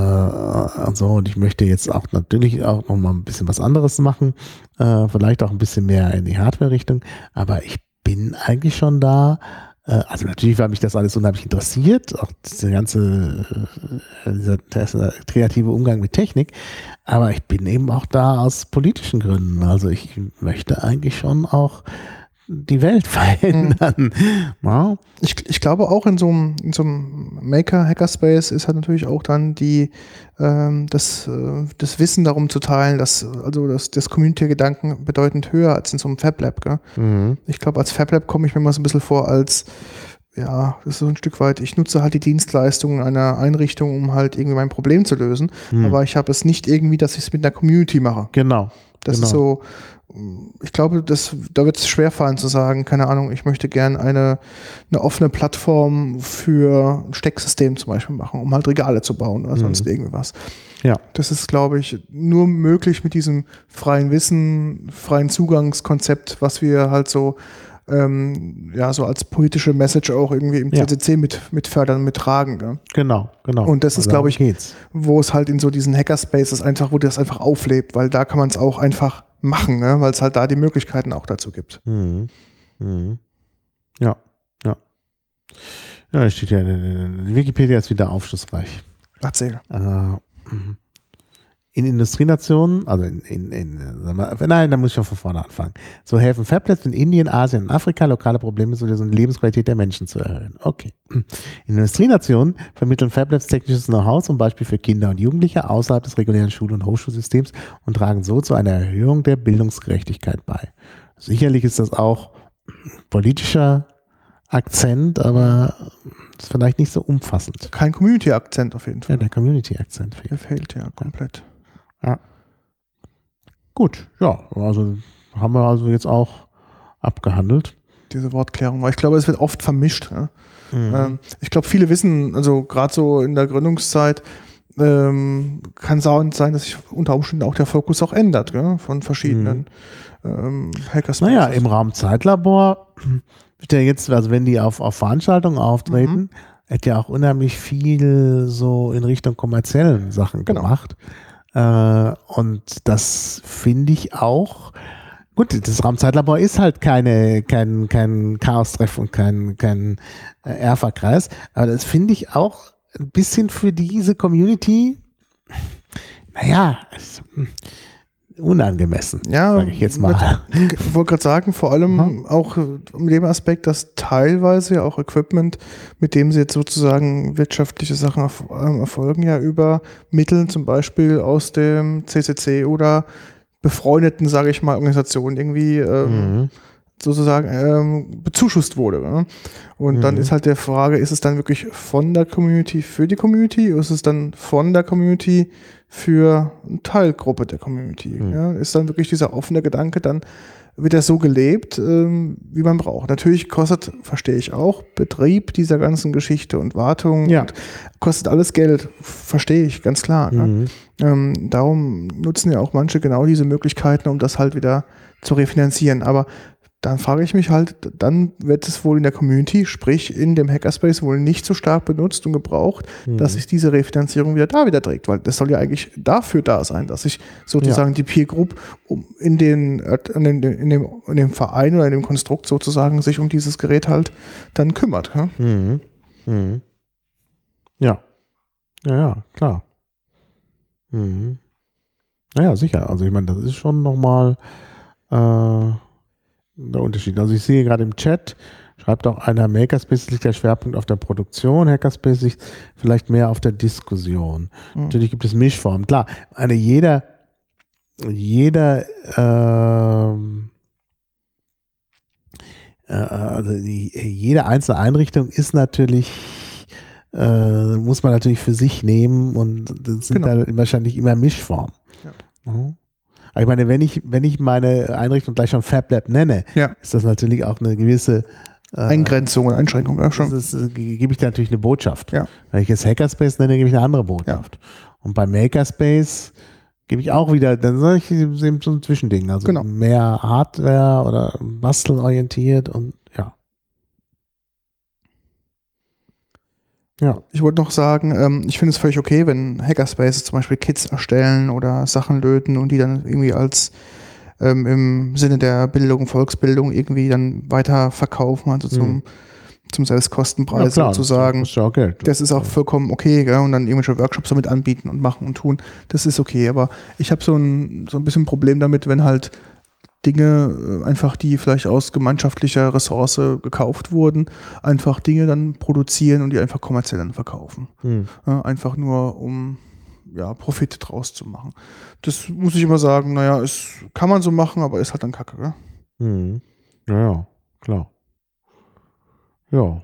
und so, und ich möchte jetzt auch natürlich auch noch mal ein bisschen was anderes machen, äh, vielleicht auch ein bisschen mehr in die Hardware-Richtung, aber ich bin eigentlich schon da. Also natürlich, weil mich das alles unheimlich interessiert, auch dieser ganze äh, dieser, dieser kreative Umgang mit Technik, aber ich bin eben auch da aus politischen Gründen. Also ich möchte eigentlich schon auch die Welt verändern. Mhm. Ja. Ich, ich glaube auch in so einem, in so einem Maker-Hackerspace ist halt natürlich auch dann die, ähm, das, äh, das Wissen darum zu teilen, dass also das, das Community-Gedanken bedeutend höher als in so einem FabLab. Gell? Mhm. Ich glaube, als FabLab komme ich mir mal so ein bisschen vor als, ja, das ist so ein Stück weit, ich nutze halt die Dienstleistungen einer Einrichtung, um halt irgendwie mein Problem zu lösen, Mhm. aber ich habe es nicht irgendwie, dass ich es mit einer Community mache. Genau. Das genau. ist so, ich glaube, das, da wird es schwerfallen zu sagen, keine Ahnung, ich möchte gern eine, eine offene Plattform für ein Stecksystem zum Beispiel machen, um halt Regale zu bauen oder Mhm. sonst irgendwas. Ja. Das ist, glaube ich, nur möglich mit diesem freien Wissen, freien Zugangskonzept, was wir halt so, ähm, ja, so als politische Message auch irgendwie im Ja. C C C mit, mit fördern, mittragen. Gell? Genau, genau. Und das ist, Also glaube darum ich, geht's. wo es halt in so diesen Hackerspaces einfach, wo das einfach auflebt, weil da kann man es auch einfach machen, ne? Weil es halt da die Möglichkeiten auch dazu gibt. Mhm. Mhm. Ja, ja. Ja, es steht ja, die Wikipedia ist wieder aufschlussreich. Erzähl. Äh, mhm. In Industrienationen, also in, in, in sag mal, nein, da muss ich schon von vorne anfangen. So helfen Fablabs in Indien, Asien und Afrika, lokale Probleme zu lösen und die Lebensqualität der Menschen zu erhöhen. Okay. In Industrienationen vermitteln Fablabs technisches Know-how, zum Beispiel für Kinder und Jugendliche außerhalb des regulären Schul- und Hochschulsystems und tragen so zu einer Erhöhung der Bildungsgerechtigkeit bei. Sicherlich ist das auch politischer Akzent, aber ist vielleicht nicht so umfassend. Kein Community-Akzent auf jeden Fall. Ja, der Community-Akzent fehlt. Der fehlt ja komplett. Ja. Gut, ja, also haben wir also jetzt auch abgehandelt. Diese Wortklärung, weil ich glaube, es wird oft vermischt. Ja? Mhm. Ähm, ich glaube, viele wissen, also gerade so in der Gründungszeit, ähm, kann sein, sein, dass sich unter Umständen auch der Fokus auch ändert, gell? Von verschiedenen mhm. ähm, Hackerspaces. Naja, im Raum Zeitlabor wird ja jetzt, also wenn die auf, auf Veranstaltungen auftreten, mhm. hat ja auch unheimlich viel so in Richtung kommerziellen Sachen genau. gemacht. Äh, und das finde ich auch, gut, das Raumzeitlabor ist halt keine, kein, kein Chaos-Treff und kein, kein äh, Erfa-Kreis, aber das finde ich auch ein bisschen für diese Community, naja, unangemessen, ja, sage ich jetzt mal. Mit, ich wollte gerade sagen, vor allem mhm. auch mit dem Aspekt, dass teilweise ja auch Equipment, mit dem sie jetzt sozusagen wirtschaftliche Sachen erfolgen, ja über Mittel zum Beispiel aus dem C C C oder befreundeten, sage ich mal, Organisationen irgendwie ähm, mhm. sozusagen ähm, bezuschusst wurde. Ne? Und mhm. dann ist halt die Frage, ist es dann wirklich von der Community für die Community oder ist es dann von der Community für eine Teilgruppe der Community? Mhm. Ja? Ist dann wirklich dieser offene Gedanke, dann wird das so gelebt, ähm, wie man braucht. Natürlich kostet, verstehe ich auch, Betrieb dieser ganzen Geschichte und Wartung ja. und kostet alles Geld, verstehe ich, ganz klar. Mhm. Ne? Ähm, darum nutzen ja auch manche genau diese Möglichkeiten, um das halt wieder zu refinanzieren. Aber dann frage ich mich halt, dann wird es wohl in der Community, sprich in dem Hackerspace, wohl nicht so stark benutzt und gebraucht, mhm. dass sich diese Refinanzierung wieder da wieder trägt, weil das soll ja eigentlich dafür da sein, dass sich sozusagen ja. die Peer Group um in, den, in, den, in, dem, in dem Verein oder in dem Konstrukt sozusagen sich um dieses Gerät halt dann kümmert. Ja, mhm. Mhm. ja. ja, ja, klar. Mhm. Naja, sicher. Also ich meine, das ist schon nochmal äh, der Unterschied. Also ich sehe gerade im Chat, schreibt auch einer, Makerspace liegt der Schwerpunkt auf der Produktion, Hackerspace liegt vielleicht mehr auf der Diskussion. Mhm. Natürlich gibt es Mischformen. Klar, eine jeder, jeder äh, äh, also die, jede einzelne Einrichtung ist natürlich äh, muss man natürlich für sich nehmen und das sind genau. da wahrscheinlich immer Mischformen. Ja. Mhm. Aber ich meine, wenn ich, wenn ich meine Einrichtung gleich schon FabLab nenne, ja. ist das natürlich auch eine gewisse äh, Eingrenzung und Einschränkung. Ja, schon. Das ist, gebe ich da natürlich eine Botschaft. Ja. Wenn ich jetzt Hackerspace nenne, gebe ich eine andere Botschaft. Ja. Und bei Makerspace gebe ich auch wieder, dann sage ich eben so ein Zwischending. Also genau. mehr Hardware oder bastelorientiert und ja. Ja. Ich wollte noch sagen, ähm, ich finde es völlig okay, wenn Hackerspaces zum Beispiel Kits erstellen oder Sachen löten und die dann irgendwie als ähm, im Sinne der Bildung, Volksbildung irgendwie dann weiter verkaufen, also zum, mhm. zum Selbstkostenpreis ja, klar, sozusagen. Das ist, ja Geld. Das ist auch vollkommen okay, gell? Und dann irgendwelche Workshops damit anbieten und machen und tun. Das ist okay, aber ich habe so ein, so ein bisschen ein Problem damit, wenn halt Dinge einfach, die vielleicht aus gemeinschaftlicher Ressource gekauft wurden, einfach Dinge dann produzieren und die einfach kommerziell dann verkaufen. Hm. Ja, einfach nur, um ja, Profit draus zu machen. Das muss ich immer sagen, naja, es kann man so machen, aber ist halt dann Kacke, gell? Hm. Ja, ja, klar. Ja.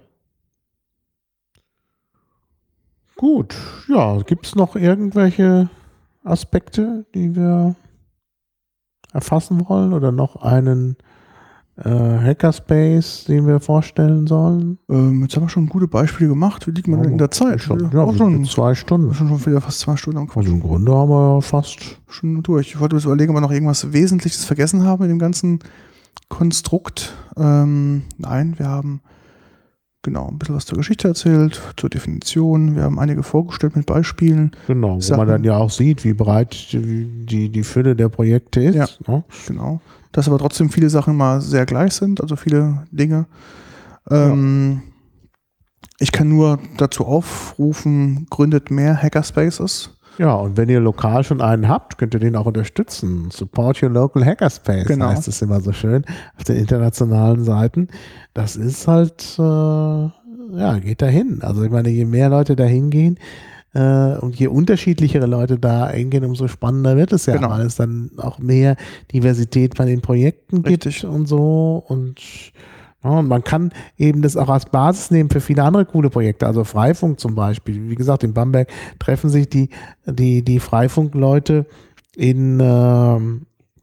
Gut, ja, gibt es noch irgendwelche Aspekte, die wir erfassen wollen oder noch einen äh, Hackerspace, den wir vorstellen sollen? Ähm, jetzt haben wir schon gute Beispiele gemacht. Wie liegt man denn in der Zeit? Schon, ja, auch schon zwei Stunden. Schon, schon wieder fast zwei Stunden. Also im Grunde haben wir ja fast schon durch. Ich wollte überlegen, ob wir noch irgendwas Wesentliches vergessen haben in dem ganzen Konstrukt. Ähm, nein, wir haben genau ein bisschen was zur Geschichte erzählt, zur Definition. Wir haben einige vorgestellt mit Beispielen. Genau, wo Sachen. Man dann ja auch sieht, wie breit die, die, die Fülle der Projekte ist. Ja, ne? Genau. Dass aber trotzdem viele Sachen mal sehr gleich sind, also viele Dinge. Ähm, ja. Ich kann nur dazu aufrufen, gründet mehr Hackerspaces. Ja, und wenn ihr lokal schon einen habt, könnt ihr den auch unterstützen. Support your local Hackerspace, genau. heißt es immer so schön auf den internationalen Seiten. Das ist halt, äh, ja, geht dahin. Also ich meine, je mehr Leute da hingehen äh, und je unterschiedlichere Leute da hingehen, umso spannender wird es ja, genau. weil es dann auch mehr Diversität bei den Projekten Richtig. gibt und so. Und Ja, und man kann eben das auch als Basis nehmen für viele andere coole Projekte, also Freifunk zum Beispiel. Wie gesagt, in Bamberg treffen sich die, die, die Freifunkleute in, ähm,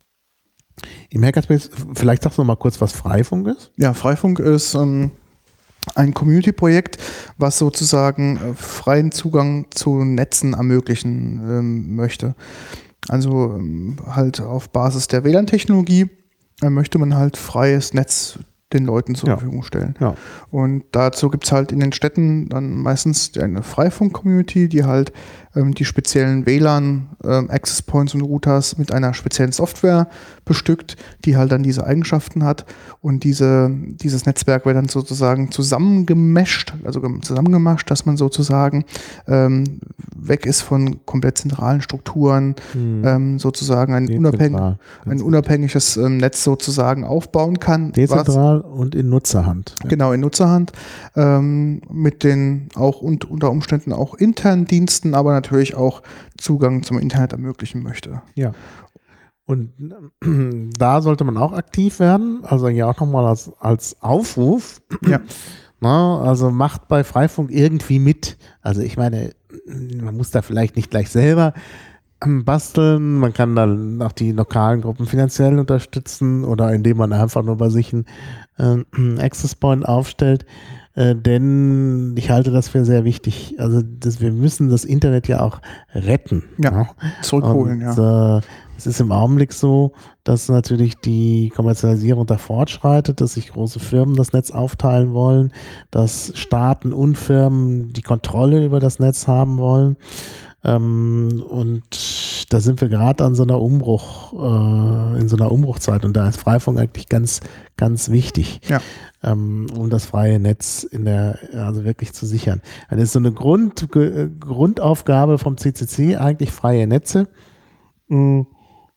im Hackerspace. Vielleicht sagst du noch mal kurz, was Freifunk ist? Ja, Freifunk ist ähm, ein Community-Projekt, was sozusagen äh, freien Zugang zu Netzen ermöglichen ähm, möchte. Also ähm, halt auf Basis der W L A N-Technologie äh, möchte man halt freies Netz den Leuten zur Ja. Verfügung stellen. Ja. Und dazu gibt es halt in den Städten dann meistens eine Freifunk-Community, die halt ähm, die speziellen W L A N, ähm, Access Points und Routers mit einer speziellen Software bestückt, die halt dann diese Eigenschaften hat. Und diese, dieses Netzwerk wird dann sozusagen zusammengemescht, also gem- zusammengemascht, dass man sozusagen ähm, weg ist von komplett zentralen Strukturen, Hm. ähm, sozusagen ein, unabhängig, Dezentral. ein unabhängiges ähm, Netz sozusagen aufbauen kann. was- Dezentral und in Nutzerhand. Ja. Genau, in Nutzerhand, ähm, mit den auch und unter Umständen auch internen Diensten, aber natürlich auch Zugang zum Internet ermöglichen möchte. Ja. Und äh, da sollte man auch aktiv werden, also ja auch nochmal als, als Aufruf. Ja. Na, also macht bei Freifunk irgendwie mit. Also ich meine, man muss da vielleicht nicht gleich selber basteln, man kann dann auch die lokalen Gruppen finanziell unterstützen oder indem man einfach nur bei sich einen äh, Access Point aufstellt. Äh, denn ich halte das für sehr wichtig. Also das, wir müssen das Internet ja auch retten. Ja, ne? zurückholen, Und, ja. Äh, es ist im Augenblick so, dass natürlich die Kommerzialisierung da fortschreitet, dass sich große Firmen das Netz aufteilen wollen, dass Staaten und Firmen die Kontrolle über das Netz haben wollen. Ähm, und da sind wir gerade an so einer Umbruch, äh, in so einer Umbruchzeit, und da ist Freifunk eigentlich ganz, ganz wichtig, Ja. ähm, um das freie Netz in der, also wirklich zu sichern. Das ist so eine Grund, G- Grundaufgabe vom C C C, eigentlich freie Netze. Und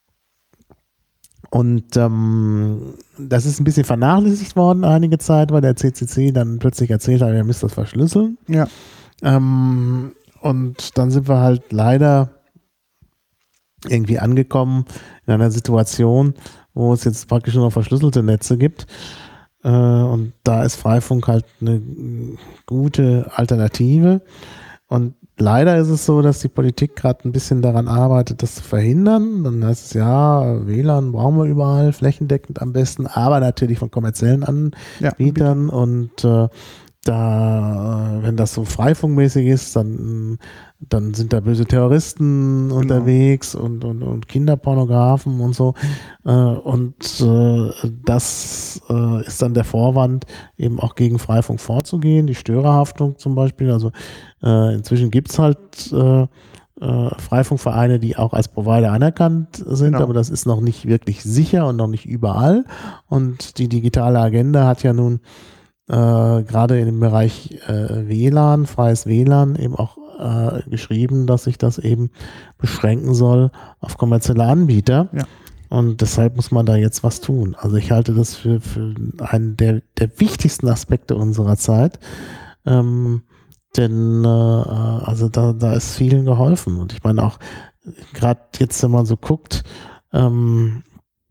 ähm, das ist ein bisschen vernachlässigt worden einige Zeit, weil der C C C dann plötzlich erzählt hat, er müsste das verschlüsseln. Ja. Ähm, und dann sind wir halt leider irgendwie angekommen in einer Situation, wo es jetzt praktisch nur noch verschlüsselte Netze gibt. Äh, und da ist Freifunk halt eine gute Alternative. Und leider ist es so, dass die Politik gerade ein bisschen daran arbeitet, das zu verhindern. Dann heißt es, ja, W L A N brauchen wir überall, flächendeckend am besten, aber natürlich von kommerziellen Anbietern. Ja, und äh, da, wenn das so freifunkmäßig ist, dann, dann sind da böse Terroristen genau. unterwegs und, und, und Kinderpornografen und so. Äh, und äh, das äh, ist dann der Vorwand, eben auch gegen Freifunk vorzugehen, die Störerhaftung zum Beispiel. Also äh, inzwischen gibt es halt äh, äh, Freifunkvereine, die auch als Provider anerkannt sind, genau. aber das ist noch nicht wirklich sicher und noch nicht überall. Und die digitale Agenda hat ja nun Äh, gerade in dem Bereich äh, W L A N, freies W L A N, eben auch äh, geschrieben, dass sich das eben beschränken soll auf kommerzielle Anbieter. Ja. Und deshalb muss man da jetzt was tun. Also ich halte das für, für einen der, der wichtigsten Aspekte unserer Zeit. Ähm, denn äh, also da, da ist vielen geholfen. Und ich meine auch, gerade jetzt, wenn man so guckt, ähm,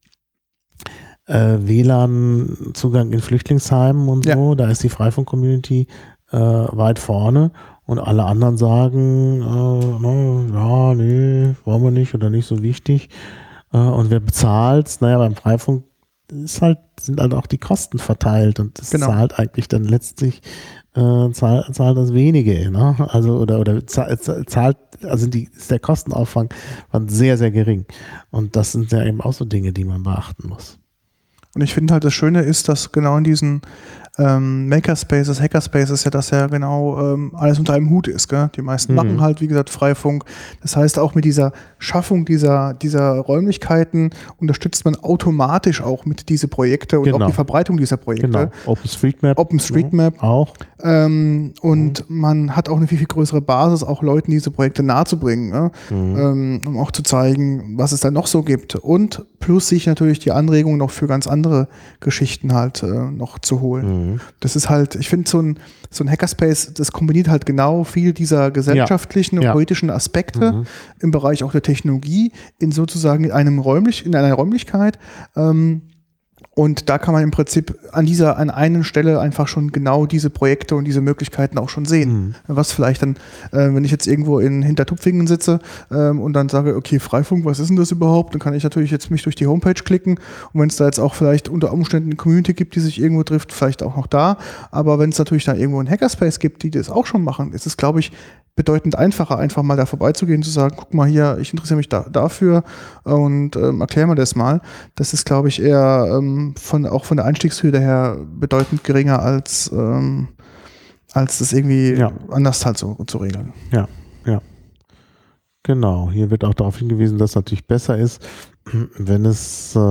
Äh, W L A N-Zugang in Flüchtlingsheimen und so, ja. da ist die Freifunk-Community äh, weit vorne und alle anderen sagen, äh, na, ja, nee, wollen wir nicht oder nicht so wichtig. Äh, und wer bezahlt? Naja, beim Freifunk ist halt, sind halt auch die Kosten verteilt und das genau. zahlt eigentlich dann letztlich äh, zahlt, zahlt das wenige, ne? Also oder oder zahlt, also die, ist der Kostenaufwand sehr, sehr gering. Und das sind ja eben auch so Dinge, die man beachten muss. Und ich finde halt, das Schöne ist, dass genau in diesen ähm, Makerspaces, Hackerspaces ja das ja genau ähm, alles unter einem Hut ist. Gell? Die meisten mhm. machen halt, wie gesagt, Freifunk. Das heißt, auch mit dieser Schaffung dieser, dieser Räumlichkeiten unterstützt man automatisch auch mit diese Projekte und genau. auch die Verbreitung dieser Projekte. Genau. OpenStreetMap. OpenStreetMap. Ja, auch. Ähm, und mhm. man hat auch eine viel, viel größere Basis, auch Leuten diese Projekte nahezubringen, ne? mhm. ähm, um auch zu zeigen, was es da noch so gibt. Und plus sich natürlich die Anregung noch für ganz andere Geschichten halt äh, noch zu holen. Mhm. Das ist halt, ich finde so ein, so ein Hackerspace, das kombiniert halt genau viel dieser gesellschaftlichen ja. und ja. politischen Aspekte mhm. im Bereich auch der Technologie in sozusagen in einem räumlich, in einer Räumlichkeit, ähm, Und da kann man im Prinzip an dieser, an einer Stelle einfach schon genau diese Projekte und diese Möglichkeiten auch schon sehen. Mhm. Was vielleicht dann, äh, wenn ich jetzt irgendwo in Hintertupfingen sitze ähm, und dann sage, okay, Freifunk, was ist denn das überhaupt? Dann kann ich natürlich jetzt mich durch die Homepage klicken und wenn es da jetzt auch vielleicht unter Umständen eine Community gibt, die sich irgendwo trifft, vielleicht auch noch da. Aber wenn es natürlich da irgendwo einen Hackerspace gibt, die das auch schon machen, ist es, glaube ich, bedeutend einfacher, einfach mal da vorbeizugehen, zu sagen, guck mal hier, ich interessiere mich da, dafür und ähm, erklär mir das mal. Das ist, glaube ich, eher ähm, von, auch von der Einstiegshürde her bedeutend geringer als, ähm, als das irgendwie ja. anders halt so zu regeln. Ja, ja. Genau. Hier wird auch darauf hingewiesen, dass es natürlich besser ist, wenn es äh,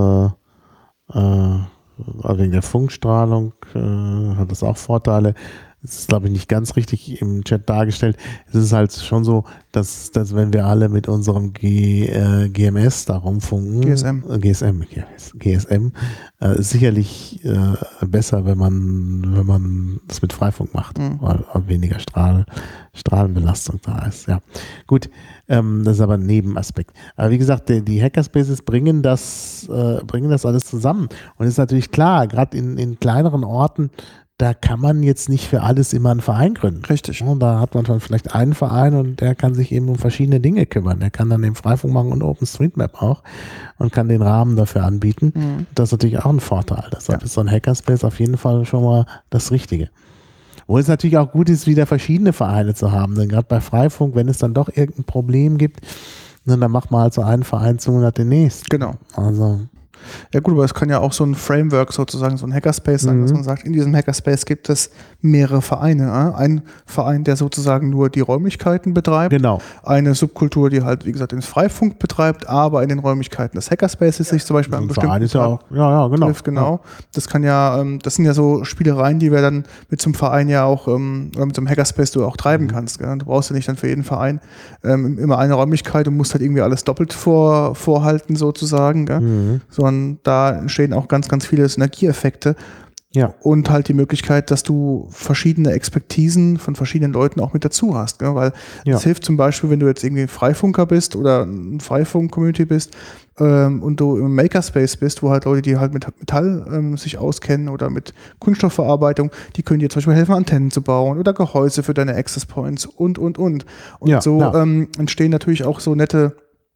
äh, wegen der Funkstrahlung äh, hat das auch Vorteile. Das ist, glaube ich, nicht ganz richtig im Chat dargestellt. Es ist halt schon so, dass, dass wenn wir alle mit unserem G, äh, G M S da rumfunken, G S M, äh, G S M, G S M, äh, ist sicherlich äh, besser, wenn man, wenn man das mit Freifunk macht, mhm. weil weniger Strahl, Strahlenbelastung da ist. Ja, gut, ähm, das ist aber ein Nebenaspekt. Aber wie gesagt, die, die Hackerspaces bringen das, äh, bringen das alles zusammen. Und es ist natürlich klar, gerade in, in kleineren Orten, da kann man jetzt nicht für alles immer einen Verein gründen. Richtig. Und da hat man dann vielleicht einen Verein und der kann sich eben um verschiedene Dinge kümmern. Der kann dann den Freifunk machen und OpenStreetMap auch und kann den Rahmen dafür anbieten. Mhm. Das ist natürlich auch ein Vorteil. Deshalb ja. ist so ein Hackerspace auf jeden Fall schon mal das Richtige. Wo es natürlich auch gut ist, wieder verschiedene Vereine zu haben. Denn gerade bei Freifunk, wenn es dann doch irgendein Problem gibt, dann macht man halt so einen Verein zu und hat den nächsten. Genau. Also ja gut, aber es kann ja auch so ein Framework sozusagen, so ein Hackerspace sein, mhm. dass man sagt, in diesem Hackerspace gibt es mehrere Vereine. Äh? Ein Verein, der sozusagen nur die Räumlichkeiten betreibt. Genau. Eine Subkultur, die halt, wie gesagt, den Freifunk betreibt, aber in den Räumlichkeiten des Hackerspaces sich zum Beispiel so an bestimmten Verein ist ja auch, ja, ja, genau. trifft. Genau. Ja. Das kann ja, ähm, das sind ja so Spielereien, die wir dann mit so einem Verein ja auch, ähm, oder mit so einem Hackerspace du auch treiben mhm. kannst. Gell? Du brauchst ja nicht dann für jeden Verein ähm, immer eine Räumlichkeit und musst halt irgendwie alles doppelt vor, vorhalten sozusagen. Gell? Mhm. Sondern da entstehen auch ganz, ganz viele Synergieeffekte. Ja. Und halt die Möglichkeit, dass du verschiedene Expertisen von verschiedenen Leuten auch mit dazu hast. Gell? Weil es ja. hilft zum Beispiel, wenn du jetzt irgendwie ein Freifunker bist oder ein Freifunk-Community bist ähm, und du im Makerspace bist, wo halt Leute, die halt mit Metall ähm, sich auskennen oder mit Kunststoffverarbeitung, die können dir zum Beispiel helfen, Antennen zu bauen oder Gehäuse für deine Access Points und, und, und. Und ja, so ähm, entstehen natürlich auch so nette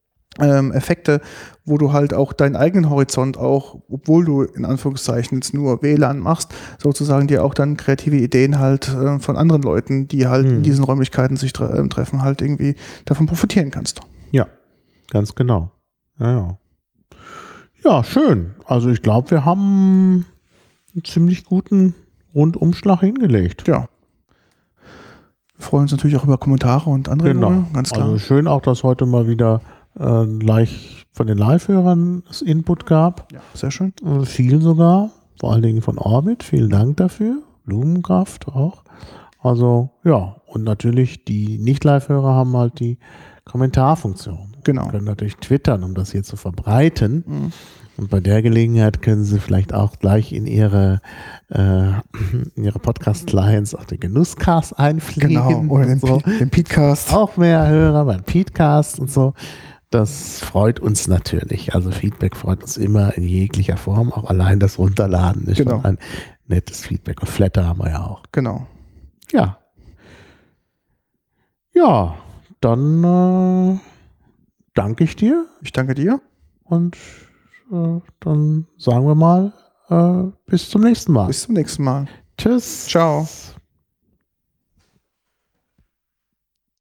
Ähm, Effekte, wo du halt auch deinen eigenen Horizont auch, obwohl du in Anführungszeichen jetzt nur W L A N machst, sozusagen dir auch dann kreative Ideen halt äh, von anderen Leuten, die halt hm. in diesen Räumlichkeiten sich tre- äh, treffen, halt irgendwie davon profitieren kannst. Ja, ganz genau. Ja, ja. Ja, schön. Also ich glaube, wir haben einen ziemlich guten Rundumschlag hingelegt. Ja. Wir freuen uns natürlich auch über Kommentare und Anregungen, genau. ganz klar. Also schön auch, dass heute mal wieder Äh, gleich von den Live-Hörern es Input gab. Ja, sehr schön. Äh, viel sogar, vor allen Dingen von Orbit. Vielen Dank dafür. Blumenkraft auch. Also ja, und natürlich die Nicht-Live-Hörer haben halt die Kommentarfunktion. Genau. Sie können natürlich twittern, um das hier zu verbreiten. Mhm. Und bei der Gelegenheit können Sie vielleicht auch gleich in Ihre, äh, in Ihre Podcast-Clients auch den Genusscast einfliegen. Genau, oder den, so. den Petecast. Auch mehr Hörer beim Petecast und so. Das freut uns natürlich. Also Feedback freut uns immer in jeglicher Form. Auch allein das Runterladen ist genau. schon ein nettes Feedback. Und Flatter haben wir ja auch. Genau. Ja. Ja, dann äh, danke ich dir. Ich danke dir. Und äh, dann sagen wir mal, äh, bis zum nächsten Mal. Bis zum nächsten Mal. Tschüss. Ciao.